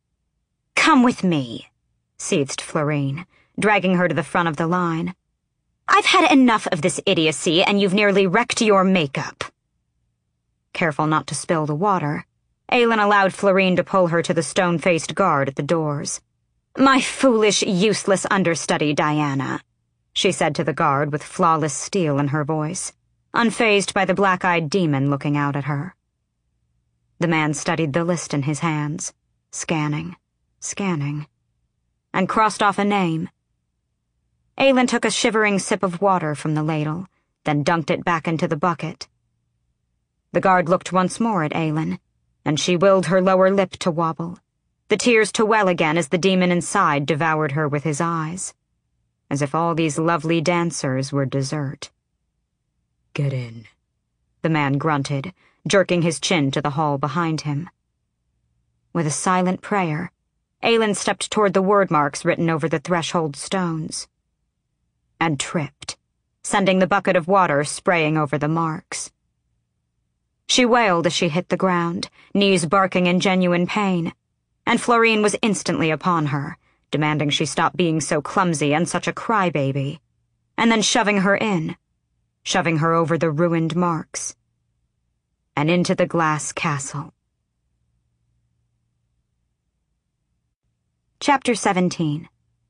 "Come with me," seethed Florine, dragging her to the front of the line. "I've had enough of this idiocy, and you've nearly wrecked your makeup." Careful not to spill the water, Aylin allowed Florine to pull her to the stone-faced guard at the doors. "My foolish, useless understudy, Diana," she said to the guard with flawless steel in her voice, unfazed by the black-eyed demon looking out at her. The man studied the list in his hands, scanning, scanning, and crossed off a name. Aylin took a shivering sip of water from the ladle, then dunked it back into the bucket. The guard looked once more at Aylin, and she willed her lower lip to wobble, the tears to well again as the demon inside devoured her with his eyes, as if all these lovely dancers were dessert. "Get in," the man grunted, jerking his chin to the hall behind him. With a silent prayer, Aylin stepped toward the word marks written over the threshold stones, and tripped, sending the bucket of water spraying over the marks. She wailed as she hit the ground, knees barking in genuine pain, and Florine was instantly upon her, demanding she stop being so clumsy and such a crybaby, and then shoving her in, shoving her over the ruined marks, and into the glass castle. Chapter seventeen.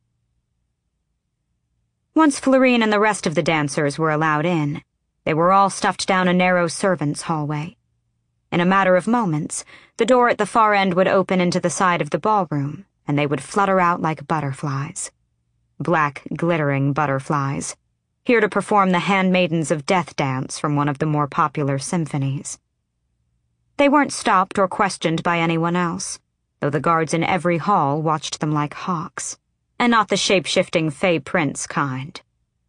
Once Florine and the rest of the dancers were allowed in, they were all stuffed down a narrow servants' hallway. In a matter of moments, the door at the far end would open into the side of the ballroom, and they would flutter out like butterflies. Black, glittering butterflies, here to perform the Handmaidens of Death dance from one of the more popular symphonies. They weren't stopped or questioned by anyone else, though the guards in every hall watched them like hawks, and not the shape-shifting Fey Prince kind.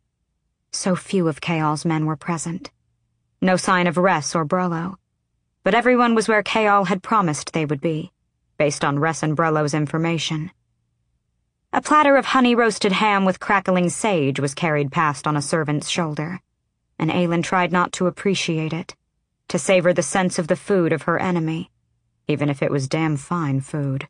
So few of Chaol's men were present. No sign of Ress or Brello, but everyone was where Chaol had promised they would be, based on Ress and Brello's information. A platter of honey-roasted ham with crackling sage was carried past on a servant's shoulder, and Aylin tried not to appreciate it, to savor the sense of the food of her enemy, even if it was damn fine food.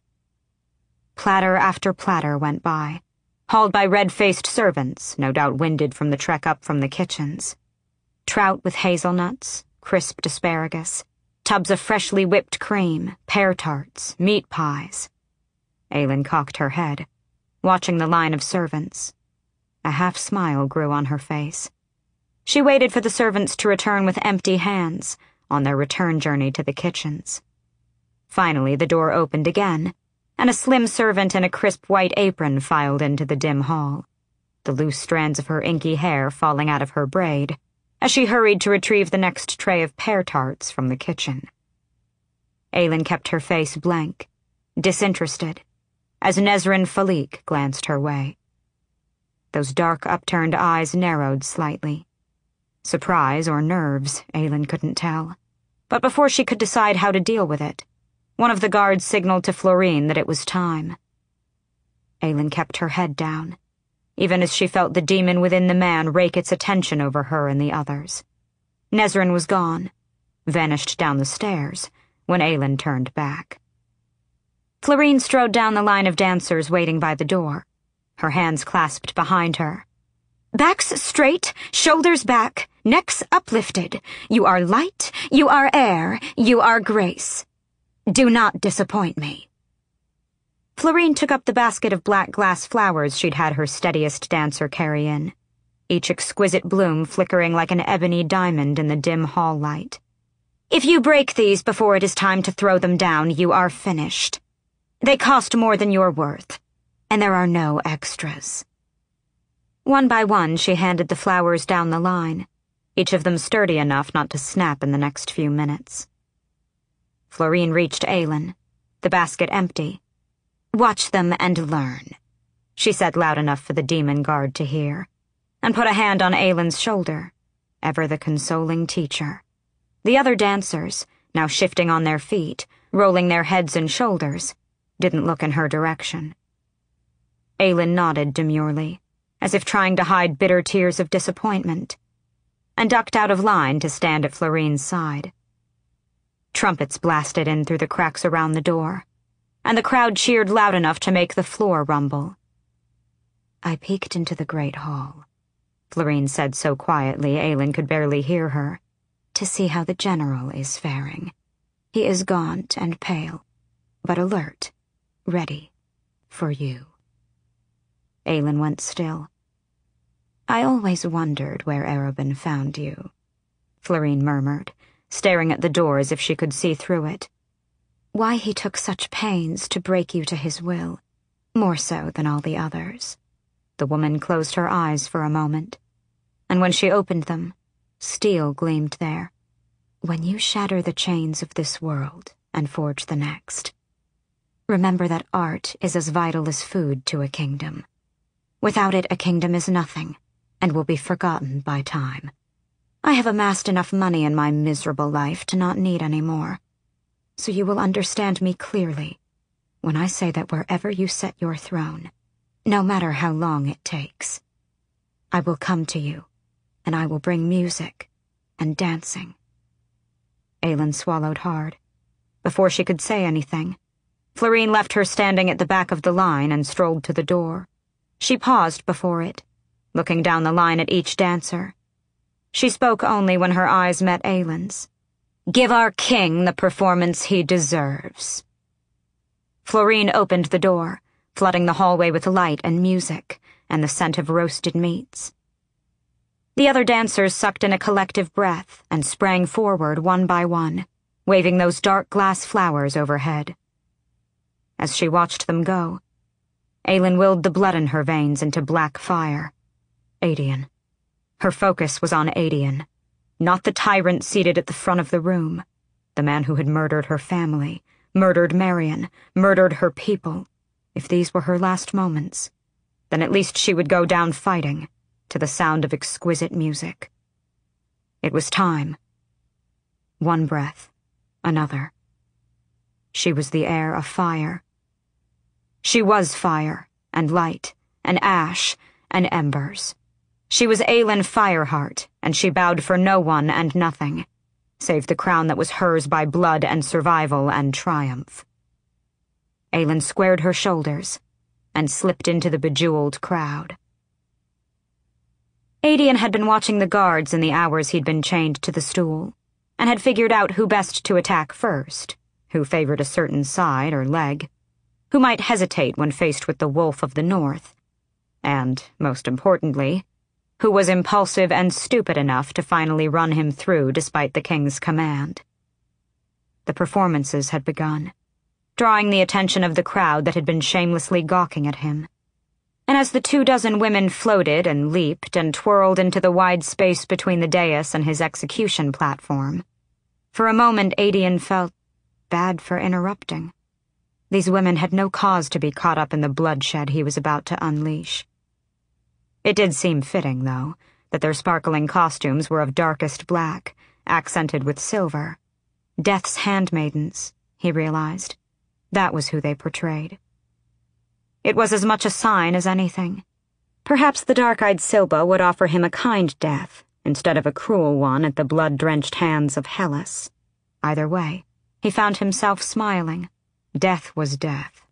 Platter after platter went by, hauled by red-faced servants, no doubt winded from the trek up from the kitchens. Trout with hazelnuts, crisped asparagus, tubs of freshly whipped cream, pear tarts, meat pies. Aylin cocked her head, watching the line of servants. A half-smile grew on her face. She waited for the servants to return with empty hands on their return journey to the kitchens. Finally, the door opened again, and a slim servant in a crisp white apron filed into the dim hall, the loose strands of her inky hair falling out of her braid, as she hurried to retrieve the next tray of pear tarts from the kitchen. Aylin kept her face blank, disinterested, as Nezrin Falik glanced her way. Those dark upturned eyes narrowed slightly. Surprise or nerves, Aylin couldn't tell. But before she could decide how to deal with it, one of the guards signaled to Florine that it was time. Aylin kept her head down, even as she felt the demon within the man rake its attention over her and the others. Nezrin was gone, vanished down the stairs, when Aylin turned back. Florine strode down the line of dancers waiting by the door, her hands clasped behind her. Backs straight, shoulders back, necks uplifted. You are light, you are air, you are grace. Do not disappoint me. Florine took up the basket of black glass flowers she'd had her steadiest dancer carry in, each exquisite bloom flickering like an ebony diamond in the dim hall light. If you break these before it is time to throw them down, you are finished. They cost more than you're worth, and there are no extras. One by one, she handed the flowers down the line, each of them sturdy enough not to snap in the next few minutes. Florine reached Aylin, the basket empty. Watch them and learn, she said loud enough for the demon guard to hear, and put a hand on Aylin's shoulder, ever the consoling teacher. The other dancers, now shifting on their feet, rolling their heads and shoulders, didn't look in her direction. Aylin nodded demurely, as if trying to hide bitter tears of disappointment, and ducked out of line to stand at Florine's side. Trumpets blasted in through the cracks around the door, and the crowd cheered loud enough to make the floor rumble. I peeked into the great hall, Florine said so quietly Aylin could barely hear her, to see how the general is faring. He is gaunt and pale, but alert, ready, for you. Aylin went still. I always wondered where Arobynn found you, Florine murmured, staring at the door as if she could see through it. Why he took such pains to break you to his will, more so than all the others. The woman closed her eyes for a moment, and when she opened them, steel gleamed there. When you shatter the chains of this world and forge the next, remember that art is as vital as food to a kingdom. Without it, a kingdom is nothing, and will be forgotten by time. I have amassed enough money in my miserable life to not need any more. So you will understand me clearly when I say that wherever you set your throne, no matter how long it takes, I will come to you, and I will bring music and dancing. Aylin swallowed hard. Before she could say anything, Florine left her standing at the back of the line and strolled to the door. She paused before it, looking down the line at each dancer. She spoke only when her eyes met Aylin's. Give our king the performance he deserves. Florine opened the door, flooding the hallway with light and music and the scent of roasted meats. The other dancers sucked in a collective breath and sprang forward one by one, waving those dark glass flowers overhead. As she watched them go, Aylin willed the blood in her veins into black fire. Adian. Her focus was on Adian. Not the tyrant seated at the front of the room, the the man who had murdered her family, murdered Marion, murdered her people, if these were her last moments, then at least she would go down fighting, to the sound of exquisite music. It was time. One breath, another. She was the heir of fire. She was fire, and light, and ash, and embers. She was Aelin Fireheart, and she bowed for no one and nothing, save the crown that was hers by blood and survival and triumph. Aelin squared her shoulders and slipped into the bejeweled crowd. Aedion had been watching the guards in the hours he'd been chained to the stool, and had figured out who best to attack first, who favored a certain side or leg, who might hesitate when faced with the wolf of the north, and, most importantly, who was impulsive and stupid enough to finally run him through despite the king's command. The performances had begun, drawing the attention of the crowd that had been shamelessly gawking at him. And as the two dozen women floated and leaped and twirled into the wide space between the dais and his execution platform, for a moment Aedion felt bad for interrupting. These women had no cause to be caught up in the bloodshed he was about to unleash. It did seem fitting, though, that their sparkling costumes were of darkest black, accented with silver. Death's handmaidens, he realized. That was who they portrayed. It was as much a sign as anything. Perhaps the dark-eyed Silba would offer him a kind death, instead of a cruel one at the blood-drenched hands of Hellas. Either way, he found himself smiling. Death was death.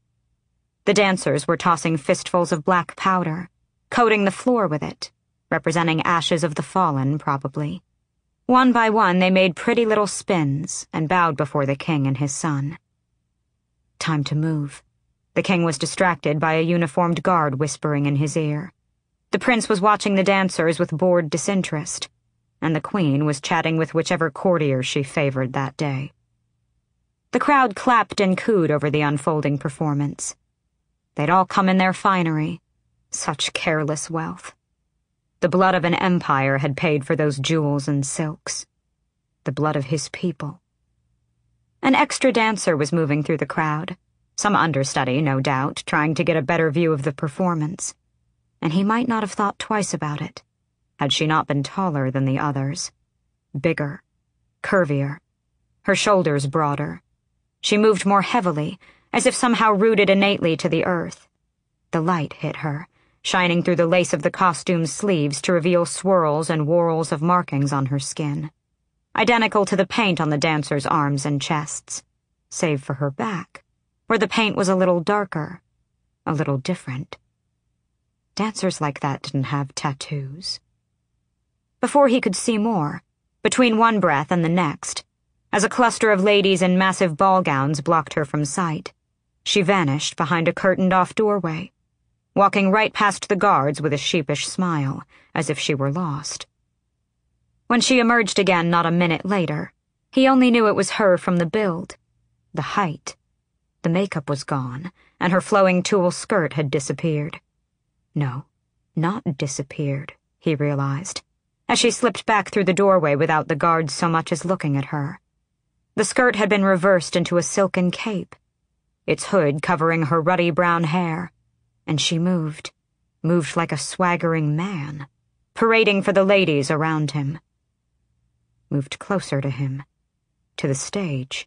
The dancers were tossing fistfuls of black powder, coating the floor with it, representing ashes of the fallen, probably. One by one they made pretty little spins and bowed before the king and his son. Time to move. The king was distracted by a uniformed guard whispering in his ear. The prince was watching the dancers with bored disinterest, and the queen was chatting with whichever courtier she favored that day. The crowd clapped and cooed over the unfolding performance. They'd all come in their finery. Such careless wealth. The blood of an empire had paid for those jewels and silks. The blood of his people. An extra dancer was moving through the crowd, some understudy, no doubt, trying to get a better view of the performance. And he might not have thought twice about it, had she not been taller than the others. Bigger, curvier, her shoulders broader. She moved more heavily, as if somehow rooted innately to the earth. The light hit her, shining through the lace of the costume's sleeves to reveal swirls and whorls of markings on her skin, identical to the paint on the dancer's arms and chests, save for her back, where the paint was a little darker, a little different. Dancers like that didn't have tattoos. Before he could see more, between one breath and the next, as a cluster of ladies in massive ball gowns blocked her from sight, she vanished behind a curtained-off doorway, walking right past the guards with a sheepish smile, as if she were lost. When she emerged again not a minute later, he only knew it was her from the build, the height. The makeup was gone, and her flowing tulle skirt had disappeared. No, not disappeared, he realized, as she slipped back through the doorway without the guards so much as looking at her. The skirt had been reversed into a silken cape, its hood covering her ruddy brown hair, and she moved, moved like a swaggering man, parading for the ladies around him. Moved closer to him, to the stage.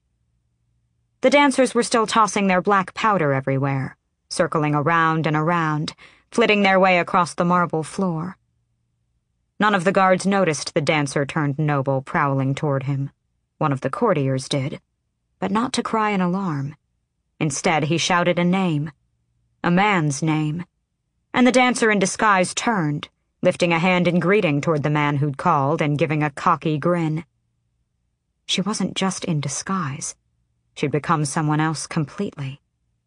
The dancers were still tossing their black powder everywhere, circling around and around, flitting their way across the marble floor. None of the guards noticed the dancer turned noble prowling toward him. One of the courtiers did, but not to cry in alarm. Instead, he shouted a name, a man's name, and the dancer in disguise turned, lifting a hand in greeting toward the man who'd called and giving a cocky grin. She wasn't just in disguise. She'd become someone else completely.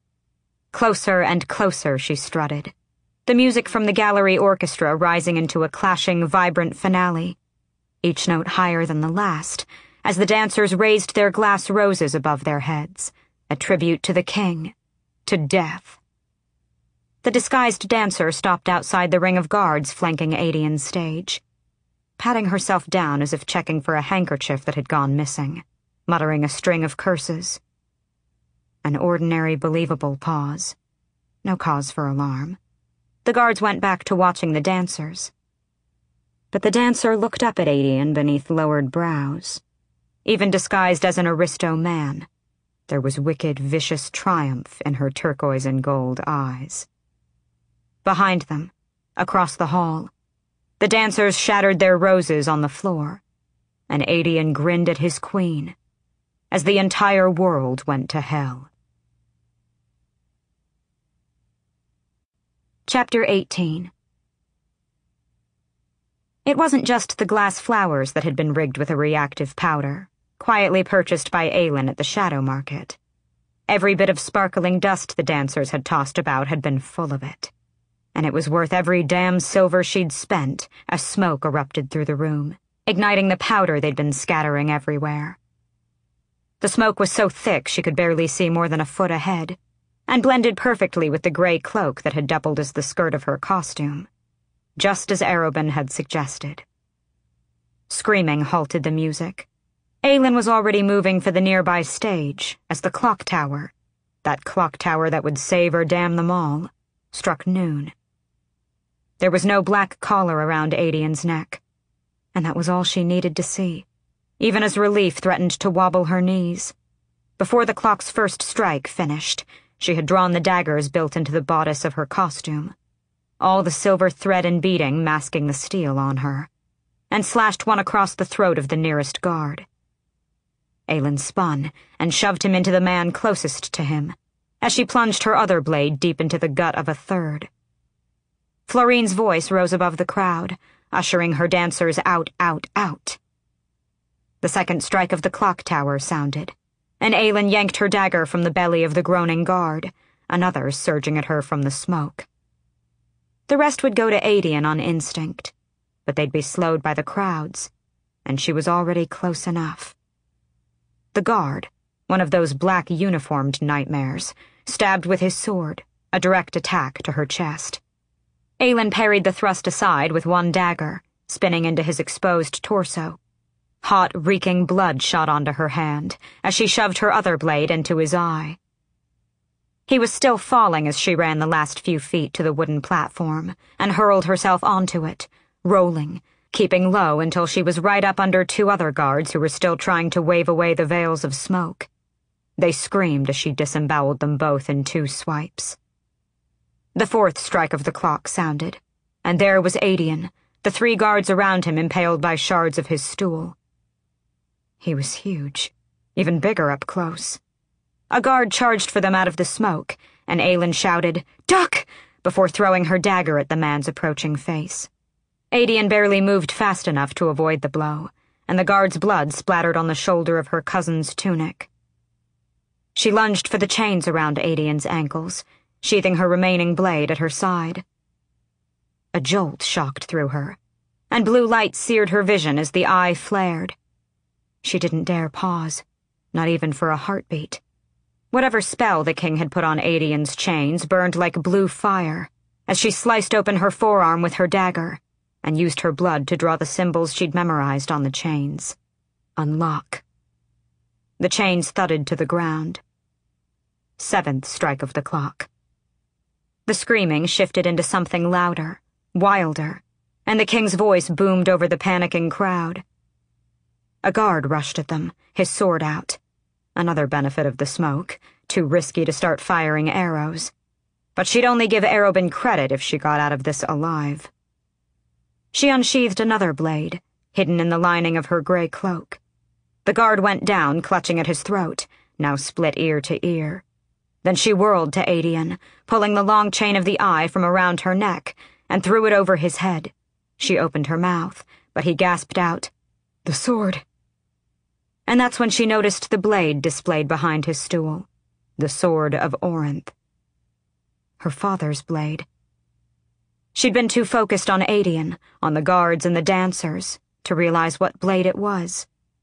Closer and closer she strutted, the music from the gallery orchestra rising into a clashing, vibrant finale, each note higher than the last, as the dancers raised their glass roses above their heads, a tribute to the king, to death. The disguised dancer stopped outside the ring of guards flanking Aedion's stage, patting herself down as if checking for a handkerchief that had gone missing, muttering a string of curses. An ordinary, believable pause. No cause for alarm. The guards went back to watching the dancers. But the dancer looked up at Adian beneath lowered brows. Even disguised as an aristo man, there was wicked, vicious triumph in her turquoise and gold eyes. Behind them, across the hall, the dancers shattered their roses on the floor, and Adian grinned at his queen as the entire world went to hell. Chapter eighteen. It wasn't just the glass flowers that had been rigged with a reactive powder, quietly purchased by Aylin at the Shadow Market. Every bit of sparkling dust the dancers had tossed about had been full of it, and it was worth every damn silver she'd spent as smoke erupted through the room, igniting the powder they'd been scattering everywhere. The smoke was so thick she could barely see more than a foot ahead, and blended perfectly with the gray cloak that had doubled as the skirt of her costume, just as Arobynn had suggested. Screaming halted the music. Aylin was already moving for the nearby stage as the clock tower, that clock tower that would save or damn them all, struck noon. There was no black collar around Adian's neck, and that was all she needed to see, even as relief threatened to wobble her knees. Before the clock's first strike finished, she had drawn the daggers built into the bodice of her costume, all the silver thread and beading masking the steel on her, and slashed one across the throat of the nearest guard. Aylin spun and shoved him into the man closest to him, as she plunged her other blade deep into the gut of a third. Florine's voice rose above the crowd, ushering her dancers out, out, out. The second strike of the clock tower sounded, and Aylin yanked her dagger from the belly of the groaning guard, another surging at her from the smoke. The rest would go to Adian on instinct, but they'd be slowed by the crowds, and she was already close enough. The guard, one of those black uniformed nightmares, stabbed with his sword, a direct attack to her chest. Aylin parried the thrust aside with one dagger, spinning into his exposed torso. Hot, reeking blood shot onto her hand as she shoved her other blade into his eye. He was still falling as she ran the last few feet to the wooden platform and hurled herself onto it, rolling, keeping low until she was right up under two other guards who were still trying to wave away the veils of smoke. They screamed as she disemboweled them both in two swipes. The fourth strike of the clock sounded, and there was Adian, the three guards around him impaled by shards of his stool. He was huge, even bigger up close. A guard charged for them out of the smoke, and Aylin shouted, "Duck!" before throwing her dagger at the man's approaching face. Adian barely moved fast enough to avoid the blow, and the guard's blood splattered on the shoulder of her cousin's tunic. She lunged for the chains around Adian's ankles, sheathing her remaining blade at her side. A jolt shocked through her, and blue light seared her vision as the eye flared. She didn't dare pause, not even for a heartbeat. Whatever spell the king had put on Adian's chains burned like blue fire as she sliced open her forearm with her dagger and used her blood to draw the symbols she'd memorized on the chains. Unlock. The chains thudded to the ground. Seventh strike of the clock. The screaming shifted into something louder, wilder, and the king's voice boomed over the panicking crowd. A guard rushed at them, his sword out. Another benefit of the smoke, too risky to start firing arrows. But she'd only give Arobynn credit if she got out of this alive. She unsheathed another blade, hidden in the lining of her gray cloak. The guard went down, clutching at his throat, now split ear to ear. Then she whirled to Adian, pulling the long chain of the eye from around her neck, and threw it over his head. She opened her mouth, but he gasped out, "The sword." And that's when she noticed the blade displayed behind his stool, the sword of Orinth. Her father's blade. She'd been too focused on Adian, on the guards and the dancers, to realize what blade it was.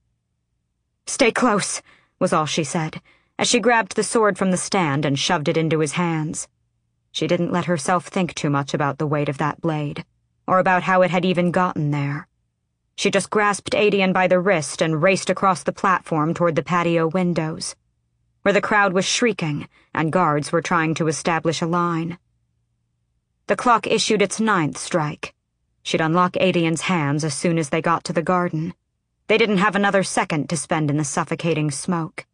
"Stay close," was all she said, as she grabbed the sword from the stand and shoved it into his hands. She didn't let herself think too much about the weight of that blade, or about how it had even gotten there. She just grasped Adian by the wrist and raced across the platform toward the patio windows, where the crowd was shrieking and guards were trying to establish a line. The clock issued its ninth strike. She'd unlock Adian's hands as soon as they got to the garden. They didn't have another second to spend in the suffocating smoke.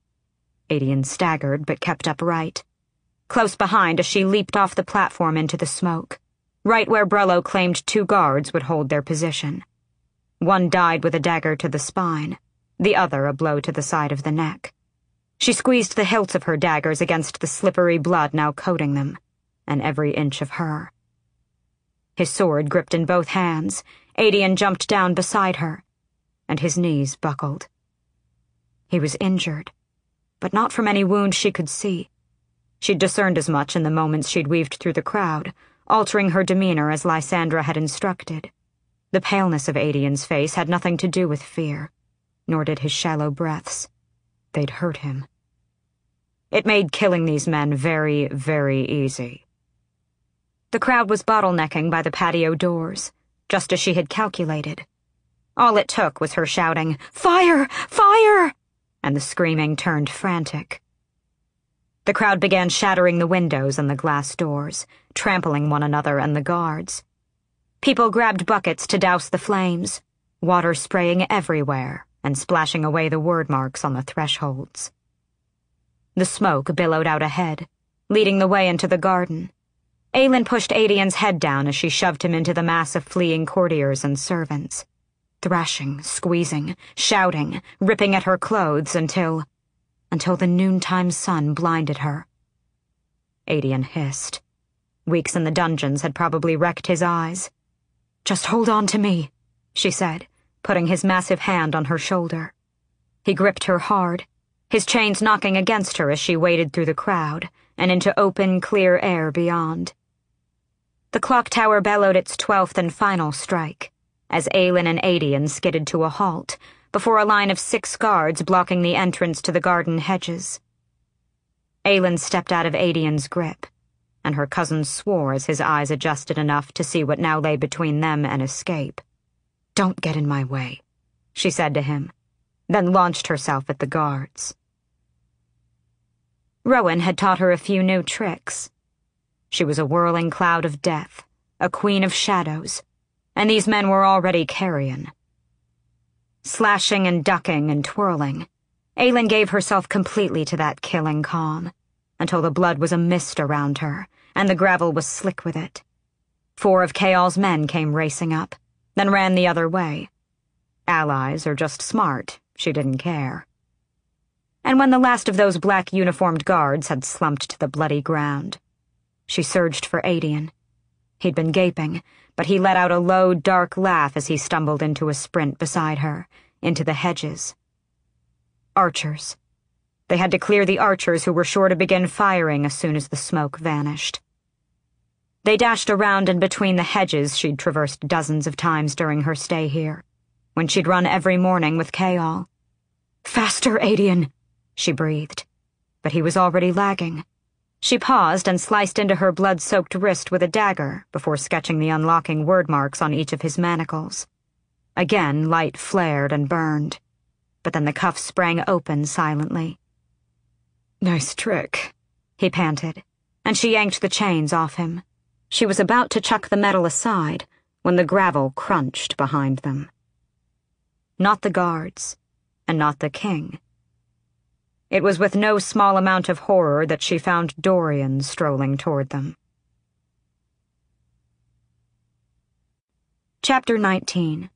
Adian staggered but kept upright, close behind as she leaped off the platform into the smoke, right where Brello claimed two guards would hold their position. One died with a dagger to the spine, the other a blow to the side of the neck. She squeezed the hilts of her daggers against the slippery blood now coating them, and every inch of her. His sword gripped in both hands, Adian jumped down beside her, and his knees buckled. He was injured, but not from any wound she could see. She'd discerned as much in the moments she'd weaved through the crowd, altering her demeanor as Lysandra had instructed. The paleness of Adian's face had nothing to do with fear, nor did his shallow breaths. They'd hurt him. It made killing these men very, very easy. The crowd was bottlenecking by the patio doors, just as she had calculated. All it took was her shouting, "Fire! Fire!" and the screaming turned frantic. The crowd began shattering the windows and the glass doors, trampling one another and the guards. People grabbed buckets to douse the flames, water spraying everywhere and splashing away the word marks on the thresholds. The smoke billowed out ahead, leading the way into the garden. Aylin pushed Adian's head down as she shoved him into the mass of fleeing courtiers and servants, thrashing, squeezing, shouting, ripping at her clothes until... until the noontime sun blinded her. Adian hissed. Weeks in the dungeons had probably wrecked his eyes. "Just hold on to me," she said, putting his massive hand on her shoulder. He gripped her hard, his chains knocking against her as she waded through the crowd and into open, clear air beyond. The clock tower bellowed its twelfth and final strike, as Aylin and Adian skidded to a halt before a line of six guards blocking the entrance to the garden hedges. Aylin stepped out of Adian's grip, and her cousin swore as his eyes adjusted enough to see what now lay between them and escape. "Don't get in my way," she said to him, then launched herself at the guards. Rowan had taught her a few new tricks. She was a whirling cloud of death, a queen of shadows, and these men were already carrion. Slashing and ducking and twirling, Aylin gave herself completely to that killing calm, until the blood was a mist around her, and the gravel was slick with it. Four of Kayal's men came racing up, then ran the other way. Allies or just smart, she didn't care. And when the last of those black-uniformed guards had slumped to the bloody ground, she surged for Adian. He'd been gaping, but he let out a low, dark laugh as he stumbled into a sprint beside her, into the hedges. Archers. They had to clear the archers who were sure to begin firing as soon as the smoke vanished. They dashed around and between the hedges she'd traversed dozens of times during her stay here, when she'd run every morning with Kayal. "Faster, Adian," she breathed, but he was already lagging. She paused and sliced into her blood-soaked wrist with a dagger before sketching the unlocking word marks on each of his manacles. Again, light flared and burned, but then the cuff sprang open silently. "Nice trick," he panted, and she yanked the chains off him. She was about to chuck the metal aside when the gravel crunched behind them. Not the guards, and not the king. It was with no small amount of horror that she found Dorian strolling toward them. Chapter nineteen.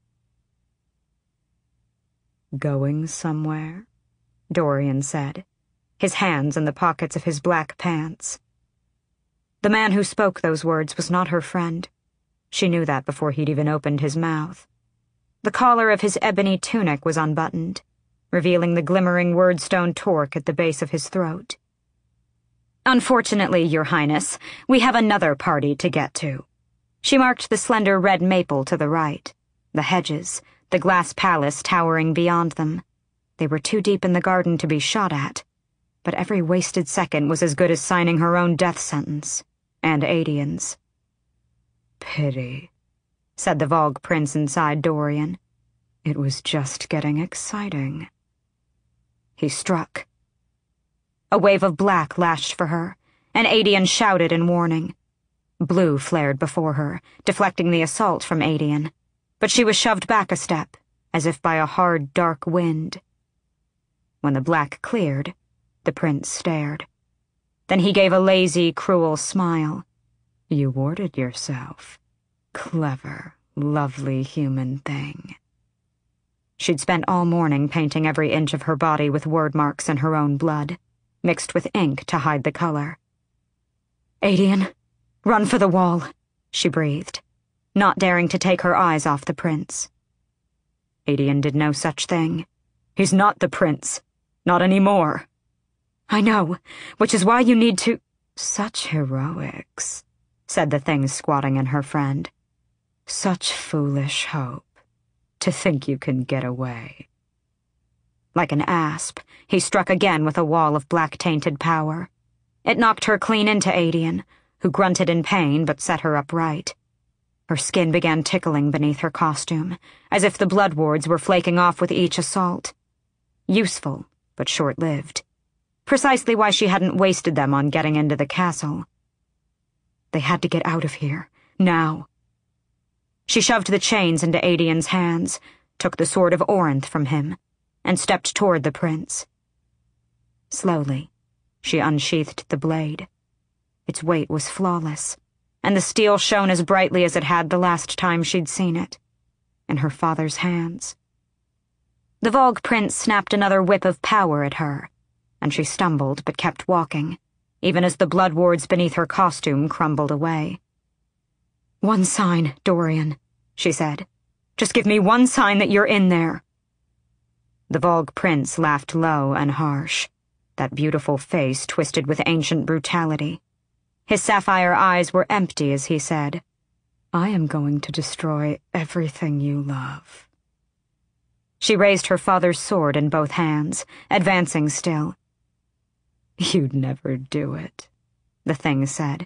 "Going somewhere?" Dorian said, his hands in the pockets of his black pants. The man who spoke those words was not her friend. She knew that before he'd even opened his mouth. The collar of his ebony tunic was unbuttoned, revealing the glimmering wordstone torque at the base of his throat. "Unfortunately, Your Highness, we have another party to get to." She marked the slender red maple to the right, the hedges, the glass palace towering beyond them. They were too deep in the garden to be shot at, but every wasted second was as good as signing her own death sentence, and Adian's. "Pity," said the Vogue prince inside Dorian, It was just getting exciting. He struck. A wave of black lashed for her, and Adian shouted in warning. Blue flared before her, deflecting the assault from Adian, but she was shoved back a step, as if by a hard, dark wind. When the black cleared, the prince stared. Then he gave a lazy, cruel smile. You warded yourself. Clever, lovely human thing. She'd spent all morning painting every inch of her body with word marks in her own blood, mixed with ink to hide the color. Adian, run for the wall, she breathed, not daring to take her eyes off the prince. Adian did no such thing. He's not the prince. Not anymore. I know, which is why you need to— Such heroics, said the thing squatting in her friend. Such foolish hope. To think you can get away. Like an asp, he struck again with a wall of black-tainted power. It knocked her clean into Adian, who grunted in pain but set her upright. Her skin began tickling beneath her costume, as if the blood wards were flaking off with each assault. Useful, but short-lived. Precisely why she hadn't wasted them on getting into the castle. They had to get out of here, now. She shoved the chains into Adian's hands, took the sword of Orinth from him, and stepped toward the prince. Slowly, she unsheathed the blade. Its weight was flawless, and the steel shone as brightly as it had the last time she'd seen it, in her father's hands. The Vogue prince snapped another whip of power at her, and she stumbled but kept walking, even as the blood wards beneath her costume crumbled away. One sign, Dorian, she said. Just give me one sign that you're in there. The Vogue prince laughed low and harsh, that beautiful face twisted with ancient brutality. His sapphire eyes were empty as he said, I am going to destroy everything you love. She raised her father's sword in both hands, advancing still. You'd never do it, the thing said.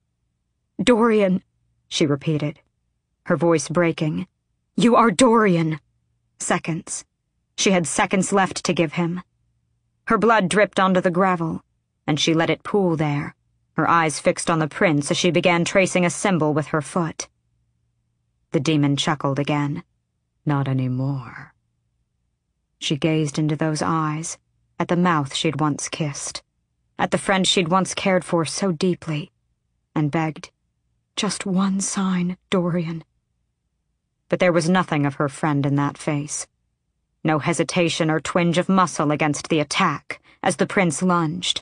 Dorian, she repeated, her voice breaking. You are Dorian. Seconds. She had seconds left to give him. Her blood dripped onto the gravel, and she let it pool there, her eyes fixed on the prince as she began tracing a symbol with her foot. The demon chuckled again. Not anymore. She gazed into those eyes, at the mouth she'd once kissed, at the friend she'd once cared for so deeply, and begged, just one sign, Dorian. But there was nothing of her friend in that face. No hesitation or twinge of muscle against the attack as the prince lunged.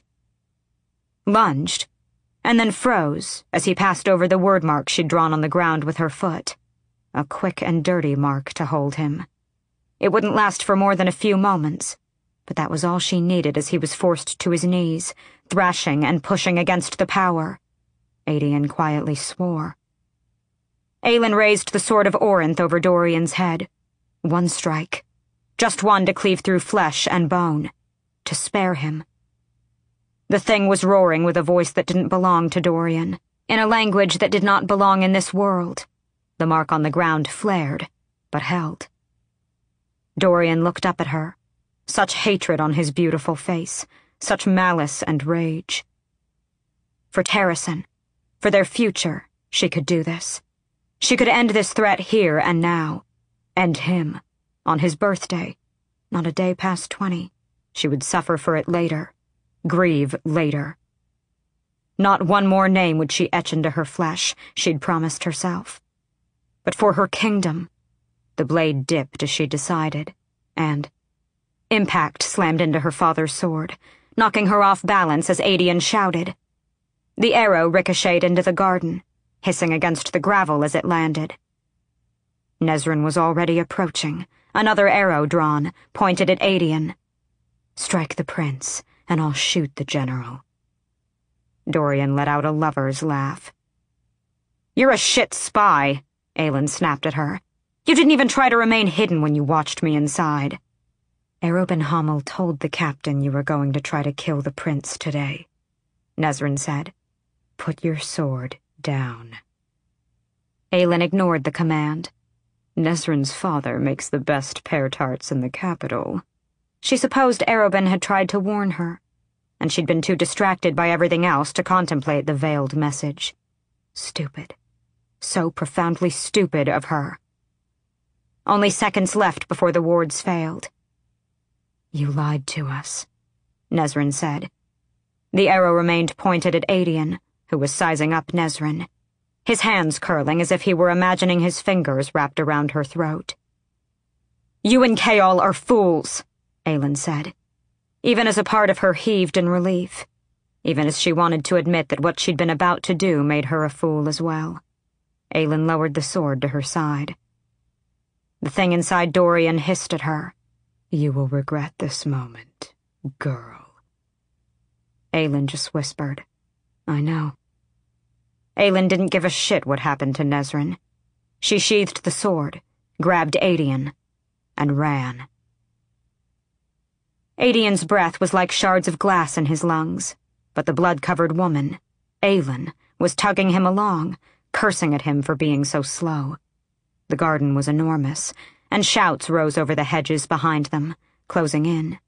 Lunged, and then froze as he passed over the word mark she'd drawn on the ground with her foot, a quick and dirty mark to hold him. It wouldn't last for more than a few moments, but that was all she needed as he was forced to his knees, thrashing and pushing against the power. Adian quietly swore. Aelin raised the sword of Orinth over Dorian's head. One strike. Just one to cleave through flesh and bone. To spare him. The thing was roaring with a voice that didn't belong to Dorian, in a language that did not belong in this world. The mark on the ground flared, but held. Dorian looked up at her. Such hatred on his beautiful face, such malice and rage. For Terrasen, for their future, she could do this. She could end this threat here and now. End him. On his birthday. Not a day past twenty. She would suffer for it later. Grieve later. Not one more name would she etch into her flesh, she'd promised herself. But for her kingdom, the blade dipped as she decided, and impact slammed into her father's sword, knocking her off balance as Adian shouted. The arrow ricocheted into the garden, hissing against the gravel as it landed. Nezran was already approaching, another arrow drawn, pointed at Adian. Strike the prince, and I'll shoot the general. Dorian let out a lover's laugh. You're a shit spy, Aelin snapped at her. You didn't even try to remain hidden when you watched me inside. Erobin Hamel told the captain you were going to try to kill the prince today, Nezran said. Put your sword down. Aelin ignored the command. Nesrin's father makes the best pear tarts in the capital. She supposed Arobin had tried to warn her, and she'd been too distracted by everything else to contemplate the veiled message. Stupid. So profoundly stupid of her. Only seconds left before the wards failed. You lied to us, Nesrin said. The arrow remained pointed at Adian, who was sizing up Nesrin, his hands curling as if he were imagining his fingers wrapped around her throat. You and Chaol are fools, Aelin said, even as a part of her heaved in relief, even as she wanted to admit that what she'd been about to do made her a fool as well. Aelin lowered the sword to her side. The thing inside Dorian hissed at her. You will regret this moment, girl. Aelin just whispered, I know. Aelin didn't give a shit what happened to Nesrin. She sheathed the sword, grabbed Adian, and ran. Adian's breath was like shards of glass in his lungs, but the blood-covered woman, Aelin, was tugging him along, cursing at him for being so slow. The garden was enormous, and shouts rose over the hedges behind them, closing in.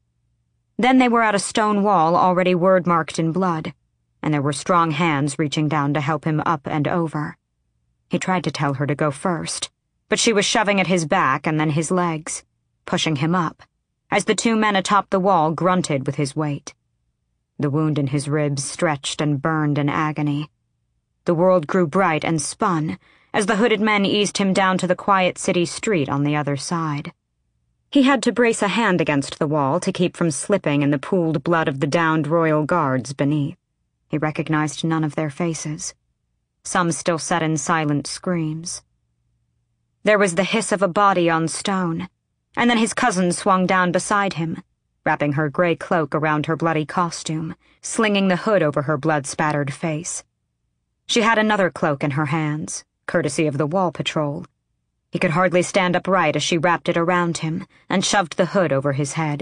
Then they were at a stone wall already word-marked in blood, and there were strong hands reaching down to help him up and over. He tried to tell her to go first, but she was shoving at his back and then his legs, pushing him up, as the two men atop the wall grunted with his weight. The wound in his ribs stretched and burned in agony. The world grew bright and spun as the hooded men eased him down to the quiet city street on the other side. He had to brace a hand against the wall to keep from slipping in the pooled blood of the downed royal guards beneath. He recognized none of their faces. Some still sat in silent screams. There was the hiss of a body on stone, and then his cousin swung down beside him, wrapping her gray cloak around her bloody costume, slinging the hood over her blood-spattered face. She had another cloak in her hands, courtesy of the wall patrol. He could hardly stand upright as she wrapped it around him and shoved the hood over his head.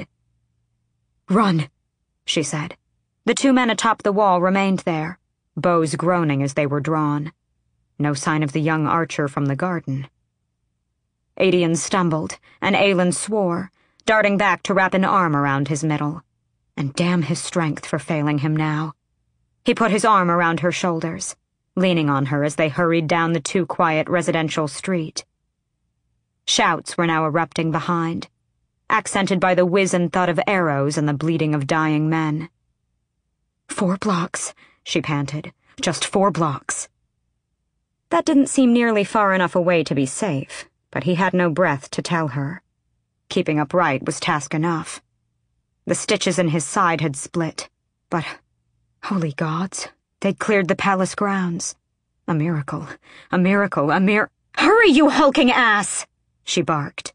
"Run," she said. The two men atop the wall remained there, bows groaning as they were drawn. No sign of the young archer from the garden. Adian stumbled, and Aelin swore, darting back to wrap an arm around his middle. And damn his strength for failing him now. He put his arm around her shoulders, leaning on her as they hurried down the too-quiet residential street. Shouts were now erupting behind, accented by the whiz and thud of arrows and the bleating of dying men. Four blocks, she panted. Just four blocks. That didn't seem nearly far enough away to be safe, but he had no breath to tell her. Keeping upright was task enough. The stitches in his side had split, but, holy gods, they'd cleared the palace grounds. A miracle, a miracle, a mir- Hurry, you hulking ass! She barked.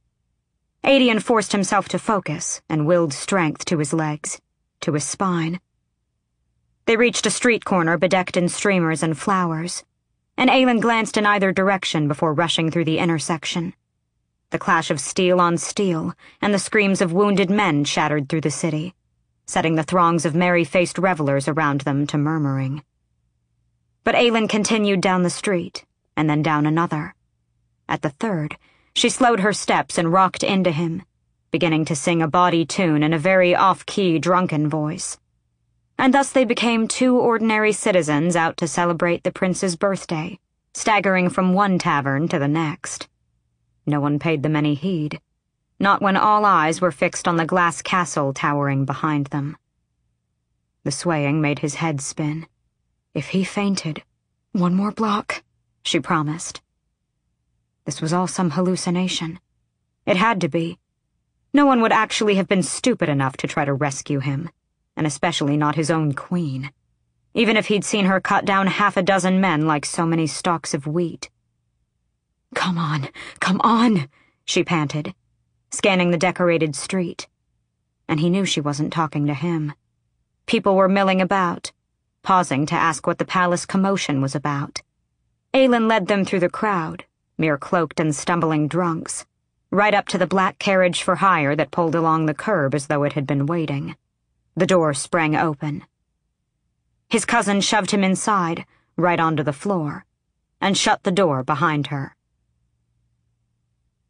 Adian forced himself to focus and willed strength to his legs, to his spine. They reached a street corner bedecked in streamers and flowers, and Aelin glanced in either direction before rushing through the intersection. The clash of steel on steel and the screams of wounded men shattered through the city, setting the throngs of merry-faced revelers around them to murmuring. But Aelin continued down the street, and then down another. At the third, she slowed her steps and rocked into him, beginning to sing a bawdy tune in a very off-key, drunken voice. And thus they became two ordinary citizens out to celebrate the prince's birthday, staggering from one tavern to the next. No one paid them any heed, not when all eyes were fixed on the glass castle towering behind them. The swaying made his head spin. If he fainted, one more block, she promised. This was all some hallucination. It had to be. No one would actually have been stupid enough to try to rescue him, and especially not his own queen, even if he'd seen her cut down half a dozen men like so many stalks of wheat. Come on, come on, she panted, scanning the decorated street. And he knew she wasn't talking to him. People were milling about, pausing to ask what the palace commotion was about. Aelin led them through the crowd, mere cloaked and stumbling drunks, right up to the black carriage for hire that pulled along the curb as though it had been waiting. The door sprang open. His cousin shoved him inside, right onto the floor, and shut the door behind her.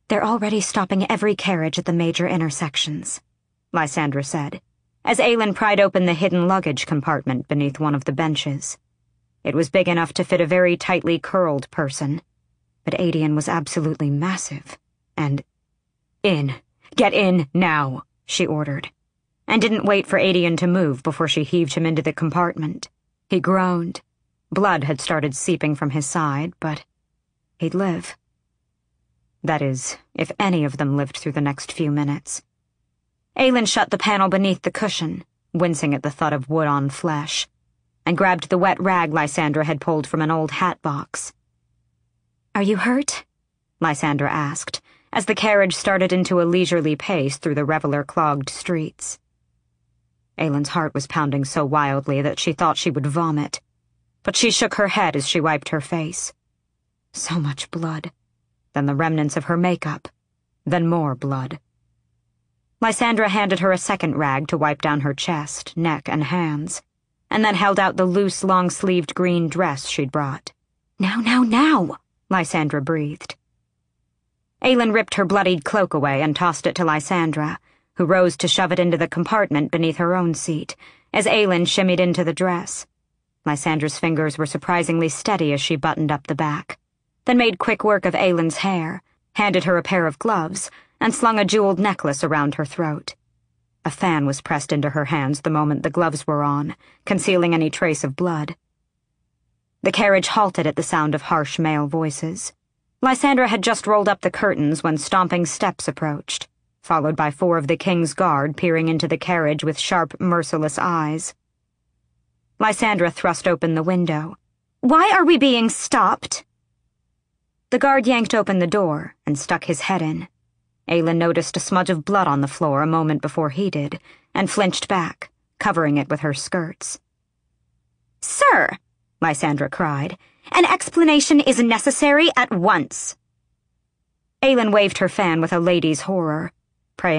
They're already stopping every carriage at the major intersections, Lysandra said, as Aelin pried open the hidden luggage compartment beneath one of the benches. It was big enough to fit a very tightly curled person, but Adian was absolutely massive, and— "In! Get in, now!" she ordered, and didn't wait for Adian to move before she heaved him into the compartment. He groaned. Blood had started seeping from his side, but he'd live. That is, if any of them lived through the next few minutes. Aelin shut the panel beneath the cushion, wincing at the thud of wood on flesh, and grabbed the wet rag Lysandra had pulled from an old hat box. "Are you hurt?" Lysandra asked, as the carriage started into a leisurely pace through the reveler-clogged streets. Aelin's heart was pounding so wildly that she thought she would vomit, but she shook her head as she wiped her face. So much blood. Then the remnants of her makeup. Then more blood. Lysandra handed her a second rag to wipe down her chest, neck, and hands, and then held out the loose, long-sleeved green dress she'd brought. "Now, now, now!" Lysandra breathed. Aelin ripped her bloodied cloak away and tossed it to Lysandra, who rose to shove it into the compartment beneath her own seat, as Aelin shimmied into the dress. Lysandra's fingers were surprisingly steady as she buttoned up the back, then made quick work of Aelin's hair, handed her a pair of gloves, and slung a jeweled necklace around her throat. A fan was pressed into her hands the moment the gloves were on, concealing any trace of blood. The carriage halted at the sound of harsh male voices. Lysandra had just rolled up the curtains when stomping steps approached, followed by four of the king's guard peering into the carriage with sharp, merciless eyes. Lysandra thrust open the window. "Why are we being stopped?" The guard yanked open the door and stuck his head in. Aelin noticed a smudge of blood on the floor a moment before he did, and flinched back, covering it with her skirts. "Sir!" Lysandra cried. "An explanation is necessary at once." Aelin waved her fan with a lady's horror,